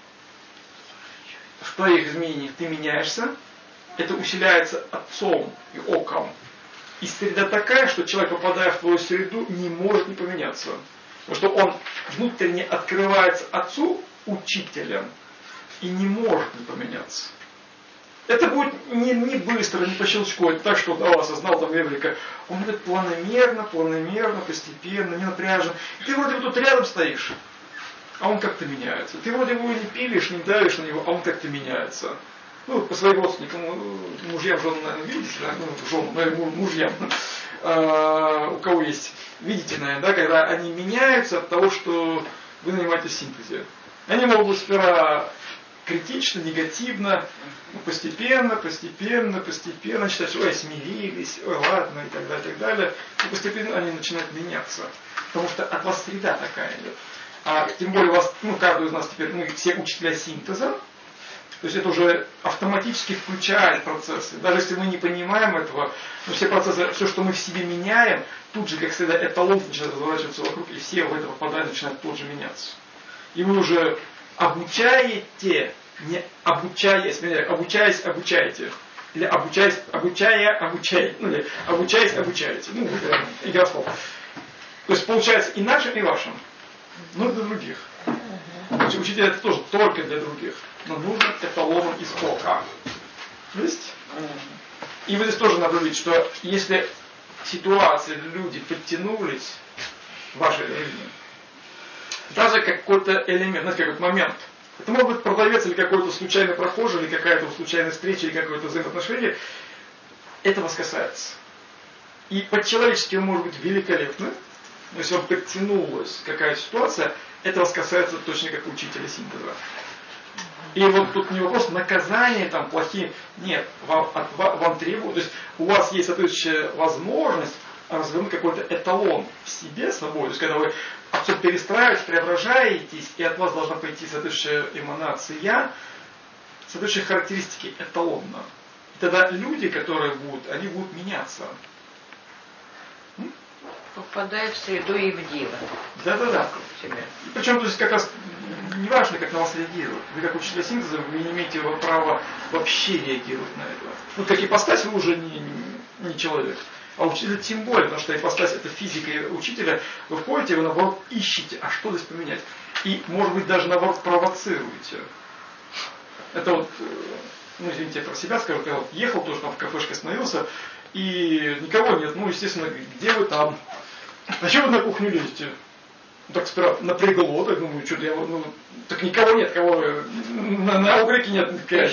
в твоих изменениях ты меняешься, это усиляется отцом и оком. И среда такая, что человек, попадая в твою среду, не может не поменяться. Потому что он внутренне открывается отцу, учителем, и не может не поменяться. Это будет не быстро, не по щелчку. Это так, что осознал там Эврика. Он будет планомерно, постепенно, не напряженно. И ты вроде бы тут рядом стоишь, а он как-то меняется. Ты вроде бы не пилишь, не давишь на него, а он как-то меняется. Ну, по своим родственникам, мужьям, женам, наверное, видите, да? Мужьям, у кого есть, видите, наверное, да, когда они меняются от того, что вы занимаетесь в синтезе. Они могут быть сперва критично, негативно, постепенно, считать, что ой, смирились, ой, ладно, и так далее. И постепенно они начинают меняться. Потому что от вас среда такая идет. А тем более у вас, ну, каждый из нас теперь, мы все учителя синтеза, то есть это уже автоматически включает процессы. Даже если мы не понимаем этого, но все процессы, все, что мы в себе меняем, тут же, как всегда, эталон начинает разворачиваться вокруг, и все в это попадают, начинают тут же меняться. И вы уже обучаете, не обучаясь, обучаете. Или обучаете. Ну, или обучаете. Ну, игра слов. То есть получается и нашим, и вашим. Но для других. Значит, учитель это тоже только для других. Но нужно эталоном из ока. Есть? И вы здесь тоже надо видеть, что если ситуации, люди подтянулись в вашей жизни, даже какой-то элемент, знаете, какой-то момент, это может быть продавец или какой-то случайный прохожий, или какая-то случайная встреча, или какое-то взаимоотношение, это вас касается. И по-человечески он может быть великолепно, но если вам подтянулась какая-то ситуация, это вас касается точно как учителя синтеза. И вот тут не вопрос наказания там плохие. Нет, вам требуют, то есть у вас есть соответствующая возможность развернуть какой-то эталон в себе собой. То есть когда вы отцом перестраиваетесь, преображаетесь, и от вас должна пойти соответствующая эманация, соответствующие характеристики эталонно. И тогда люди, которые будут, они будут меняться. попадает в среду и в дело. Да. Причем, то есть, как раз не важно, как на вас реагируют. Вы как учителя синтеза, вы не имеете права вообще реагировать на это. Ну, как ипостась, вы уже не человек. А учитель тем более, потому что ипостась это физика учителя. Вы входите, вы наоборот ищете, а что здесь поменять? И, может быть, даже наоборот провоцируете. Это вот, ну, извините, я про себя скажу, я вот ехал тоже там в кафешке остановился, и никого нет. Ну, естественно, где вы там? А что вы на кухню лезете? Так сперва напрягло, так думаю, что-то я, так никого нет, кого на угреке нет.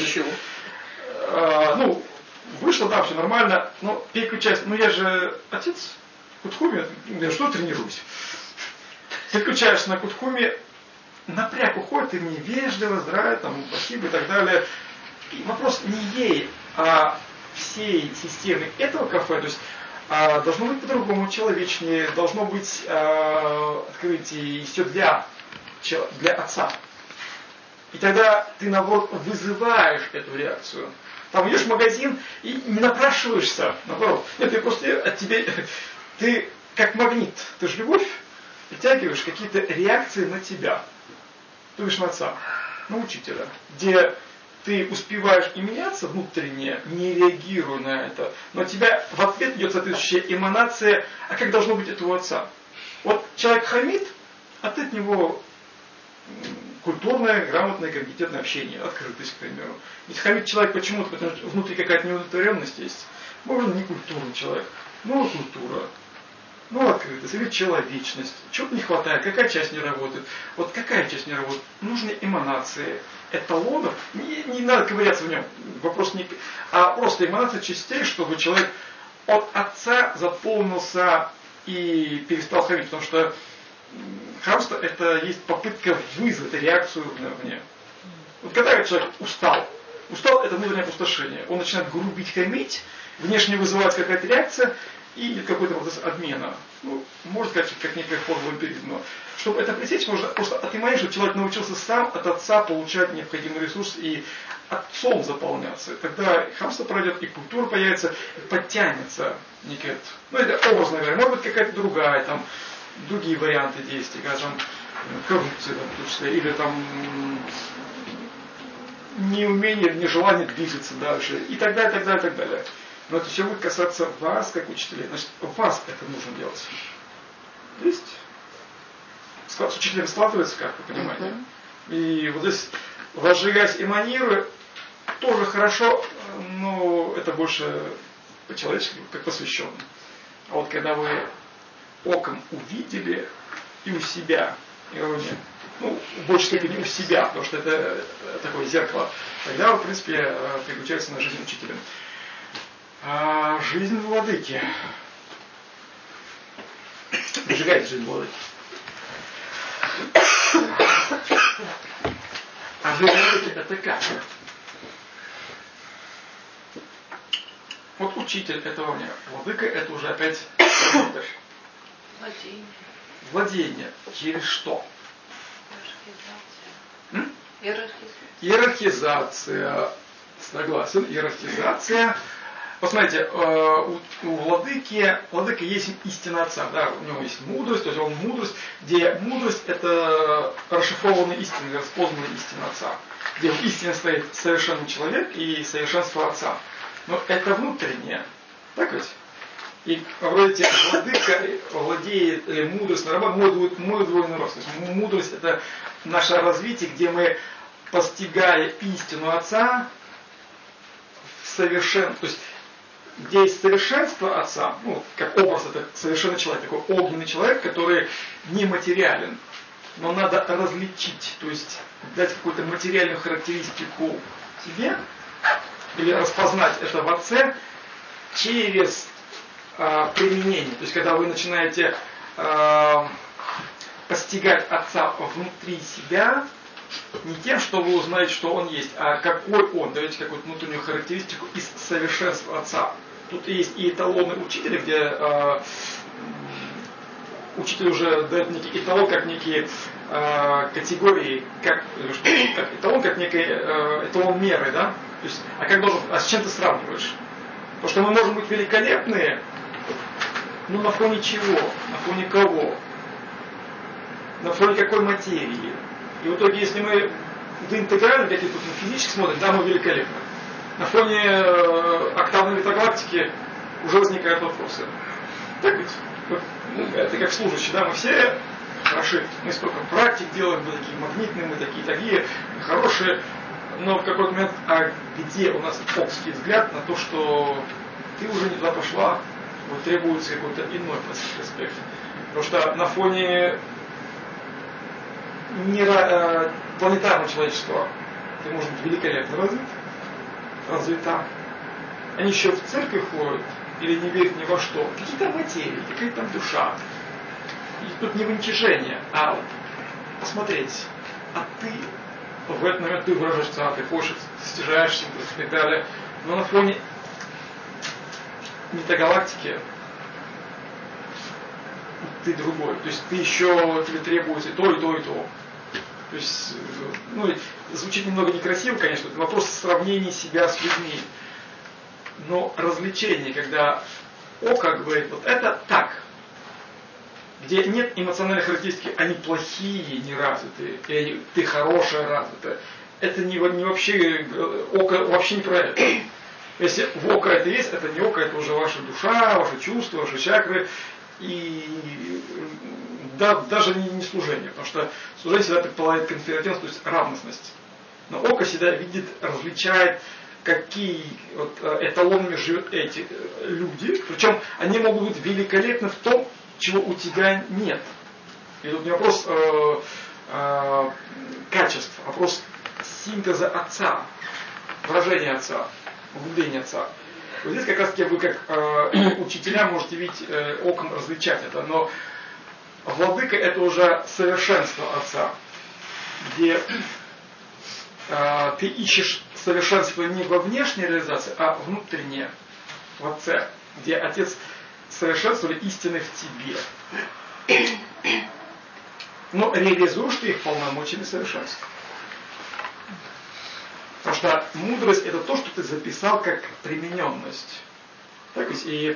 Ну, вышло, да, все нормально, но первую часть, я же отец Кутхуми, я что тренируюсь? Переключаешься на Кутхуми, напряг уходит, ты мне вежливо, здравия, там, спасибо и так далее. И вопрос не ей, а всей системы этого кафе, то есть должно быть по-другому, человечнее, должно быть открытие все для отца. И тогда ты, наоборот, вызываешь эту реакцию. Там идешь в магазин и не напрашиваешься, наоборот. Нет, ты просто от тебя, ты как магнит, ты же любовь, притягиваешь какие-то реакции на тебя. То бишь на отца, на учителя, где ты успеваешь и меняться внутренне, не реагируя на это, но у тебя в ответ идет соответствующая эманация, а как должно быть это у отца. Вот человек хамит, а ты от него культурное, грамотное, компетентное общение, открытость, к примеру. Ведь хамит человек почему-то, потому что внутри какая-то неудовлетворенность есть. Можно не культурный человек, но культура. Открытость или человечность. Чего-то не хватает, какая часть не работает. Вот какая часть не работает? Нужны эманации, эталонов. Не надо ковыряться в нем. Вопрос не... А просто эманация частей, чтобы человек от отца заполнился и перестал хамить. Потому что хамство это есть попытка вызвать реакцию вне. Вот когда человек устал это внутреннее опустошение. Он начинает грубить, хамить, внешне вызывать какая-то реакция, и какой-то процесс обмена. Можно сказать, как некая форма вампиризма. Чтобы это пресечь, можно просто отнимать, что человек научился сам от отца получать необходимый ресурс и отцом заполняться. Тогда хамство пройдет, и культура появится, и подтянется некая, это образно говоря, может быть какая-то другая, там, другие варианты действий, скажем, коррупция, в том числе, или там неумение, нежелание двигаться дальше, и так далее, так далее, так далее. Но это все будет касаться вас, как учителей. Значит, вас это нужно делать. Есть? С учителем складывается, как вы понимаете. И вот здесь возжигать эманируя тоже хорошо, но это больше по-человечески, как посвященный. А вот когда вы оком увидели и у себя, и у меня, в большей степени у себя, потому что это такое зеркало, тогда вы, в принципе, переключаетесь на жизнь учителя. Жизнь владыки. Выжигает жизнь владыки. А жизнь владыки это как? Вот учитель этого мира. Владыка это уже опять владение. Через что? Иерархизация. Согласен. Иерархизация. Посмотрите, у владыки есть истина отца, да, у него есть мудрость, то есть он мудрость, где мудрость это расшифрованная истина, распознанная истина отца, где в истине стоит совершенный человек и совершенство отца. Но это внутреннее, так ведь? И вроде владыка владеет мудрость, мой двойной рост. То есть мудрость это наше развитие, где мы, постигая истину отца, то есть где есть совершенство отца, как образ, это совершенный человек, такой огненный человек, который нематериален. Но надо различить, то есть дать какую-то материальную характеристику себе, или распознать это в отце через применение. То есть когда вы начинаете постигать отца внутри себя, не тем, что вы узнаете, что он есть, а какой он, даете какую-то внутреннюю характеристику из совершенства отца. Тут есть и эталоны учителя, где учитель уже дает некий эталон, как некие категории, как эталон, как некий эталон меры, да? То есть, а с чем ты сравниваешь? Потому что мы можем быть великолепные, Ну на фоне чего? На фоне кого? На фоне какой материи? И в итоге, если мы в интеграле, как тут физически смотрим, да, мы великолепны. На фоне октавной метагалактики уже возникают вопросы. Так ведь? Это как служащие, да, мы все хороши, мы столько практик делаем, мы такие магнитные, мы такие хорошие, но в какой-то момент, а где у нас фокусский взгляд на то, что ты уже не туда пошла, вот требуется какой-то иной аспект. Потому что на фоне планетарного человечества ты можешь быть великолепно развита. Они еще в церковь ходят или не верят ни во что. Какие-то материи, какая-то там душа. И тут не уничижение, а посмотреть. А ты в этот момент ты выражаешься, ты хочешь, стяжаешься и так далее. Но на фоне метагалактики ты другой. То есть ты еще, тебе требуется и то, и то, и то. То есть, ну, звучит немного некрасиво, конечно, это вопрос сравнения себя с людьми. Но развлечение, когда око говорит, вот это так, где нет эмоциональной характеристики, они плохие, неразвитые, или ты хорошая, развитая. Это не вообще, око вообще не про это. Если в око это есть, это не око, это уже ваша душа, ваши чувства, ваши чакры. И да, даже не служение, потому что служение всегда предполагает конферентность, то есть равностность. Но око всегда видит, различает, какие вот, эталонами живут эти люди. Причем они могут быть великолепны в том, чего у тебя нет. И тут не вопрос качеств, а вопрос синтеза отца, выражения отца, углубления отца. Вот здесь как раз таки вы как учителя можете видеть оком различать это, но владыка это уже совершенство отца, где ты ищешь совершенство не во внешней реализации, а внутреннее, в отце, где отец совершенство или истины в тебе. Но реализуешь ты их полномочиями совершенства. Потому что мудрость это то, что ты записал как примененность. Так ведь и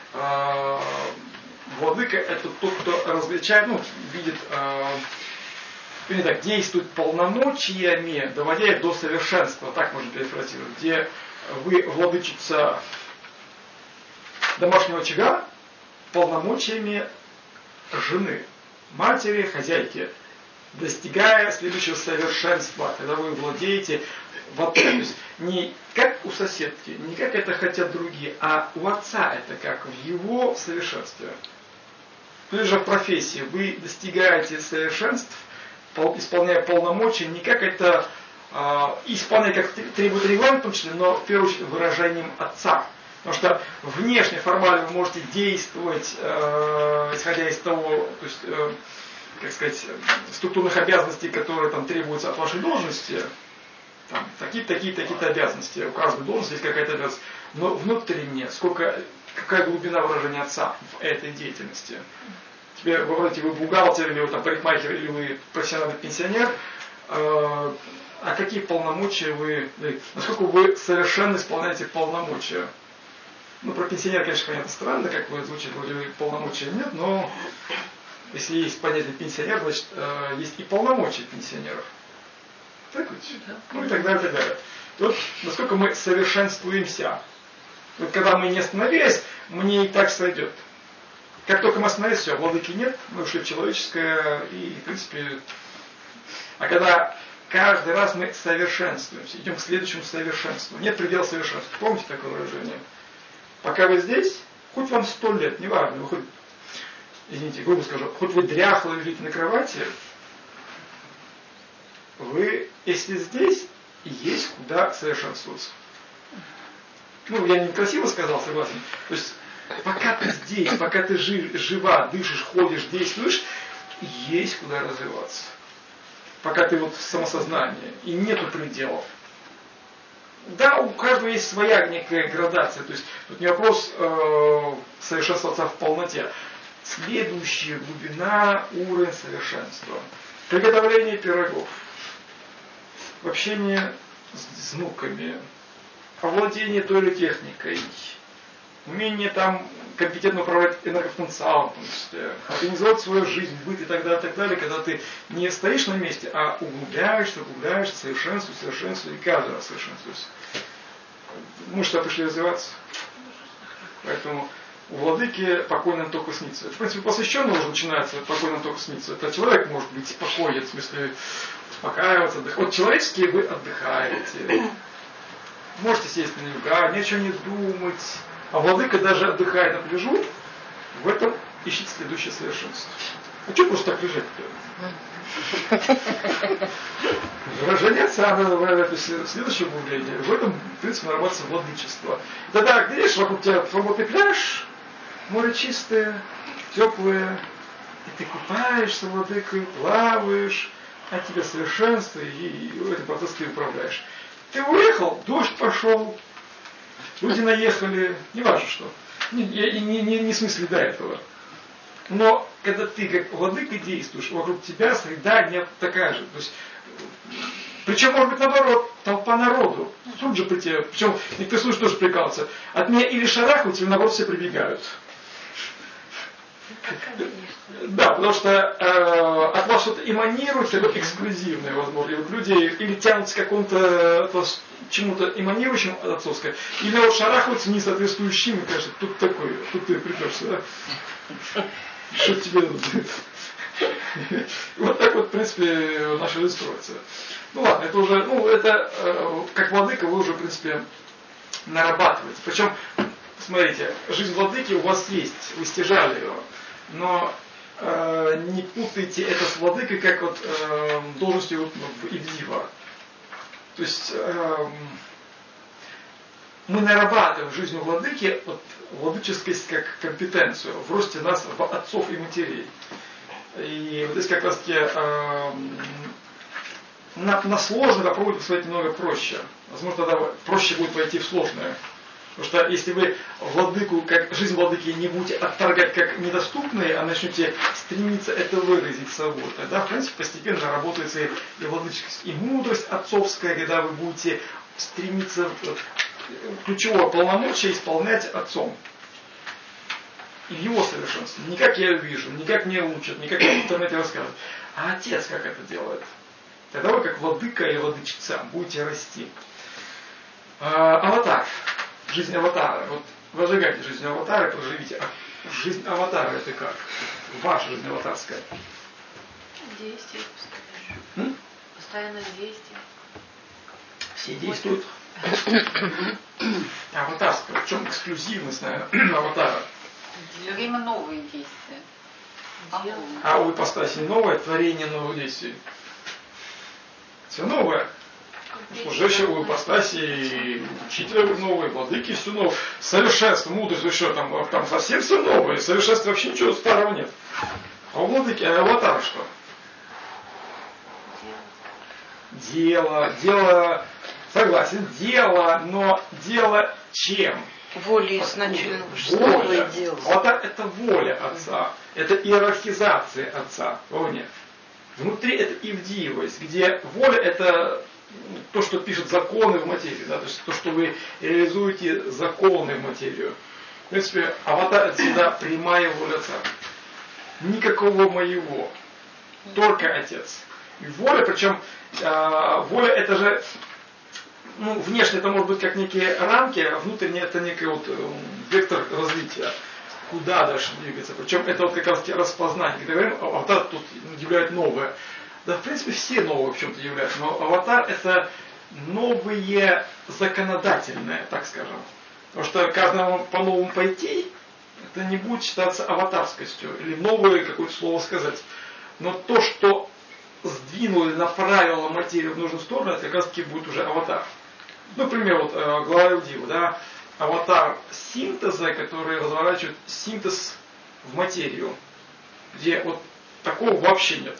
владыка это тот, кто различает, ну, видит, или так, действует полномочиями, доводя их до совершенства, так можно перефразировать, где вы владычица домашнего очага полномочиями жены, матери, хозяйки, достигая следующего совершенства, когда вы владеете то есть не как у соседки, не как это хотят другие, а у отца это как в его совершенстве. То же в профессии вы достигаете совершенств, исполняя полномочия, не как это исполняя, как требует регламент, в том числе, но в первую очередь выражением отца. Потому что внешне, формально вы можете действовать, исходя из того, то есть, как сказать, структурных обязанностей, которые там требуются от вашей должности. Там, такие-то обязанности. У каждой должности есть какая-то обязанность. Но внутренне, какая глубина выражения отца в этой деятельности. Теперь вы вроде вы бухгалтер, или вы там парикмахер, или вы профессиональный пенсионер. А какие полномочия насколько вы совершенно исполняете полномочия? Ну, про пенсионера, конечно, понятно, странно, как бы звучит, вроде полномочия нет, но если есть понятие пенсионер, значит, есть и полномочия пенсионеров. Так ведь? Да. Ну и так далее, так далее. Вот насколько мы совершенствуемся. Вот когда мы не остановились, мне и так сойдет. Как только мы остановились, все, владыки нет, мы ушли в человеческое, и, в принципе... А когда каждый раз мы совершенствуемся, идем к следующему совершенству. Нет предела совершенства. Помните такое выражение? Пока вы здесь, хоть вам 100 лет, неважно, вы хоть, извините, грубо скажу, хоть вы дряхло лежите на кровати, вы, если здесь, есть куда совершенствоваться. Ну, я некрасиво сказал, согласен. То есть, пока ты здесь, пока ты жива, дышишь, ходишь, действуешь, есть куда развиваться. Пока ты вот в самосознании, и нету пределов. Да, у каждого есть своя некая градация. То есть, тут не вопрос совершенствоваться в полноте. Следующая глубина, уровень совершенства. Приготовление пирогов. В общении с внуками, овладение той или техникой, умение там компетентно управлять энергопотенциалом, то есть организовать свою жизнь, быт и так далее, когда ты не стоишь на месте, а углубляешься, совершенствуешь, и каждый раз совершенствуешься. Мы что, пришли развиваться. Поэтому у владыки покой нам только снится. Это, в принципе, посвященного уже начинается покой нам только снится. Это человек может быть спокоен, в смысле успокаиваться, отдыхать. Вот человеческие вы отдыхаете. Можете сесть на юга, ни о чем не думать. А владыка даже отдыхая на пляжу, в этом ищет следующее совершенство. А что просто так лежать-то? Выражение отца, следующее углубление. В этом, в принципе, нарабатывается владычество. Тогда, видишь, вокруг тебя свободный пляж, море чистое, теплое, и ты купаешься владыкой, плаваешь, а тебя совершенство, и в этом процессе ты управляешь. Ты уехал, дождь пошел, люди наехали, не важно что. Не в смысле до этого. Но когда ты как владыка действуешь, вокруг тебя среда не такая же. То есть, причем, может быть, наоборот, толпа народу. Тут же прийти. Причем некоторые случаи тоже прикалываются. От меня или шарахаются, или наоборот все прибегают. Да, потому что от вас что-то эманирует, либо эксклюзивное, возможно. И вот люди или тянутся к какому-то чему-то эманирующему от отцовского, или вот шарахаются несоответствующим, и кажется, тут такой, тут ты приперся, да? Что тебе надо? Вот так вот, в принципе, наша жизнь строится. Ну ладно, это уже, как владыка вы уже, в принципе, нарабатываете. Причем, смотрите, жизнь владыки у вас есть, вы стяжали ее. Но не путайте это с владыкой, как вот должностью Ивдива. То есть мы нарабатываем в жизни владыки вот, владыческость как компетенцию в росте нас в отцов и матерей. И вот здесь как раз таки на сложное попробуйте посмотреть немного проще. Возможно, тогда проще будет войти в сложное. Потому что если вы владыку, как жизнь владыки не будете отторгать как недоступные, а начнете стремиться это выразить собой, тогда, в принципе, постепенно наработается и владыческость, и мудрость отцовская, когда вы будете стремиться ключевое полномочие исполнять отцом. И его совершенство. Не как я вижу, не как мне учат, не как я в интернете рассказываю, а отец как это делает. Тогда вы как владыка или владычица будете расти. Аватар. Жизнь аватара. Вот возжигайте жизнь аватара и проживите. А жизнь аватара это как? Ваша жизнь аватарская. Действие постоянно. Постоянное действие. Все действуют. Аватарская. В чем эксклюзивность, наверное, аватара? Все время новые действия. А у ипостаси новое, творение новых действий. Все новое. Служащие у ипостаси, учителя новые, владыки все новое. Совершенство, мудрость, еще там совсем все новое. Совершенство вообще ничего старого нет. А у владыки, аватара что? Дело, согласен, дело, но дело чем? Воля изначально. Воля. Аватар это воля Отца. Это иерархизация Отца вовне. Внутри это ивдивость, где воля это то, что пишет законы в материи, да, то есть то, что вы реализуете законы в материю. В принципе, аватар это всегда прямая воля Отца. Никакого моего. Только Отец. И воля, причем воля это же, внешне это может быть как некие рамки, а внутренне это некий вот вектор развития. Куда дальше двигаться. Причем это вот как раз распознание. Когда говорим, аватар тут являет новое. Да, в принципе, все новые в чем-то являются. Но аватар это новые законодательные, так скажем. Потому что каждому по-новому пойти, это не будет считаться аватарскостью. Или новое какое-то слово сказать. Но то, что сдвинули, направило материю в нужную сторону, это как раз таки будет уже аватар. Например, вот глава Ивдива, да, аватар синтеза, который разворачивает синтез в материю, где вот такого вообще нет.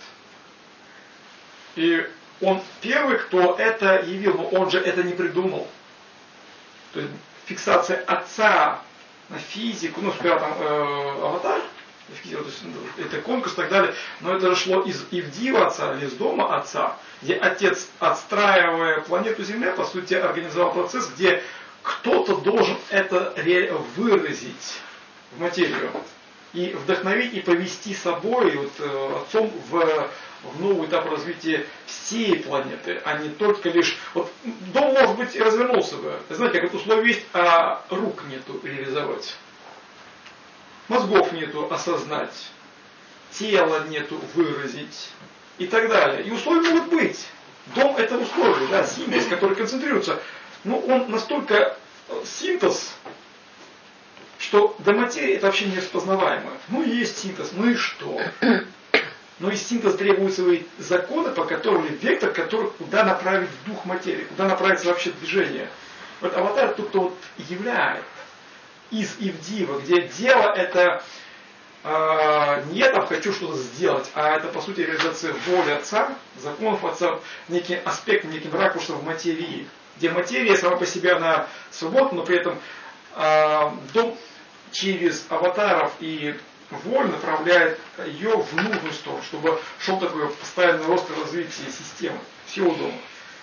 И он первый, кто это явил, но он же это не придумал. То есть фиксация Отца на физику, сперва там аватар, это конкурс и так далее, но это же шло из Ивдива Отца, из дома Отца, где Отец, отстраивая планету Земля, по сути, организовал процесс, где кто-то должен это выразить в материю и вдохновить и повести собой вот, отцом в новый этап развития всей планеты, а не только лишь... Вот дом, может быть, и развернулся бы. Знаете, как это условие есть, а рук нету реализовать. Мозгов нету осознать. Тела нету выразить. И так далее. И условия могут быть. Дом это условие, да, синтез, который концентрируется. Но он настолько синтез, что до материи это вообще не распознаваемо. Ну есть синтез, ну и что? Но из синтеза требуются законы, по которым, или вектор, который, куда направить дух материи, куда направить вообще движение. Вот аватар тот, кто вот являет из Ивдива, где дело это не я там хочу что-то сделать, а это по сути реализация воли Отца, законов Отца, некий аспект, неким ракурсом в материи, где материя сама по себе она свободна, но при этом дом через аватаров и воль направляет ее в нужную сторону, чтобы шел такой постоянный рост и развитие системы, всего дома.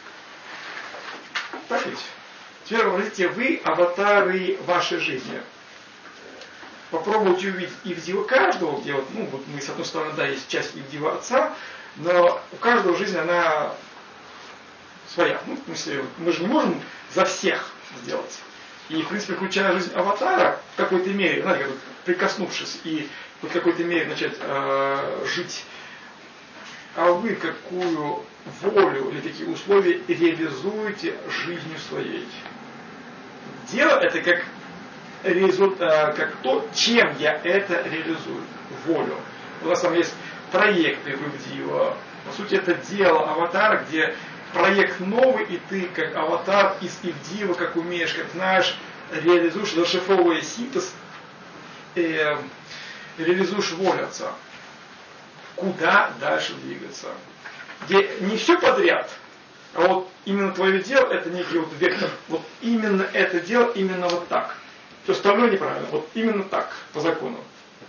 Так ведь? Теперь вообразите, вы аватары вашей жизни. Попробуйте увидеть Ивдива каждого, где вот, ну вот мы с одной стороны, да, есть часть Ивдива Отца, но у каждого жизнь она своя. Ну, в смысле, мы же не можем за всех сделать. И, в принципе, включая жизнь аватара в какой-то мере, знаете, как прикоснувшись и в какой-то мере начать жить, а вы какую волю или какие условия реализуете жизнью своей. Дело это как результат, как то, чем я это реализую, волю. У нас там есть проекты в Ивдива. По сути, это дело аватара, где проект новый, и ты как аватар из Ивдива, как умеешь, как знаешь, реализуешь, зашифровывая синтез, реализуешь волю Отца. Куда дальше двигаться? Где не все подряд, а вот именно твое дело, это некий вот вектор. Вот именно это дело, именно вот так. Все остальное неправильно. Вот именно так, по закону.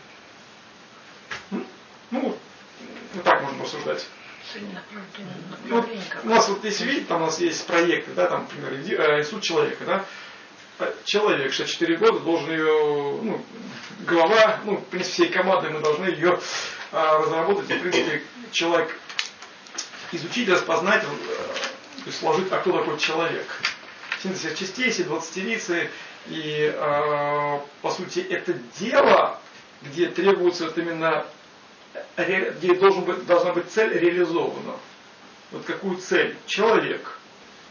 Ну, вот так можно рассуждать. Вот у нас вот здесь, видите, там у нас есть проекты, да, там, например, институт человека, да. Человек 64 года должен ее, ну, голова, ну, в принципе, всей командой мы должны ее разработать. И, в принципе, человек изучить, распознать, то есть сложить, а кто такой человек. Синтез частей, все 20-лицы. И, по сути, это дело, где требуется вот именно, где должна быть цель реализована. Вот какую цель? Человек.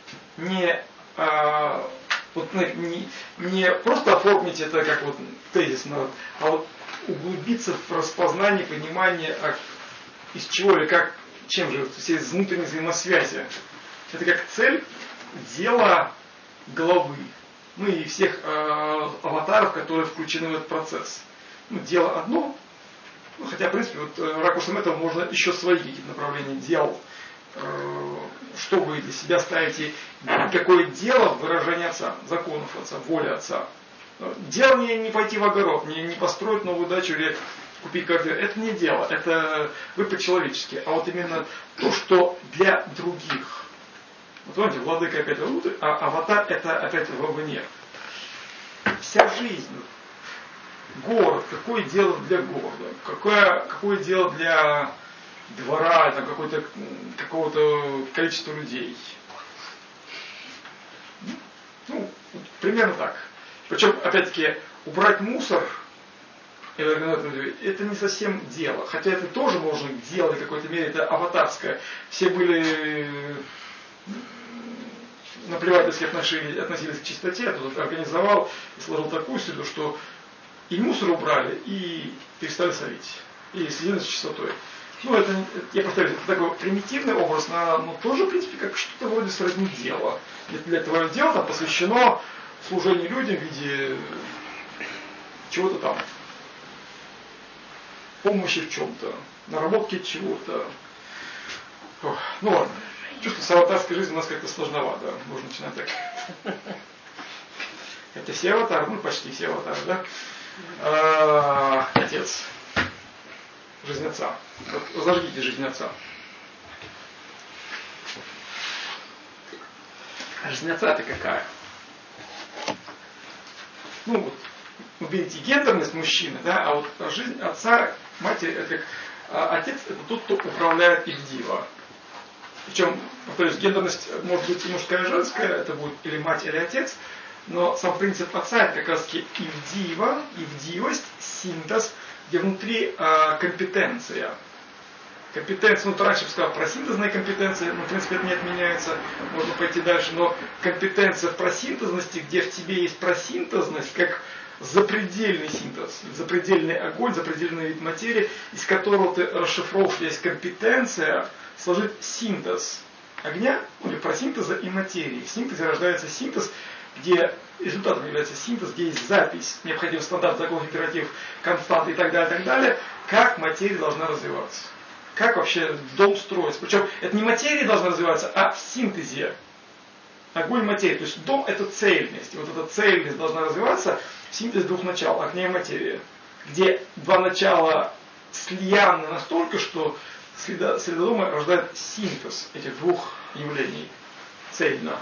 Вот, не просто оформить это как вот тезисно, а вот углубиться в распознание, понимание, из чего или как, чем же все внутренние взаимосвязи. Это как цель дела главы. Ну и всех аватаров, которые включены в этот процесс. Ну, дело одно, ну, хотя, в принципе, вот ракурсом этого можно еще свои какие-то направления дел, что вы для себя ставите, какое дело выражение Отца, законов Отца, воли Отца. Дело не пойти в огород, не построить новую дачу или купить квартиру. Это не дело, это вы по-человечески, а вот именно то, что для других. Вот помните, владыка опять внутрь, а аватар это опять вовне. Вся жизнь, город, какое дело для города, какое дело для двора, там, какого-то количества людей. Ну, примерно так. Причем, опять-таки, убрать мусор, это не совсем дело. Хотя это тоже можно делать в какой-то мере, это аватарское. Все были наплевательски относились к чистоте, а тут организовал и сложил такую среду, что и мусор убрали, и перестали солить. И следили за чистотой. Ну, это, я повторяю, это такой примитивный образ, но тоже, в принципе, как что-то вроде сродни дела. Для этого дела там посвящено служению людям в виде чего-то там. Помощи в чем-то, наработки чего-то. Ну ладно. Чувство с аватарской жизнью у нас как-то сложновато. Можно начинать так. Это все аватары, ну почти все аватары, да? Отец. Жизнь Отца. Вот зажгите жизнь Отца. Жизнь Отца это какая? Ну вот, уберите гендерность мужчины, да, а вот жизнь отца, матери, это как отец это тот, кто управляет Ивдива. Причем, повторюсь, гендерность может быть и мужская, и женская, это будет или мать, или отец, но сам принцип отца это как раз таки Ивдива, Ивдивость, синтез, где внутри компетенция. Компетенция, ну, раньше я сказал про синтезные компетенции, но, в принципе, это не отменяется, можно пойти дальше, но компетенция в просинтезности, где в тебе есть просинтезность, как запредельный синтез, запредельный огонь, запредельный вид материи, из которого ты расшифровываешь, есть компетенция сложить синтез огня, или просинтеза и материи. В синтезе рождается синтез, где результатом является синтез, где есть запись, необходим стандарт, закон, императив, констант и так далее, как материя должна развиваться. Как вообще дом строится. Причем это не материя должна развиваться, а в синтезе. Огонь материи. То есть дом это цельность. И вот эта цельность должна развиваться в синтезе двух начал, огня и материи. Где два начала слияны настолько, что среда дома рождает синтез этих двух явлений цельно.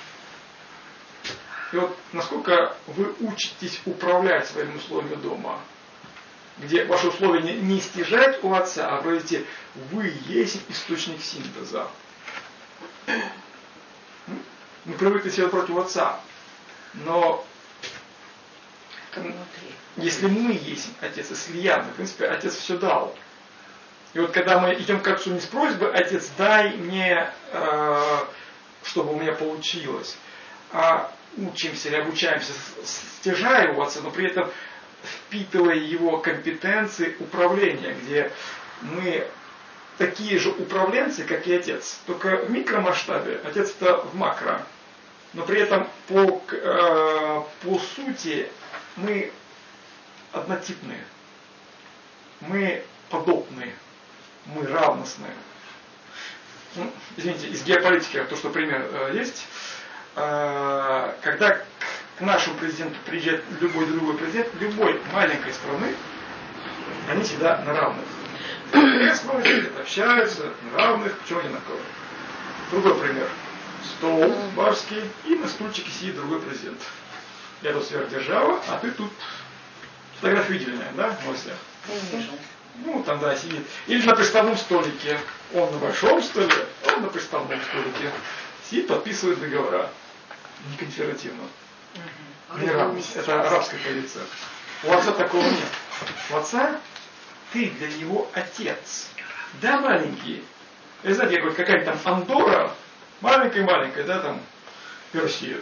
И вот насколько вы учитесь управлять своими условиями дома, где ваши условия не стяжают у отца, а говорите, вы есть источник синтеза. Мы привыкли себя против отца, но если мы есть отец и слияны, в принципе, отец все дал. И вот когда мы идем к отцу не с просьбой, отец, дай мне, чтобы у меня получилось, а учимся или обучаемся, стяжая у отца, но при этом впитывая его компетенции управления, где мы такие же управленцы, как и отец. Только в микромасштабе, отец это в макро. Но при этом по сути мы однотипные. Мы подобные. Мы равностные. Ну, извините, из геополитики, то, что пример есть. Когда к нашему президенту приезжает любой другой президент, любой маленькой страны, они всегда на равных. Смотрят, общаются, на равных, почему не на кого. Другой пример. Стол барский, и на стульчике сидит другой президент. Я тут сверхдержава, а ты тут. Фотографию видели, да, в новостях? Ну, там, да, сидит. Или на приставном столике. Он на большом столе, он на приставном столике. Сидит, подписывает договора. Не конферентивно. Не равность. Это арабская позиция. У отца такого нет. У отца ты для него отец. Да, маленький. Я знаете, какая-нибудь там Андорра, маленькая, да, там, и Россия.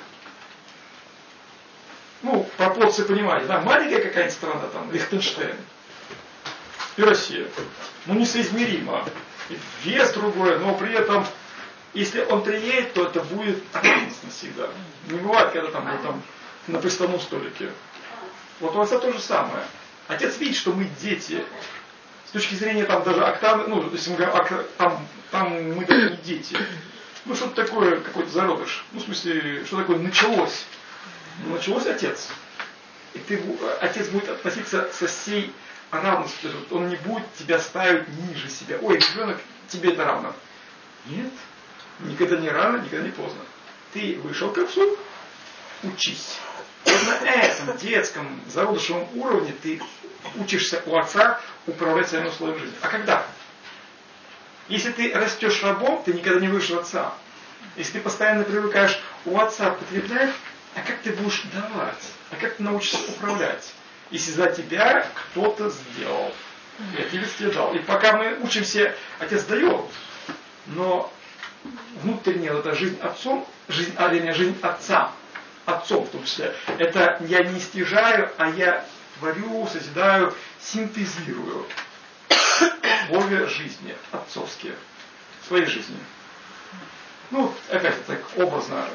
Ну, пропорции понимаете, да, маленькая какая-нибудь страна, там, Лихтенштейн. И Россия. Ну, несоизмеримо. И вес другой, но при этом, если он приедет, то это будет радостно всегда. Не бывает, когда там на приставном столике. Вот у отца то же самое. Отец видит, что мы дети. С точки зрения там даже октавы, ну, если мы говорим, там мы даже не дети. Ну, что-то такое, какой-то зародыш. Ну, в смысле, что такое началось? Ну, началось отец. И отец будет относиться со всей равностью. Он не будет тебя ставить ниже себя. Ой, ребенок, тебе это равно. Нет. Никогда не рано, никогда не поздно. Ты вышел к отцу, учись. Вот на этом детском зародышевом уровне ты учишься у отца управлять своими условиями жизни. А когда? Если ты растешь рабом, ты никогда не выйдешь отца. Если ты постоянно привыкаешь у отца потреблять, а как ты будешь давать? А как ты научишься управлять? Если за тебя кто-то сделал. И отец тебе дал. И пока мы учимся, отец дает. Но внутренняя вот эта жизнь отцом, жизнь отца, отцом в том числе, это я не стяжаю, а я творю, созидаю, синтезирую условия жизни отцовские, своей жизни. Ну, опять так образно,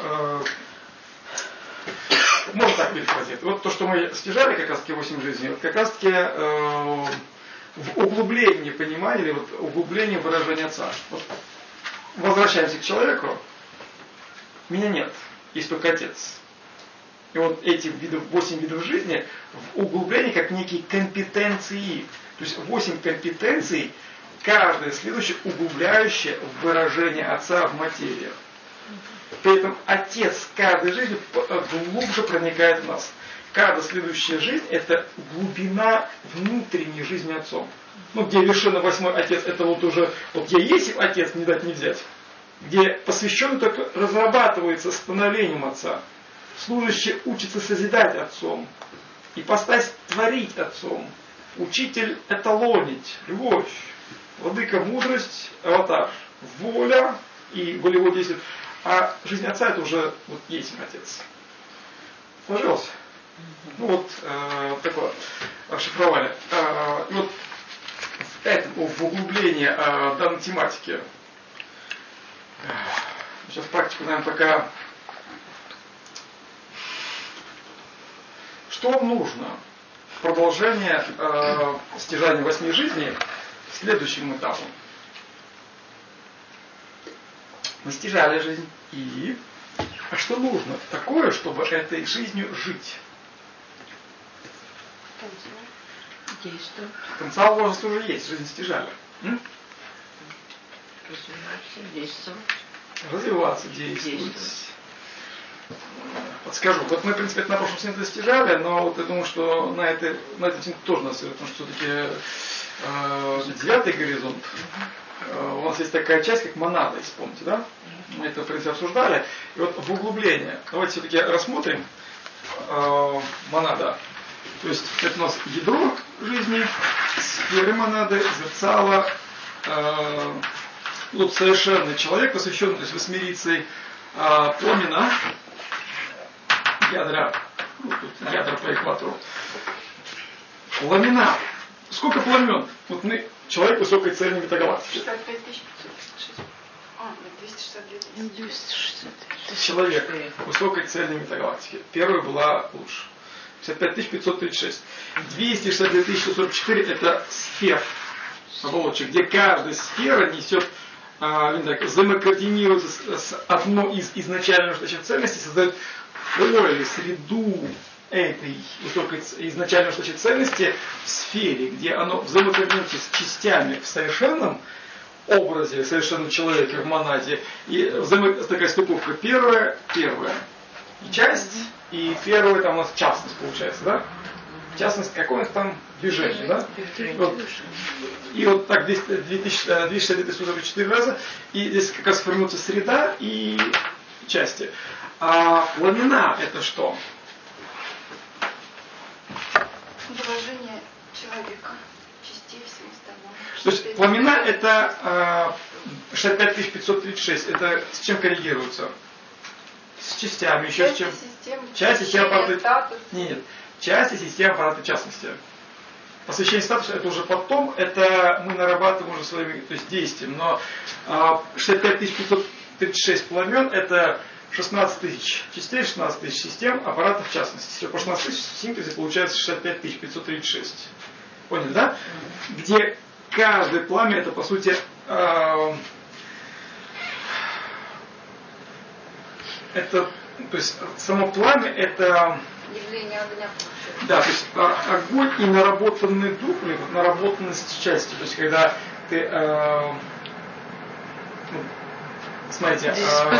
можно так перефразировать. Вот то, что мы стяжали как раз таки 8 жизней, вот как раз таки в углублении понимания, или вот углублении выражения отца. Вот возвращаемся к человеку. Меня нет, есть только отец. И вот эти 8 видов жизни в углублении как некие компетенции. То есть 8 компетенций, каждая следующая углубляющая в выражение отца в материи. При этом отец каждой жизни глубже проникает в нас. каждая следующая жизнь – это глубина внутренней жизни отцом. Ну, где вершина 8 отец, это вот уже, вот где есть отец, не дать не взять, где посвященный только разрабатывается становлением отца. Служащий учится созидать отцом, ипостась творить отцом, учитель эталонить, любовь, владыка мудрость, аватар, воля и волевое действие. А жизнь отца это уже вот есть отец. Сложилось? Ну вот такое расшифровали. И вот в углублении данной тематики. Сейчас практику, наверное, пока. Что вам нужно? Продолжение стяжания 8 жизней следующим этапом. Мы стяжали жизнь. И а что нужно такое, чтобы этой жизнью жить? Действовать. Потенциал возраста уже есть, жизнь стяжали. Развиваться, действовать. Развиваться, действовать. Подскажу. Вот мы, в принципе, это на прошлом синтезе стяжали, но вот я думаю, что на этом синтезе тоже нас, потому что все-таки 9-й горизонт. У нас есть такая часть, как монада, если помните, да? Мы это, в принципе, обсуждали. И вот в углубление. Давайте все-таки рассмотрим монада. То есть это у нас ядро жизни, сферы монады, зерцало, вот совершенный человек, посвященный, то есть восьмерицей, пламена, ядра, ну, тут ядра по экватору. Пламена. Сколько пламен? Вот мы, человек высокой цельной метагалактики. 65 556. 262 тысячи. Человек высокой цельной метагалактики. Первая была лучше. 55 536. 262 144 это сфер оболочек, где каждая сфера несет, взаимокоординируется с одной из изначальных ценностей, создает поле, среду этой высокой изначальной ценности в сфере, где оно взаимокоординируется с частями в совершенном образе, совершенном человеке в монаде. И такая стыковка первая. И часть, и первая там у нас частность получается, да? Частность какое-то там движение, да? Вот. И вот так 264 раза. И здесь как раз формируется среда и части. А пламена это что? Выражение человека, частей всего остального. То есть пламена это 65 536. Это с чем коррегируется? С частями, еще с чем? Часть системы аппарата. Нет. Часть системы аппарата частности. Посвящение статуса это уже потом, это мы нарабатываем уже своими, то есть действием. Но 65 536 пламен это 16 тысяч частей, 16 тысяч систем, аппаратов в частности. Все по 16 тысяч в синтезе получается 65 536. Поняли, да? Где каждое пламя это по сути это, то есть само пламя это явление огня. Да, то есть огонь и наработанный дух, наработанность части. То есть когда ты смотрите,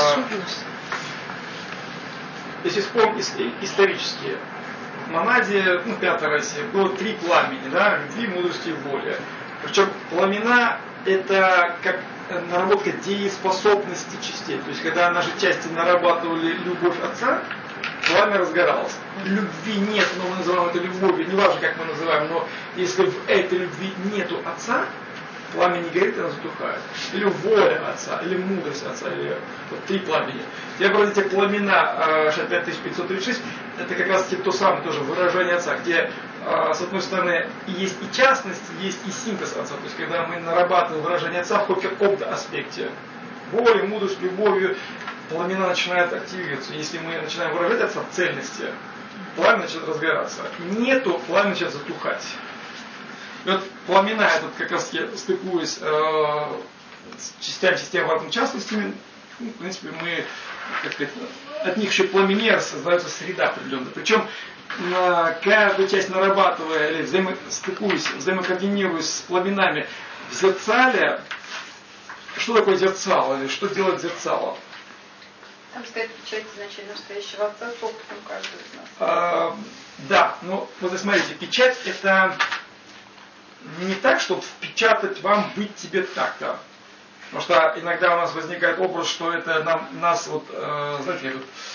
если вспомнить исторически, в монаде, 5-я Россия, было 3 пламени, да, любви, мудрости и воли. Причем пламена это как наработка дееспособности частей. То есть когда наши части нарабатывали любовь отца, пламя разгоралось. Любви нет, но мы называем это любовью, неважно как мы называем, но если в этой любви нету отца, пламя не горит, оно затухает. Или воля отца, или мудрость отца, или вот 3 пламени. Я про эти пламена 65 536, это как раз то самое тоже выражение отца, где с одной стороны есть и частность, есть и синтез отца. То есть когда мы нарабатываем выражение отца в каком-то аспекте. Волей, мудростью, любовью, пламена начинают активироваться. Если мы начинаем выражать отца в цельности, пламя начинает разгораться. Нету, пламя начинает затухать. И вот пламена, это как раз я стыкуюсь с частями системы в частностями, в принципе, мы, как сказать, от них еще пламенер создается среда определенная. Причем каждую часть нарабатывая или взаимокоординируясь с пламенами в зерцале, что такое зерцало, или что делает зерцало? Там стоит печать изначально настоящего отца с опытом каждого из нас. Да, ну вот смотрите, печать это не так, чтобы впечатать вам быть тебе так-то. Потому что иногда у нас возникает образ, что это нас вот, знаете,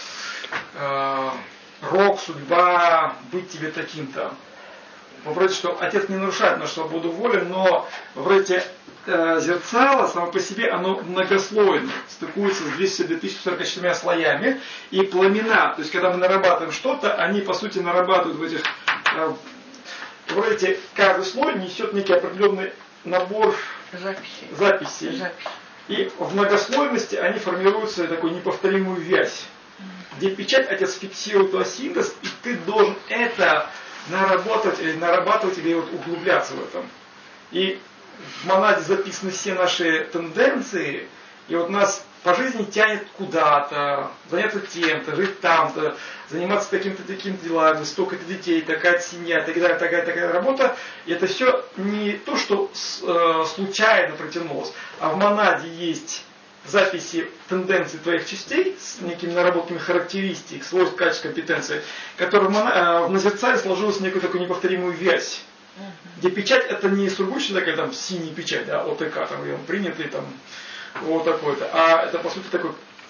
рок, судьба, быть тебе таким-то. Вроде, что отец не нарушает нашу свободу воли, но вроде зерцало само по себе, оно многослойно, стыкуется с 2044 слоями, и пламена, то есть когда мы нарабатываем что-то, они по сути нарабатывают в этих, вроде каждый слой несет некий определенный набор записей. И в многослойности они формируются такую неповторимую вязь, где печать отец фиксирует синтез, и ты должен это нарабатывать или вот углубляться в этом. И в монаде записаны все наши тенденции, и вот нас по жизни тянет куда-то, заняться тем-то, жить там-то, заниматься таким-то делами, столько-то детей, такая семья, такая работа. И это все не то, что случайно протянулось, а в монаде есть записи тенденций твоих частей с некими наработками характеристик, свойств, качеств, компетенций, которые в назерцале сложилась некую такую неповторимую вязь. Где печать это не сургучная такая там синяя печать, да, ОТК, там ее принятый там вот такой-то, а это по сути такой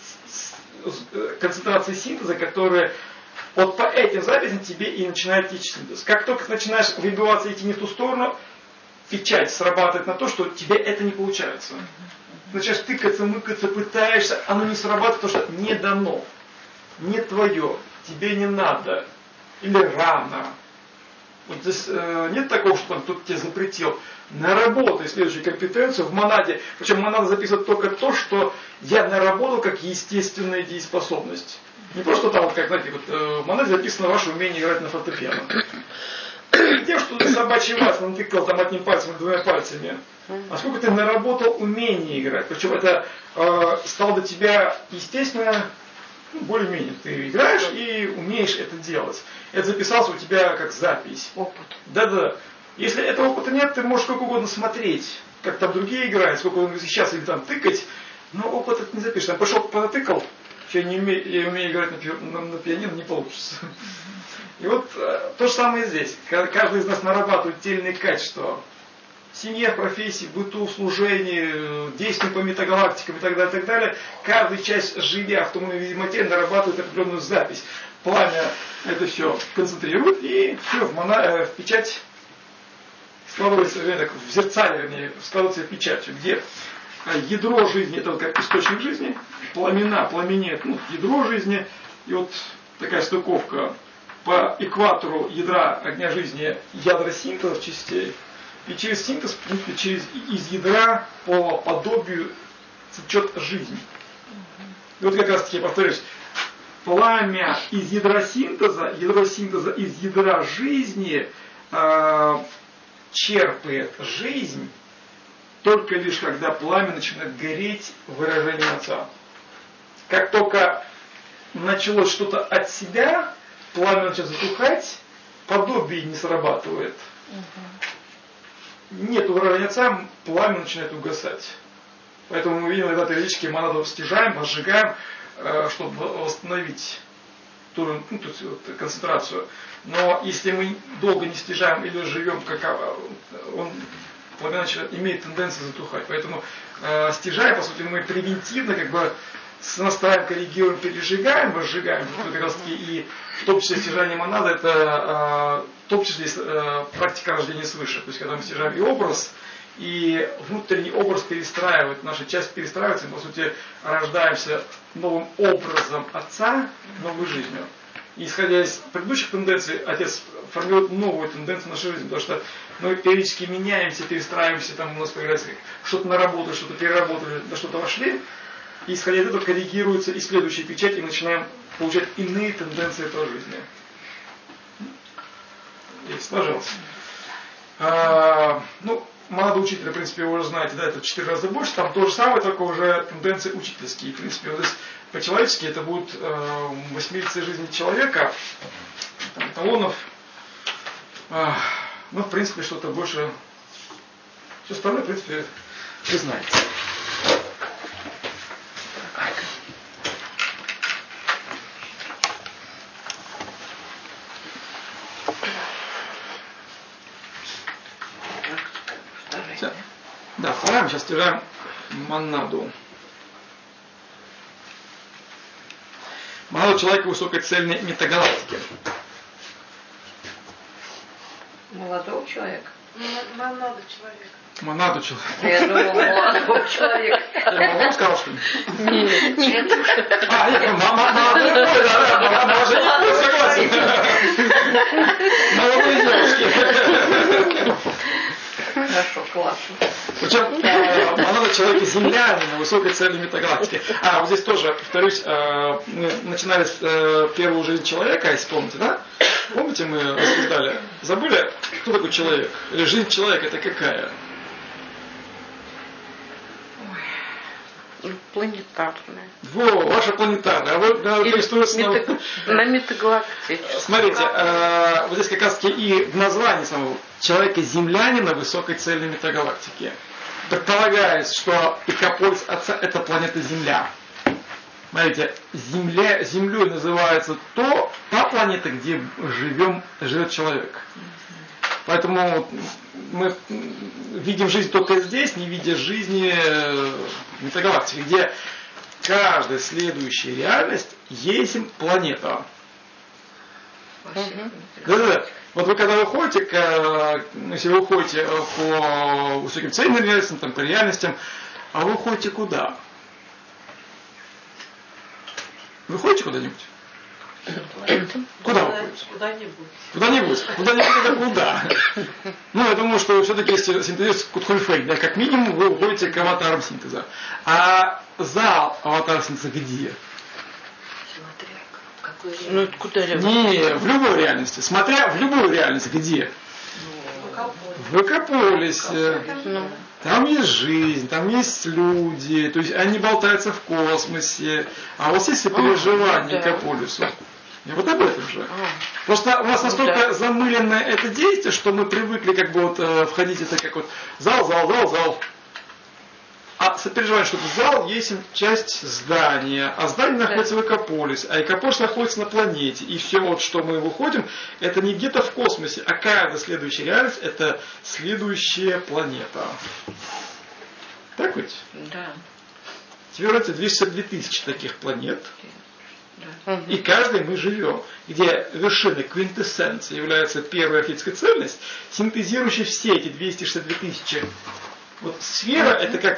концентрация синтеза, которая вот по этим записям тебе и начинает течь синтез. Как только ты начинаешь выбиваться и идти не в ту сторону, печать срабатывает на то, что тебе это не получается. Начинаешь тыкаться, мыкаться, пытаешься, оно не срабатывает, потому что не дано, не твое, тебе не надо, или рано. Вот здесь нет такого, что там кто-то тебе запретил. Наработай следующую компетенцию в монаде. Причем монада записывает только то, что я наработал как естественная дееспособность. Не просто там, вот, как, знаете, вот, в монаде записано ваше умение играть на фортепиано. Не тем, что ты собачий вас натыкал там одним пальцем и двумя пальцами. А сколько ты наработал умение играть. Причем это стало для тебя естественно, более-менее. Ты играешь и умеешь это делать. Это записался у тебя как запись. Опыт. Да-да. Если этого опыта нет, ты можешь сколько угодно смотреть, как там другие играют, сколько угодно сейчас или там тыкать, но опыт это не запишешь. Там пошел, потыкал, что я умею играть на пианино, не получится. И вот то же самое здесь. Каждый из нас нарабатывает те или иные качества. В семье, в профессии, в быту, в служении, действия по метагалактикам и так далее. Каждая часть, живя в том или ином материи, нарабатывает определенную запись. Пламя это все концентрирует, и все в печать складывается, в зерцале, вернее, складывается печатью, где ядро жизни, это вот как источник жизни, пламенеет, ядро жизни, и вот такая стыковка по экватору ядра огня жизни, ядра синтеза частей, и через синтез, в принципе, из ядра по подобию течет жизнь. И вот как раз таки, я повторюсь, пламя из ядро синтеза из ядра жизни черпает жизнь только лишь когда пламя начинает гореть в выражении Отца. Как только началось что-то от себя, пламя начинает затухать, подобие не срабатывает. Нет выражения Отца, пламя начинает угасать. Поэтому мы видим иногда периодически монаду стяжаем, возжигаем, чтобы восстановить ту концентрацию. Но если мы долго не стяжаем или живем, пламя имеет тенденцию затухать. Поэтому стяжая, по сути, мы превентивно с настроем коррегируем, пережигаем, возжигаем. Как раз таки и в том числе стяжание монады, это в том числе практика рождения свыше. То есть когда мы стяжаем и образ, и внутренний образ перестраивает, наша часть перестраивается, и по сути рождаемся новым образом Отца, новой жизнью. И исходя из предыдущих тенденций, Отец формирует новую тенденцию в нашей жизни, потому что мы периодически меняемся, перестраиваемся, там у нас появляется что-то наработали, что-то переработали, на что-то вошли, и исходя из этого коррегируется и следующая печать, и мы начинаем получать иные тенденции по жизни. И сложилось. Монада учителя, в принципе, вы уже знаете, да, это в 4 раза больше, там то же самое, только уже тенденции учительские. В принципе, вот здесь по-человечески это будет 8 жизни человека, там, эталонов, в принципе, что-то больше, все остальное, в принципе, вы знаете. Да, вторая мы сейчас стираем монаду. Монаду человека высокой цельной метагалактики. Молодого человека? Монаду человека. Монаду человека. Я думала, молодого человека. Ты молодого сказал, что ли? Нет. Нет, молодой пол, да, молодой пол, согласен. Молодой девушки. Хорошо, классно. Причем монада человека землянина, высокой цельной метагалактики. Вот здесь тоже, повторюсь, мы начинали с первую жизнь человека, если помните, да? Помните, мы рассуждали? Забыли, кто такой человек? Или жизнь человека это какая? Планетарная. Ваша планетарная. А вот на метагалактике. Смотрите, вот здесь как раз таки и в названии самого человека-землянина высокой цельной метагалактики. Предполагается, что Экополис Отца это планета Земля. Смотрите, Землей называется та планета, где живет человек. Поэтому мы видим жизнь только здесь, не видя жизни в метагалактике, где каждая следующая реальность есть планета. Да. Вот вы когда выходите, если вы уходите по высоким цельным реальностям, по реальностям, а вы уходите куда? Вы ходите куда-нибудь? Куда вы ходите? Куда-нибудь. Куда-нибудь это куда? Я думаю, что все-таки если синтезируется Кутхольфейн, да, как минимум вы уходите к аватарам синтеза. А зал аватар синтеза где? Куда же? Не, в любой реальности. Смотря в любую реальность, где? В Экополисе. Там есть жизнь, там есть люди, то есть они болтаются в космосе. А вот есть сопереживание Экополису. И вот об этом же. Просто у нас настолько замыленное это действие, что мы привыкли входить это как зал. А сопереживание, что зал есть часть здания, а здание находится в Экополисе, а Экополис находится на планете. И все, что мы выходим, это не где-то в космосе, а каждая следующая реальность это следующая планета. Так ведь? Да. Теперь это 262 тысячи таких планет. Да. И каждый мы живем, где вершиной квинтэссенции является первая архетипическая цельность, синтезирующая все эти 262 тысячи. Вот сфера это как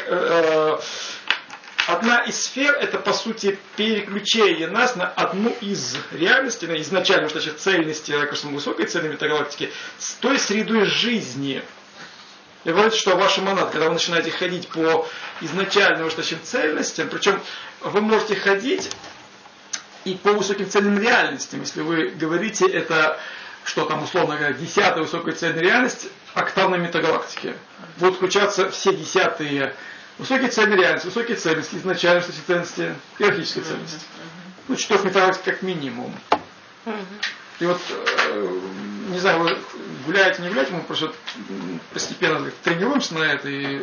одна из сфер, это по сути переключение нас на одну из реальностей, на изначальную цельности, высокой цельной метагалактики, с той средой жизни. И вы говорите, что ваша монада, когда вы начинаете ходить по изначальным цельностям, причем вы можете ходить и по высоким цельным реальностям, если вы говорите это, что там условно говоря, 10-я высокая цельная реальность октавной метагалактики. Будут включаться все 10-е высокие цельные реальности, высокие цельности, изначальные цельности, иерархические цельности. 4 метагалактик как минимум. И вот, не знаю, вы гуляете, не гуляете, мы просто постепенно тренируемся на это и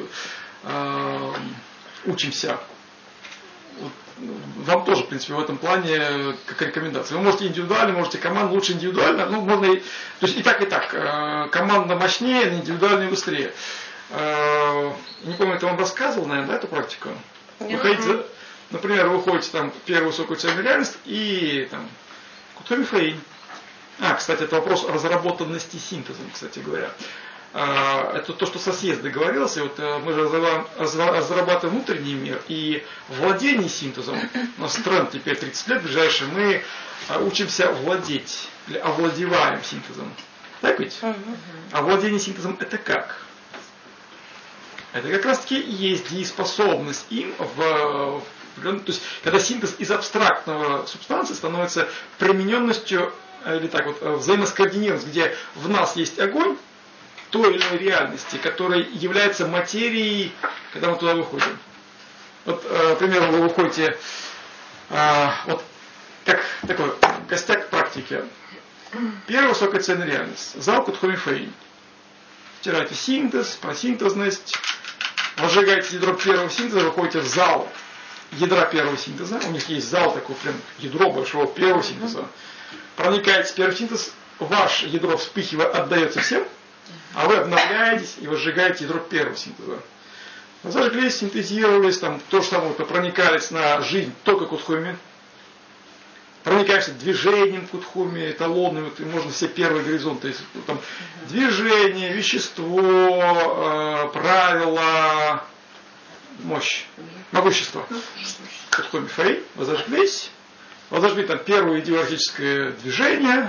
учимся. Вот, вам тоже, в принципе, в этом плане как рекомендация. Вы можете индивидуально, можете команду, лучше индивидуально, можно и... То есть и так. Команда мощнее, индивидуально быстрее. Не помню, это вам рассказывал, наверное, да, эту практику? Вы ходите, например, вы ходите там в первую высокую цельную реальность и там Кутхольфейн. Кстати, это вопрос разработанности синтезом, кстати говоря. Это то, что со съезда говорилось. И вот мы же разрабатываем внутренний мир и владение синтезом. У нас тренд теперь 30 лет ближайшие. Мы учимся владеть, или овладеваем синтезом. Так ведь? А владение синтезом это как? Это как раз таки и есть дееспособность им то есть, когда синтез из абстрактного субстанции становится примененностью, или так вот, взаимоскоординированность, где в нас есть огонь, той или иной реальности, которая является материей, когда мы туда выходим. Вот, к примеру, вы выходите, вот как такой костяк практики. Первая высокая цельная реальность. Зал Кутхольфейн. Стираете синтез, просинтезность, возжигаете ядро первого синтеза, выходите в зал ядра первого синтеза. У них есть зал такой, прям ядро большого первого синтеза. Проникаете в первый синтез, ваше ядро вспыхивает, отдается всем, а вы обновляетесь и возжигаете ядро первого синтеза. Зажглись, синтезировались, там, то же самое, проникались на жизнь только кутхуми. Проникаешься движением кутхуми, эталонным, и можно все первые горизонты, там, движение, вещество, правила, мощь, могущество. Кутхуми фэй, возожглись, возожгли там первое идеологическое движение,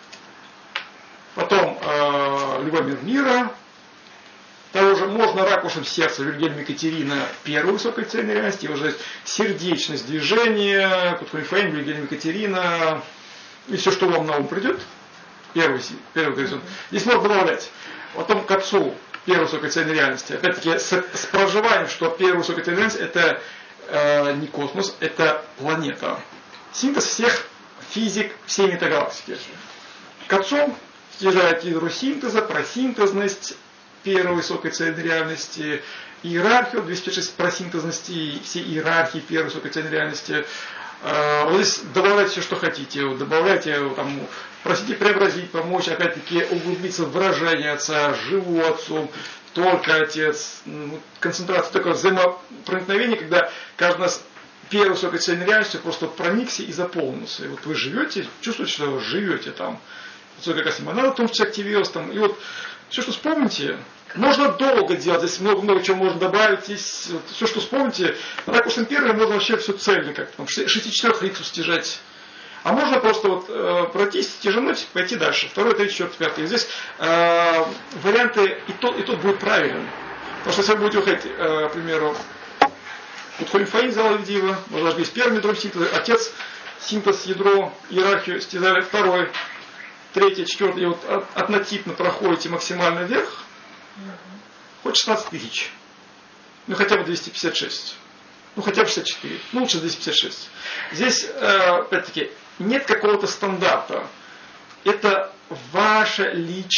потом любой мир мира, того же можно ракурсом сердца Вильгельма Екатерина первой высокой цельной реальности, уже сердечность движения, Кутхуми Фэй, Вильгельма Екатерина, и все, что вам на ум придет, первый горизонт. Здесь можно добавлять. Потом к отцу первой высокой цельной реальности. Опять-таки с проживанием, что первая высокая цельная реальность это не космос, это планета. Синтез всех физик всей метагалактики. К отцу стяжает ядро синтеза, просинтезность первой высокой цельной реальности, иерархию, 256 просинтезности и все иерархии первой высокой цельной реальности. Вот здесь добавляйте все, что хотите. Добавляйте, там, просите преобразить, помочь, опять-таки углубиться в выражение отца, живу отцом, только отец. Концентрация, такое взаимопроникновение, когда каждый нас первой высокой цельной реальностью просто проникся и заполнился. И вот вы живете, чувствуете, что вы живете там. Как раз монада в том числе активировалась там. И вот все, что вспомните, можно долго делать, здесь много чего можно добавить, здесь вот, все, что вспомните, ракурсом первым можно вообще все цельно как-то, там, 6-4 стяжать. А можно просто вот пройтись, стяжануть, пойти дальше. Второй, третий, четвертый, пятый. И здесь варианты и тот будет правильным. Потому что если вы будете уходить, к примеру, Кутхуми Фэй, зала Авдеева, можно зажглись первым ядром синтеза, отец, синтез, ядро, иерархию стязали, второй, третий, четвертый, и вот однотипно проходите максимально вверх, хоть 16 тысяч, ну хотя бы 256, ну хотя бы 64, ну лучше 256. Здесь, опять-таки, нет какого-то стандарта. Это ваше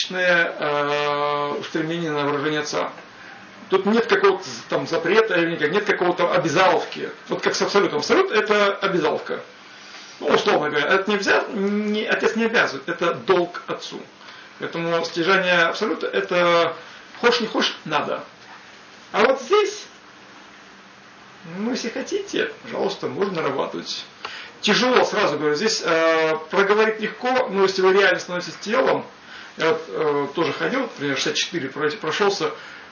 личное устремление на выражение отца. Тут нет какого-то там запрета, нет какого-то обязаловки. Вот как с абсолютом. Абсолют это обязаловка. Ну, условно говоря, это отец не обязывает, это долг отцу. Поэтому стяжание абсолюта это хочешь не хочешь, надо. А вот здесь, ну, если хотите, пожалуйста, можно нарабатывать. Тяжело, сразу говорю, здесь проговорить легко, но если вы реально становитесь телом, я вот, тоже ходил, например, 64 прошелся,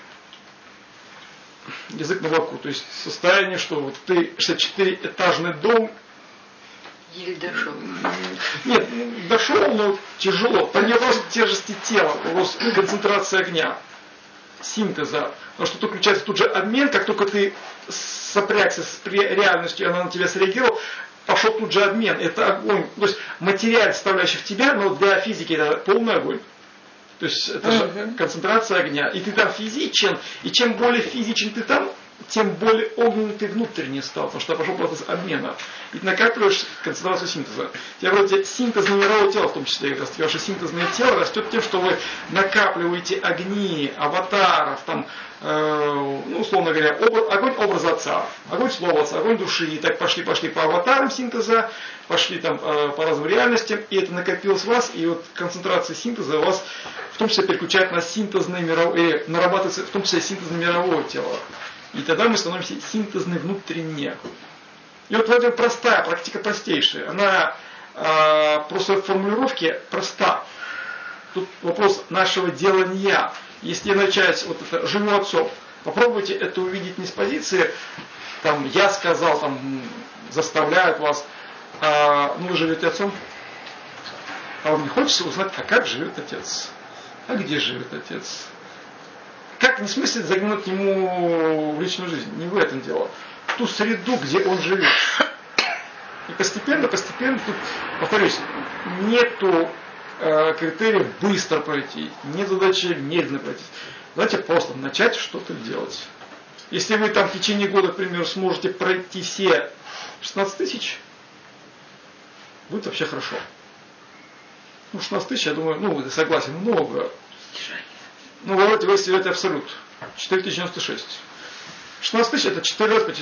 язык на боку, то есть состояние, что вот ты 64-этажный дом. Еле дошел. Нет, дошел, но тяжело. По не просто тяжести тела, вопрос концентрации огня, синтеза. Потому что тут включается тут же обмен, как только ты сопрягся с реальностью, она на тебя среагировала, пошел тут же обмен. Это огонь. То есть материал, составляющий в тебя, но для физики это полный огонь. То есть это же концентрация огня. И ты там физичен, и чем более физичен ты там, тем более огненный ты внутренне стал, потому что пошел процесс обмена. И ты накапливаешь концентрацию синтеза. Тебя вроде синтезное мировое тело в том числе растет. Ваше синтезное тело растет тем, что вы накапливаете огни, аватаров, там, ну, условно говоря, огонь образа отца, огонь слова отца, огонь души. И так пошли по аватарам синтеза, пошли там по разным реальностям, и это накопилось в вас, и вот концентрация синтеза у вас в том числе переключает на синтезное мировое, нарабатывается в том числе синтезное мировое тело. И тогда мы становимся синтезны внутренне. И вот в этом простая, практика простейшая. Она просто в формулировке проста. Тут вопрос нашего делания. Если начать вот это «живу отцом», попробуйте это увидеть не с позиции, там, я сказал, там, заставляют вас, ну вы живете отцом, а вам не хочется узнать, а как живет отец, а где живет отец. Как не в смысле заглянуть к нему в личную жизнь, не в этом дело. В ту среду, где он живет. И постепенно, тут, повторюсь, нету критериев быстро пройти, нет задачи медленно пройти. Давайте просто начать что-то делать. Если вы там в течение года, к примеру, сможете пройти все 16 тысяч, будет вообще хорошо. Ну, 16 тысяч, я думаю, ну, согласен, много. Ну, давайте вы себе это абсолют. 4096. 16 тысяч это 4 раз по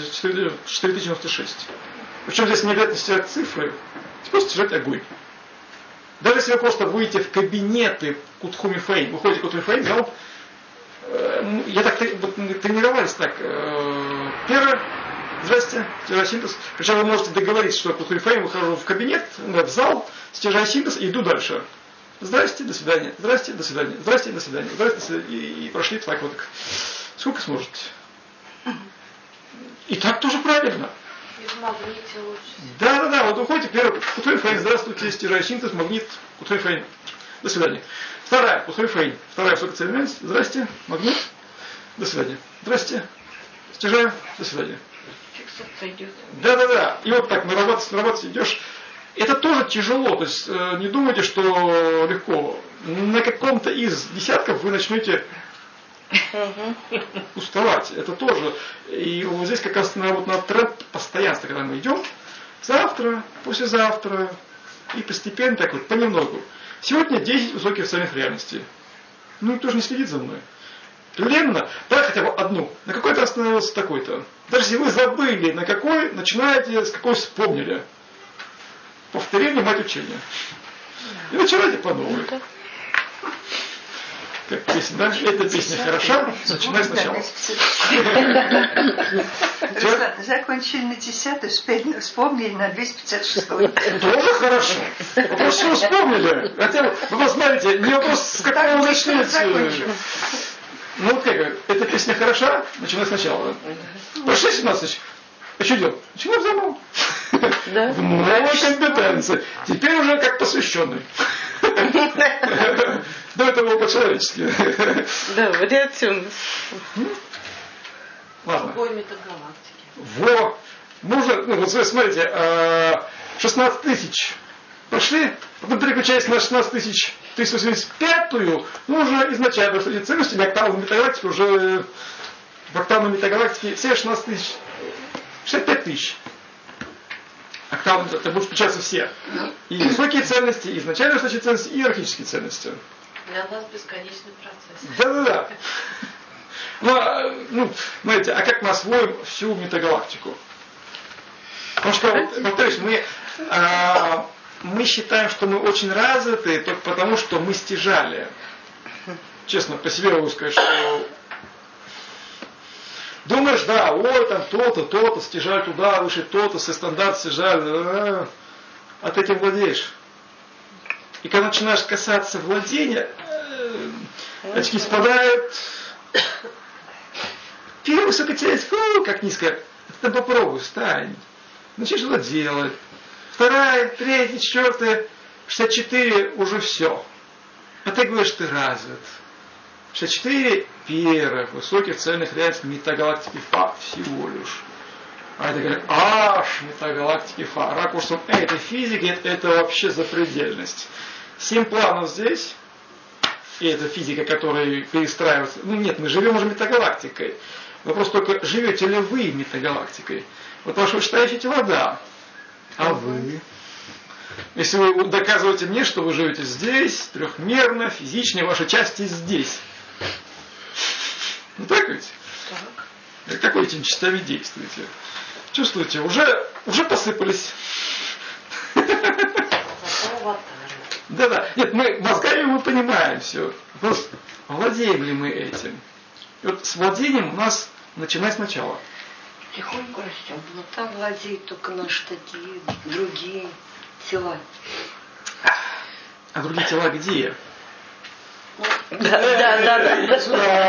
4096. Причем здесь не обязательно стирать цифры, просто стирать огонь. Даже если вы просто выйдете в кабинеты Кутхуми Фэй, выходите в Кутхуми Фэй, зал я так вот, мы тренировались так. Первое, здрасте, стяжаю синтез. Причем вы можете договориться, что Кутури Фейм выхожу в кабинет, в зал, стяжаю синтез и иду дальше. Здрасте, до свидания, здрасте, до свидания, здрасте, до свидания, здрасте, до свидания. И прошли так вот. Сколько сможете? И так тоже правильно. И в магните лучше. Да, вот уходите, первый, Кутури Фейм, здравствуйте, стяжаю синтез, магнит, Кутури Фейм. До свидания. Вторая, Кутури Фейм. Вторая высокоцельная. Здрасте, магнит. До свидания. Здрасте. Стяжаю. До свидания. Фиксация идет. Да. И вот так нарабатывать идешь. Это тоже тяжело. То есть не думайте, что легко. На каком-то из десятков вы начнете уставать. Это тоже. И вот здесь как раз на тренд постоянства, когда мы идем. Завтра, послезавтра. И постепенно так вот, понемногу. Сегодня 10 высоких социальных реальностей. Ну, кто же не следит за мной? Ленно, давай хотя бы одну. На какой-то остановился такой-то. Даже если вы забыли, на какой, начинаете с какой вспомнили. Повторение мать учения. И начинайте по новой. Как песня, да? Эта песня хороша, начинай сначала. Закончили на 10-й, вспомнили на 256-й. Тоже хорошо. Вопрос, что вспомнили. Хотя бы, вы посмотрите, не вопрос, с какого начнете. Ну вот как, эта песня хороша, начинай сначала. Прошли 17 тысяч. А что делать? Начинаем заново. Да. В новой компетенции. Теперь уже как посвященный. До этого по-человечески. Да, вариативность. Ладно. Другой метагалактики. Во! Нужно, ну вот смотрите, 16 тысяч пошли, потом переключаясь на 16 тысяч 385-ю, ну уже изначально, потому что эти ценности для октавной метагалактики уже в октавной метагалактике все 16 тысяч, 65 тысяч. Октавы, это будут включаться все. И высокие ценности, и изначальные высокие ценности, и иерархические ценности. Для нас бесконечный процесс. Да. Ну, знаете, а как мы освоим всю метагалактику? Потому что, повторюсь, мы считаем, что мы очень развиты только потому, что мы стяжали. Честно, по себе могу сказать, что думаешь, да, ой, там то-то, стяжали туда, выше то-то, все стандарты стяжали, а ты этим владеешь. И когда начинаешь касаться владения, очки спадают. Первая высокоцельность, как низко. Ты попробуй, встань. Начни что-то делать. Вторая, третья, четвертая, 64 уже все. А ты говоришь, ты развит. 64 первых высоких цельных реальностей метагалактики Фа всего лишь. А это говорят, аж метагалактики Фа. Ракурсом этой физики это вообще запредельность. 7 планов здесь. И это физика, которая перестраивается. Ну нет, мы живем уже метагалактикой. Вопрос только, живете ли вы метагалактикой? Вот ваши вышестоящие тела, да. А вы? Если вы доказываете мне, что вы живете здесь, трехмерно, физично, ваши части здесь. Ну так ведь? Так. Как вы этим частями действуете? Чувствуете, уже посыпались. Да. Нет, мы мозгами мы понимаем все. Вопрос, владеем ли мы этим? И вот с владением у нас начинать сначала. Тихонько растем. Но там владеют только наши такие другие тела. А другие тела где? Да.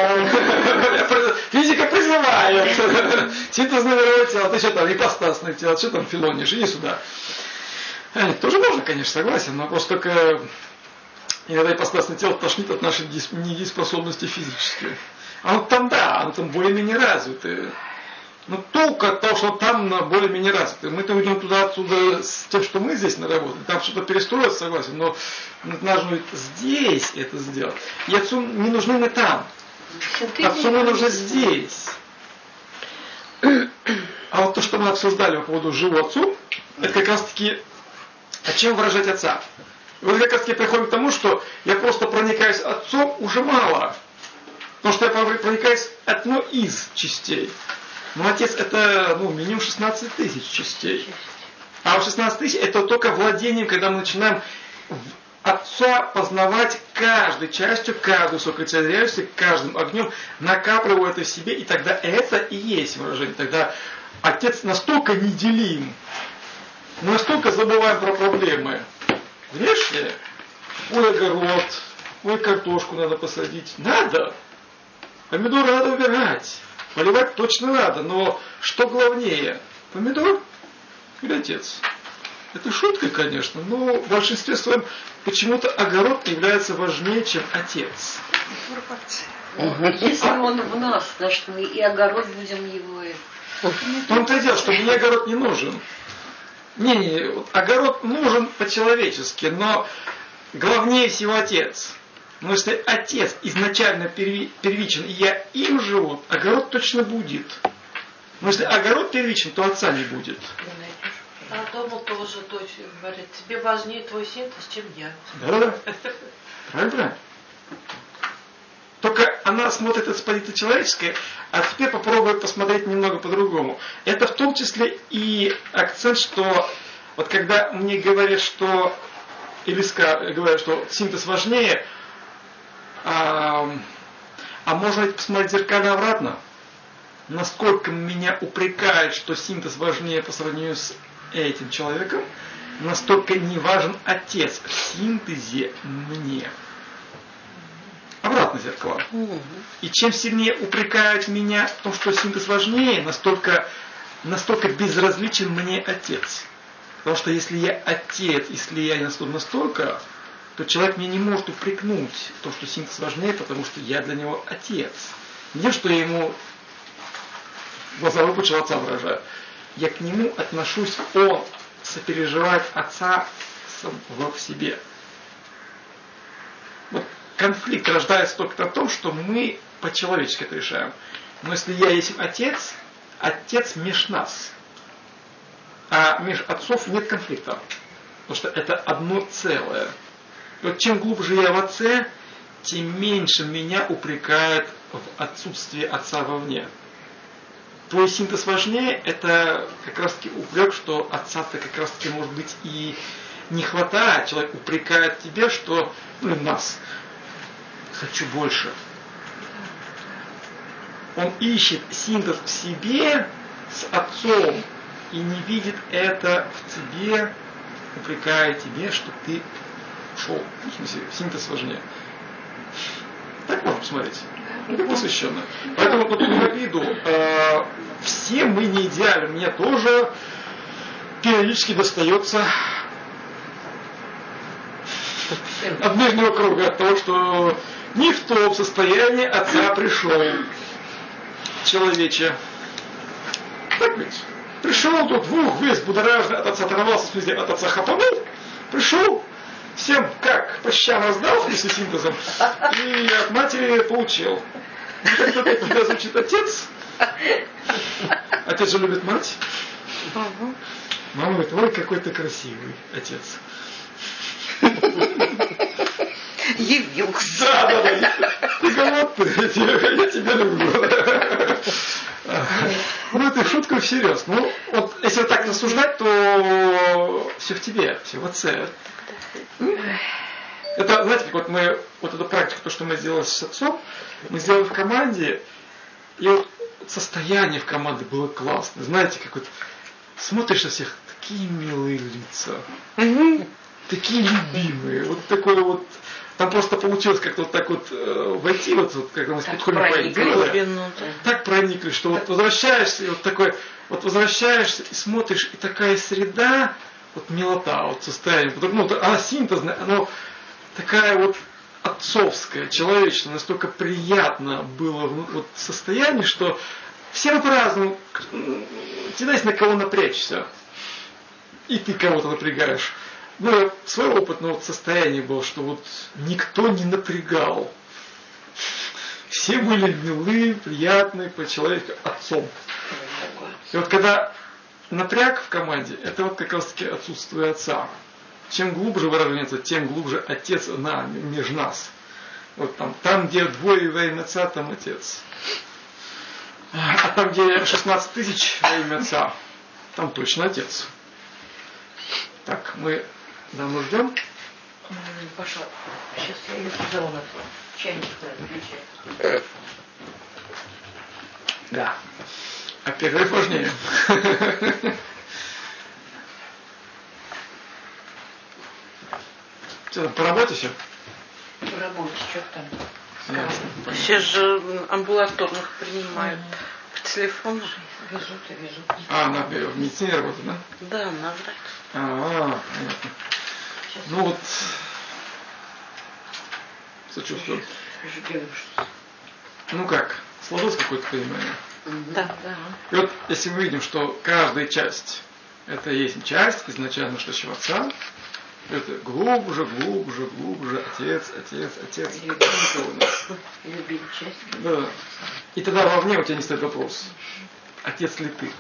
Физика призывает. Синтезное мировое тело. Ты что там, ипостасное тело, что там филонишь? Иди сюда. Тоже можно, конечно, согласен, но просто только иногда ипостасное тело тошнит от нашей недееспособности физической. Оно там, да, оно там более-менее развитое. Но только то, что там более-менее развитое. Мы-то уйдем туда-отсюда с тем, что мы здесь наработали. Там что-то перестроиться, согласен, но нужно здесь это сделать. И отцу не нужны мы там. Отцу мы нужны здесь. А вот то, что мы обсуждали по поводу «живу отцу», это как раз-таки о чем выражать отца. И вот как раз-таки приходим к тому, что я просто проникаюсь отцом уже мало. Потому что я проникаюсь одной из частей. Но отец это минимум 16 тысяч частей. А у 16 тысяч это только владением, когда мы начинаем Отца познавать каждой частью, каждой высокой реальностью, каждым огнем, накапливая это в себе, и тогда это и есть выражение. Тогда Отец настолько неделим, мы настолько забываем про проблемы внешние. Ой, огород, ой, картошку надо посадить. Надо. Помидоры надо убирать. Поливать точно надо, но что главнее? Помидор или отец? Это шутка, конечно, но в большинстве своем почему-то огород является важнее, чем отец. Если он в нас, значит мы и огород будем его. В том-то и дело, что мне огород не нужен. Не, огород нужен по-человечески, но главнее всего отец. Но если отец изначально первичен, и я им живу, огород точно будет. Но если огород первичен, то отца не будет. А дома тоже дочь говорит, тебе важнее твой синтез, чем я. Да. Правильно? Только она смотрит это с позиции человеческой, а теперь попробует посмотреть немного по-другому. Это в том числе и акцент, что вот когда мне говорят, что или говорят, что синтез важнее, а можно ведь посмотреть зеркально обратно. Насколько меня упрекают, что синтез важнее по сравнению с этим человеком, настолько не важен отец в синтезе мне. Обратно зеркало. И чем сильнее упрекают меня в том, что синтез важнее, настолько безразличен мне отец. Потому что если я отец, если я настолько, то человек меня не может упрекнуть в том, что синтез важнее, потому что я для него отец. Не что я ему глаза выпучил, отца выражаю. Я к нему отношусь, он сопереживает отца в себе. Вот конфликт рождается только на том, что мы по-человечески это решаем. Но если я есть отец, отец меж нас. А меж отцов нет конфликта. Потому что это одно целое. И вот чем глубже я в отце, тем меньше меня упрекают в отсутствии отца вовне. Твой синтез важнее, это как раз таки упрек, что отца-то как раз таки может быть и не хватает. Человек упрекает тебя, что, и нас, хочу больше. Он ищет синтез в себе с отцом и не видит это в тебе, упрекая тебе, что ты ушел. В смысле, синтез важнее. Так можно посмотреть. Это посвященно. Поэтому тут не в обиду. Все мы не идеальны. Мне тоже периодически достается от ближнего круга, от того, что не в том состоянии отца пришел. Человече. Так ведь? Пришел тут, весь будоражный, от отца оторвался, в смысле, от отца хапанул, пришел, всем как по щам раздал, в смысле, синтезом, и от матери получил. Ну, как-то тебя звучит отец. Отец же любит мать. Мама говорит, ой, какой ты красивый отец. Явился. Да. Ты голодный, я тебя люблю. Ну, это шутка всерьез. Ну, вот, если так рассуждать, то все в тебе, все в отце. Это, знаете, как вот мы, вот эту практику, то, что мы сделали с отцом, мы сделали в команде, и вот состояние в команде было классное. Знаете, как вот смотришь на всех, такие милые лица, такие любимые, вот такое вот. Там просто получилось как-то вот так вот войти, вот как мы с подходим делали, так проникли, что вот возвращаешься, и вот такой, вот возвращаешься и смотришь, и такая среда, вот милота, вот состояние, ну, она синтезная, она такая вот отцовская, человечная, настолько приятно было вот состояние, что все мы по-разному, всегда есть на кого напрячься, и ты кого-то напрягаешь. Ну, свой опыт, но вот состояние было, что вот никто не напрягал. Все были милые, приятные, по-человечески, отцом. И вот когда напряг в команде, это вот как раз таки отсутствие отца. Чем глубже выражение отца, тем глубже отец между нас. Вот там, где двое во имя отца, там отец. А там, где 16 тысяч во имя отца, там точно отец. Так, мы давно ждем. Пошла. Сейчас я ее позову на чайник включаю. Да. А перерыв важнее. Что там, по работе все? По работе, что там? Сейчас же амбулаторных принимают по телефону. Везут и везут. Она в медицине работает, да? Да, она врач. Понятно. Ну вот, сочувствую. Ну как, сложилось какое-то понимание? Да. И вот если мы видим, что каждая часть, это есть часть изначально настоящего Отца, это глубже, Отец. Любить часть. Да. И тогда вовне у тебя не стоит вопрос, Отец ли ты?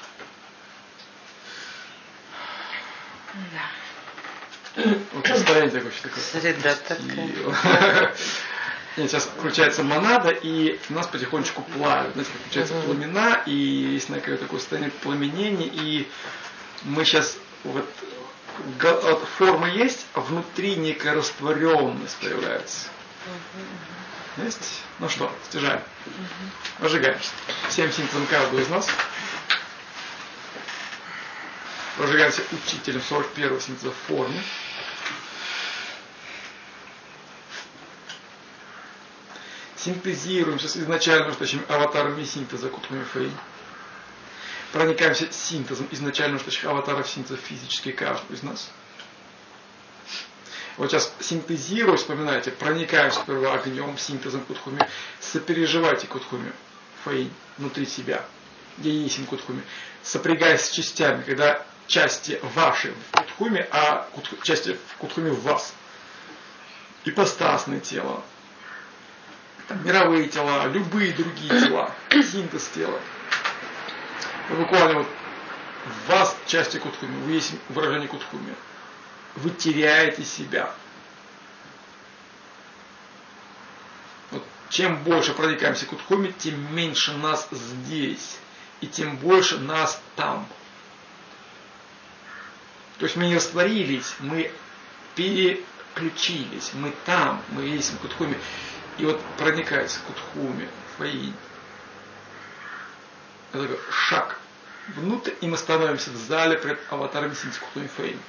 Да. Вот состояние такое. Среда такая. Нет, сейчас включается монада, и нас потихонечку плавят. Знаете, как включается пламена, и есть такое состояние пламенения, и мы сейчас вот форма есть, а внутри некая растворенность появляется. Есть? Ну что, стяжаем. Возжигаем. Всем синтезом каждого из нас. Возжигаемся учителем 41-го синтеза в форме. Синтезируемся с изначально настоящими аватарами синтеза Кутхуми Фэй. Проникаемся синтезом изначально настоящих аватаров синтеза физически каждого из нас. Вот сейчас синтезируя, вспоминайте, проникаемся сперва огнем, синтезом Кутхуми, сопереживайте Кутхуми Фэй внутри себя, где есть Кутхуми, сопрягаясь с частями, когда части ваши в Кутхуме, а части в Кутхуме в вас. Ипостасное тело, там, мировые тела, любые другие тела, синтез тела. Вы буквально вот в вас части Кутхуми, вы есть выражение Кутхуми. Вы теряете себя. Вот, чем больше проникаемся Кутхуми, тем меньше нас здесь. И тем больше нас там. То есть мы не растворились, мы переключились. Мы там, мы есть в Кутхуми. И вот проникается Кутхуми, Фэй. Это такой шаг внутрь, и мы становимся в зале пред аватарами синтеза Кутхуми Фэй.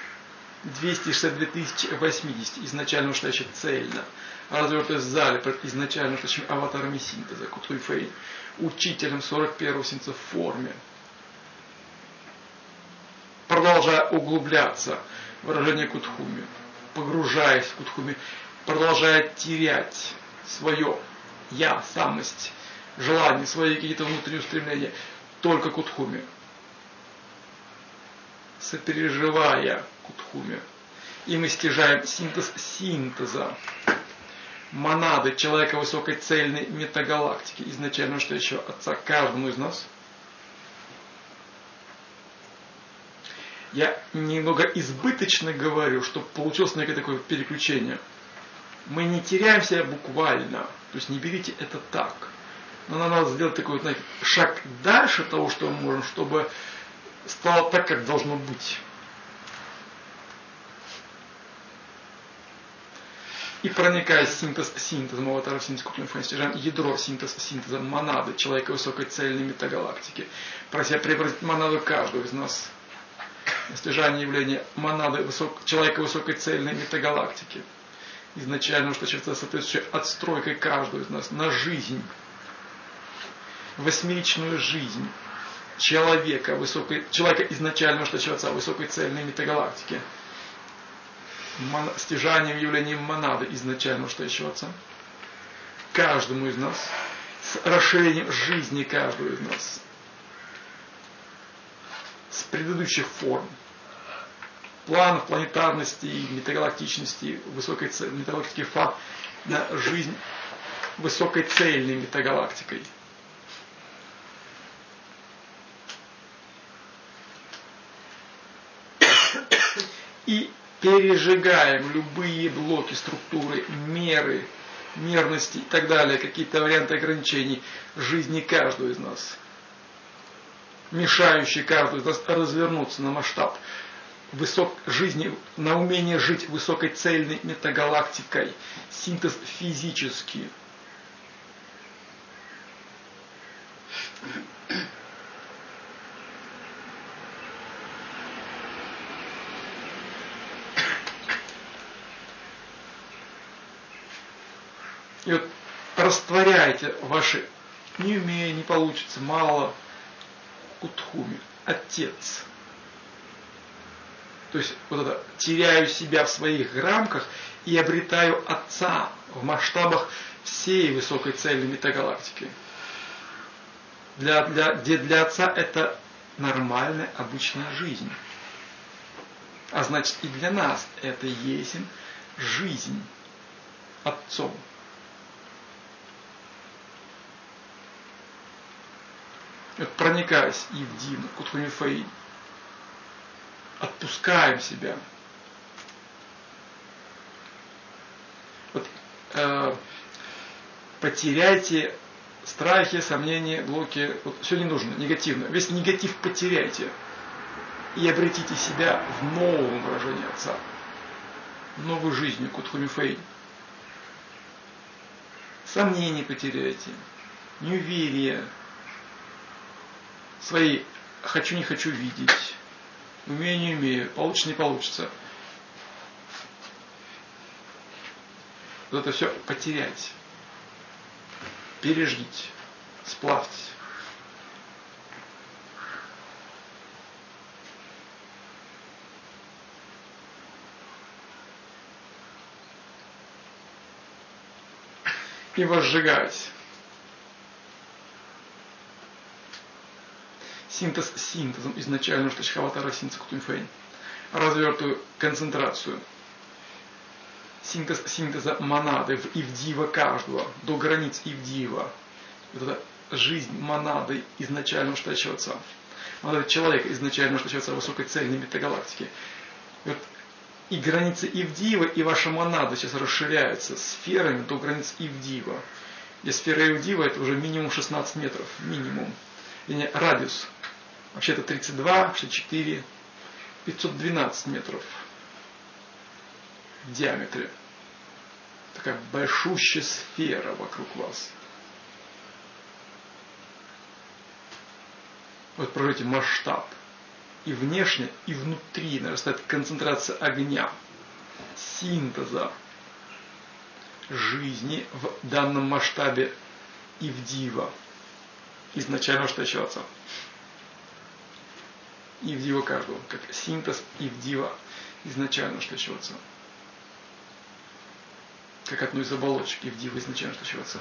262 080 изначально настоящая цельно. Развертываясь в зале пред изначально настоящими аватарами синтеза Кутхуми Фэй. Учителем 41-го синтеза в форме. Продолжая углубляться в выражение Кутхуми, погружаясь в Кутхуми, продолжая терять свое я, самость, желания, свои какие-то внутренние устремления, только Кутхуми. Сопереживая Кутхуми. И мы стяжаем синтез синтеза, монады человека высокой цельной метагалактики, изначально настоящего Отца каждому из нас. Я немного избыточно говорю, чтобы получилось некое такое переключение. Мы не теряем себя буквально, то есть не берите это так. Но нам надо сделать такой вот, шаг дальше того, что мы можем, чтобы стало так, как должно быть. И проникая синтезом аватаров синтеза Кутхуми Фэй, стяжаем ядро синтеза монады человека высокой цельной метагалактики, прося преобразить монаду каждого из нас. Стяжание явления монады человека высокой цельной метагалактики. Изначально, что считается соответствующей отстройкой каждого из нас на жизнь. Восьмеричную жизнь человека изначально, что Отца высокой цельной метагалактики. Стяжанием явлением монады изначально настоящего Отца. Каждому из нас. С расширением жизни каждого из нас. С предыдущих форм. Планов, планетарности, метагалактичности, высокой метагалактики фар на жизнь высокой цельной метагалактикой. И пережигаем любые блоки, структуры, меры, мерности и так далее, какие-то варианты ограничений жизни каждого из нас, мешающие каждому из нас развернуться на масштаб жизни, на умение жить высокой цельной метагалактикой, синтез физический. И вот растворяйте ваши не умея, не получится, мало, кутхуми, отец. То есть вот это теряю себя в своих рамках и обретаю отца в масштабах всей высокой цельной метагалактики. Где для отца это нормальная, обычная жизнь. А значит и для нас это есть жизнь отцом. Вот проникаясь и в Дину, Кутхумифаи, отпускаем себя. Вот, потеряйте страхи, сомнения, блоки. Вот, все не нужно, негативно. Весь негатив потеряйте. И обретите себя в новом выражении Отца. Новой жизнью, Кутхумифаи. Сомнения потеряйте. Неуверие. Свои хочу, не хочу видеть. Умею, не умею. Получится, не получится. Вот это все потерять. Пережгите. Сплавьте. И возжигать. Синтез синтезом изначально, что Шхаватара синтез Кутумфейн. Развертую концентрацию. Синтез синтеза монады в Ивдива каждого, до границ Ивдива. Вот это жизнь монады изначально штащего Отца. Монада человека изначально штащего Отца высокой цельной метагалактики. Вот и границы Ивдива, и ваша монада сейчас расширяются сферами до границ Ивдива. Где сфера Ивдива это уже минимум 16 метров. Минимум. И радиус. Вообще-то 32, 64, 512 метров в диаметре. Такая большущая сфера вокруг вас. Вот прожите масштаб. И внешне, и внутри нарастает концентрация огня, синтеза жизни в данном масштабе Ивдива. Изначально штащего Отца. Ивдива каждого, как синтез Ивдива изначально штащего Отца. Как одну из оболочек Ивдива изначально штащего Отца.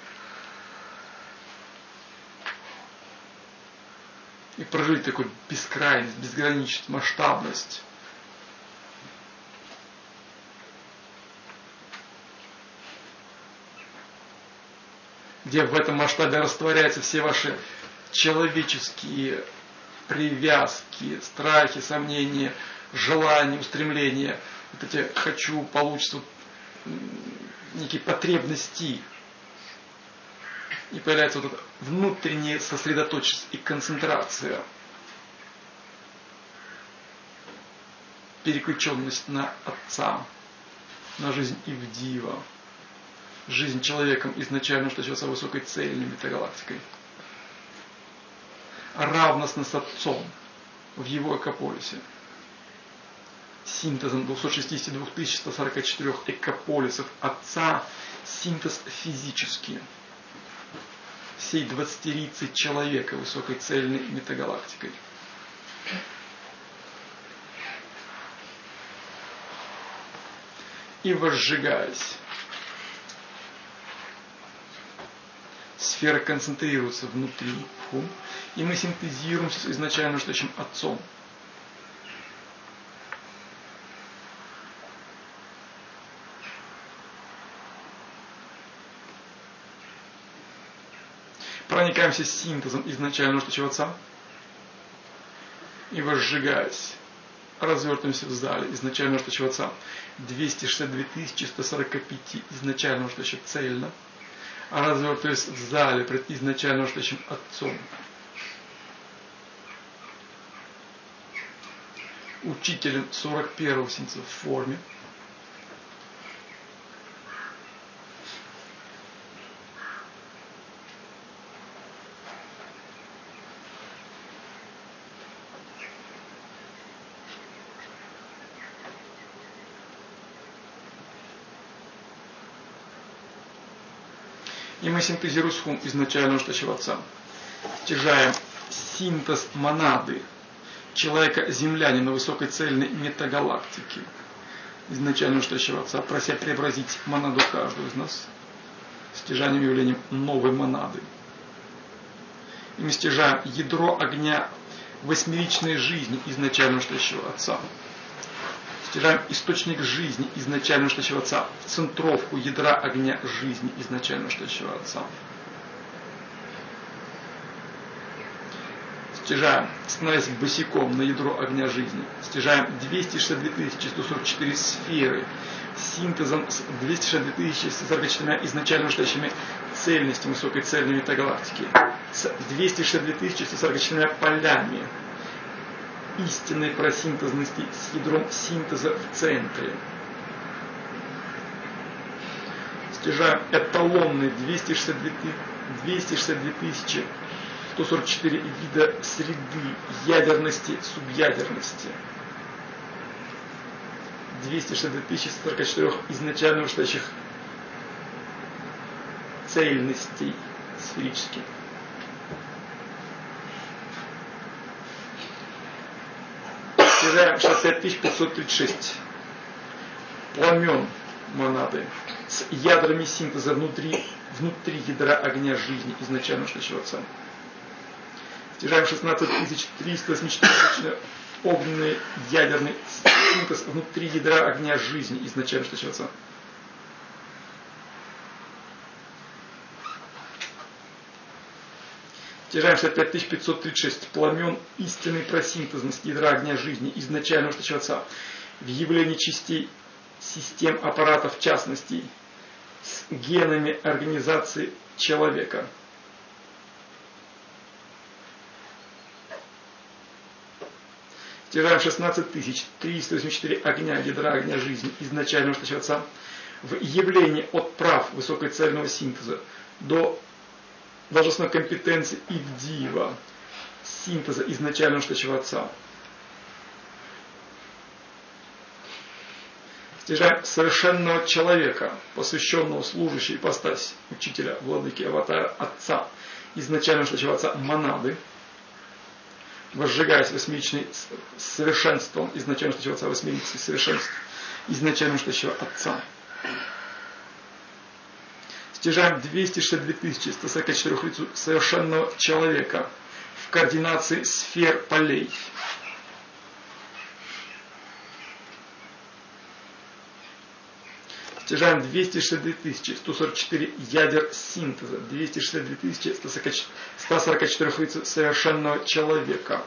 И прожить такую бескрайность, безграничность, масштабность. Где в этом масштабе растворяются все ваши человеческие привязки, страхи, сомнения, желания, устремления. Вот эти хочу, получится, некие потребности. И появляется вот эта внутренняя сосредоточенность и концентрация. Переключенность на Отца, на жизнь Ивдива. Жизнь человеком изначально штащился высокой цельной метагалактикой. Равностно с Отцом в его экополисе. Синтезом 262 144 экополисов Отца, синтез физический. Всей 20 человека высокой цельной метагалактикой. И возжигаясь, сфера концентрируется внутри, и мы синтезируемся с изначально штащим Отцом. Проникаемся синтезом изначально штащего Отца и возжигаясь, развертываемся в зале изначально штащего Отца 262 145 изначально штащим цельно, а развертываясь в зале пред изначально штащим Отцом. учителем 41-го синтеза в форме. И мы синтезируем схум изначального штащего отца. Стяжаем синтез монады человека-землянина высокой цельной метагалактики изначального штащего отца, прося преобразить монаду каждого из нас стяжанием явлением новой монады. И мы стяжаем ядро огня восьмеричной жизни изначального штащего отца. Стяжаем источник жизни изначального штащего отца в центровку ядра огня жизни изначального штащего отца. Стяжаем, становясь босиком на ядро огня жизни. Стяжаем 262 144 сферы синтезом с 262 144 изначально штащими цельностями высокой цельной метагалактики. С 262 144 полями истинной просинтезности с ядром синтеза в центре. Стяжаем эталонные 262 144 вида среды ядерности, субъядерности. 262 144 изначально вышедших цельностей сферических. Стяжаем 65536 пламен монады с ядрами синтеза внутри ядра огня жизни изначально вышедшего отца. Стяжаем 16384 огненный ядерный синтез внутри ядра огня жизни изначально вышедшего отца. Стяжаем 65536 пламен истинной просинтезности ядра огня жизни изначально вышедшего отца в явлении частей систем аппаратов в частности с генами организации человека. Стяжаем 16384 огня ядра огня жизни изначально вышедшего отца в явлении от прав высокоцельного синтеза до должностной компетенции Ивдиева синтеза изначально вышедшего отца. Стяжаем совершенного человека, посвященного служащей ипостась учителя, владыки, аватара, отца, изначально вышедшего отца монады, возжигаясь восьмеричной совершенством изначально вышедшего отца, восьмеричной совершенством изначально вышедшего отца. Стяжаем 262 144 лицу совершенного человека в координации сфер полей. Стяжаем 262 144 ядер синтеза, 262 144 лиц совершенного человека.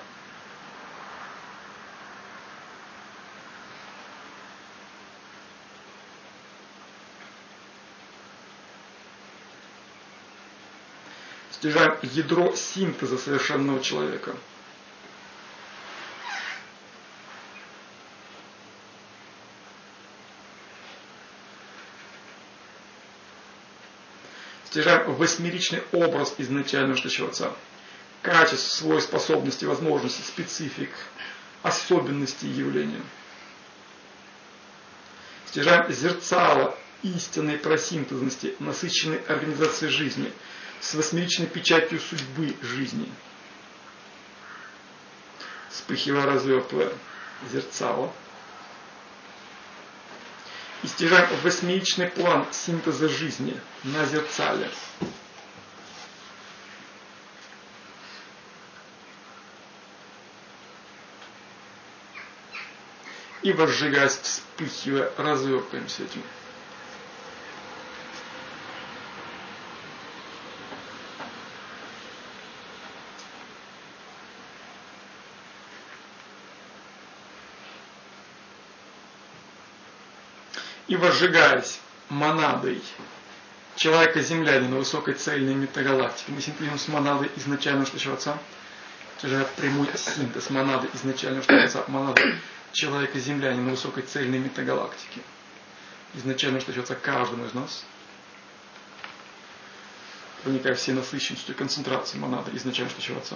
Стяжаем ядро синтеза совершенного человека. Стяжаем восьмеричный образ изначально вышедшего отца. Качеств, свойств, способностей, возможностей, специфик, особенностей явления. Стяжаем зерцало истинной просинтезности, насыщенной организации жизни, с восьмеричной печатью судьбы жизни. Вспыхивая, развертывая зерцало. И стяжаем восьмеричный план синтеза жизни на зерцале. И возжигаясь, вспыхивая, развертываемся этим. И возжигаясь монадой человека-землянина высокой цельной метагалактики, мы синтезируем с монадой изначально вышедшего отца, стяжая прямой синтез монады изначально вышедшего отца, монады человека-землянина высокой цельной метагалактики, изначально что остается каждому из нас, проникая все насыщенностью и концентрацией монады, изначально что Отца.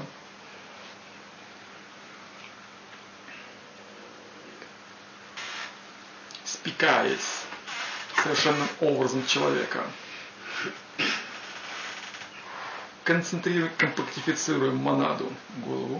Спекаясь совершенным образом человека, концентрируем, компактифицируем монаду, голову,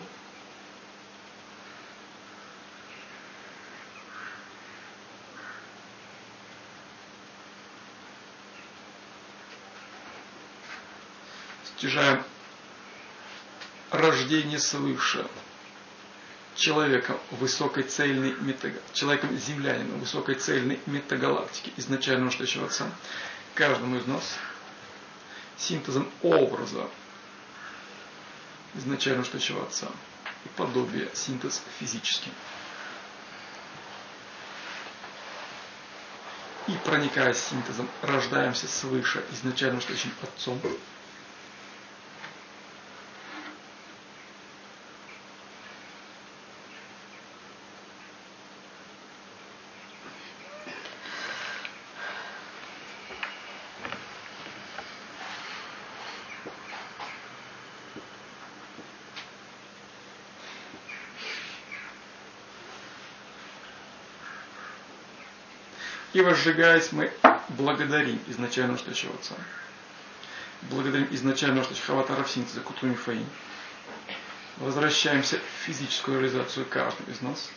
стяжаем рождение свыше человеком высокой цельной человеком землянином высокой цельной метагалактики, изначально что еще Отца, каждому из нас синтезом образа, изначально что еще Отца, и подобие, синтез физический. И проникая синтезом, рождаемся свыше, изначально что еще Отцом. И возжигаясь, мы благодарим изначально что еще Отца. Благодарим изначально что Хаватара синтеза Кутруми Фаин. Возвращаемся в физическую реализацию каждого из нас.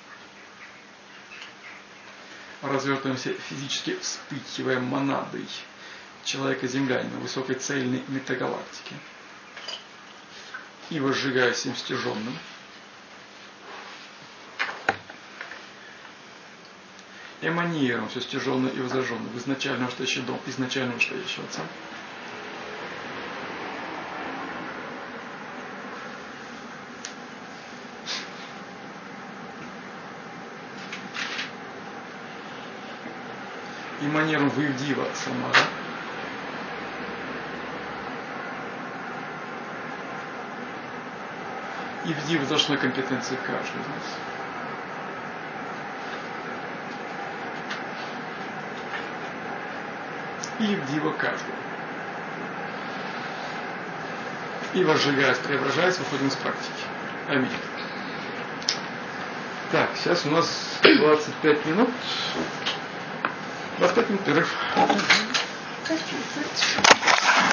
Развертываемся физически, вспыхивая монадой человека-землянина высокой цельной метагалактики. И возжигаясь всем стяженным. Эманируем все стяженное и возраженное в изначально настоящий дом, изначально настоящего Отца. Эманируем в Ивдива Самара. Ивдива зашла компетенции каждого из нас. И в диво каждого. И возжигаясь, преображаясь, выходим из практики. Аминь. Так, сейчас у нас 25 минут. 25 минут перерыв.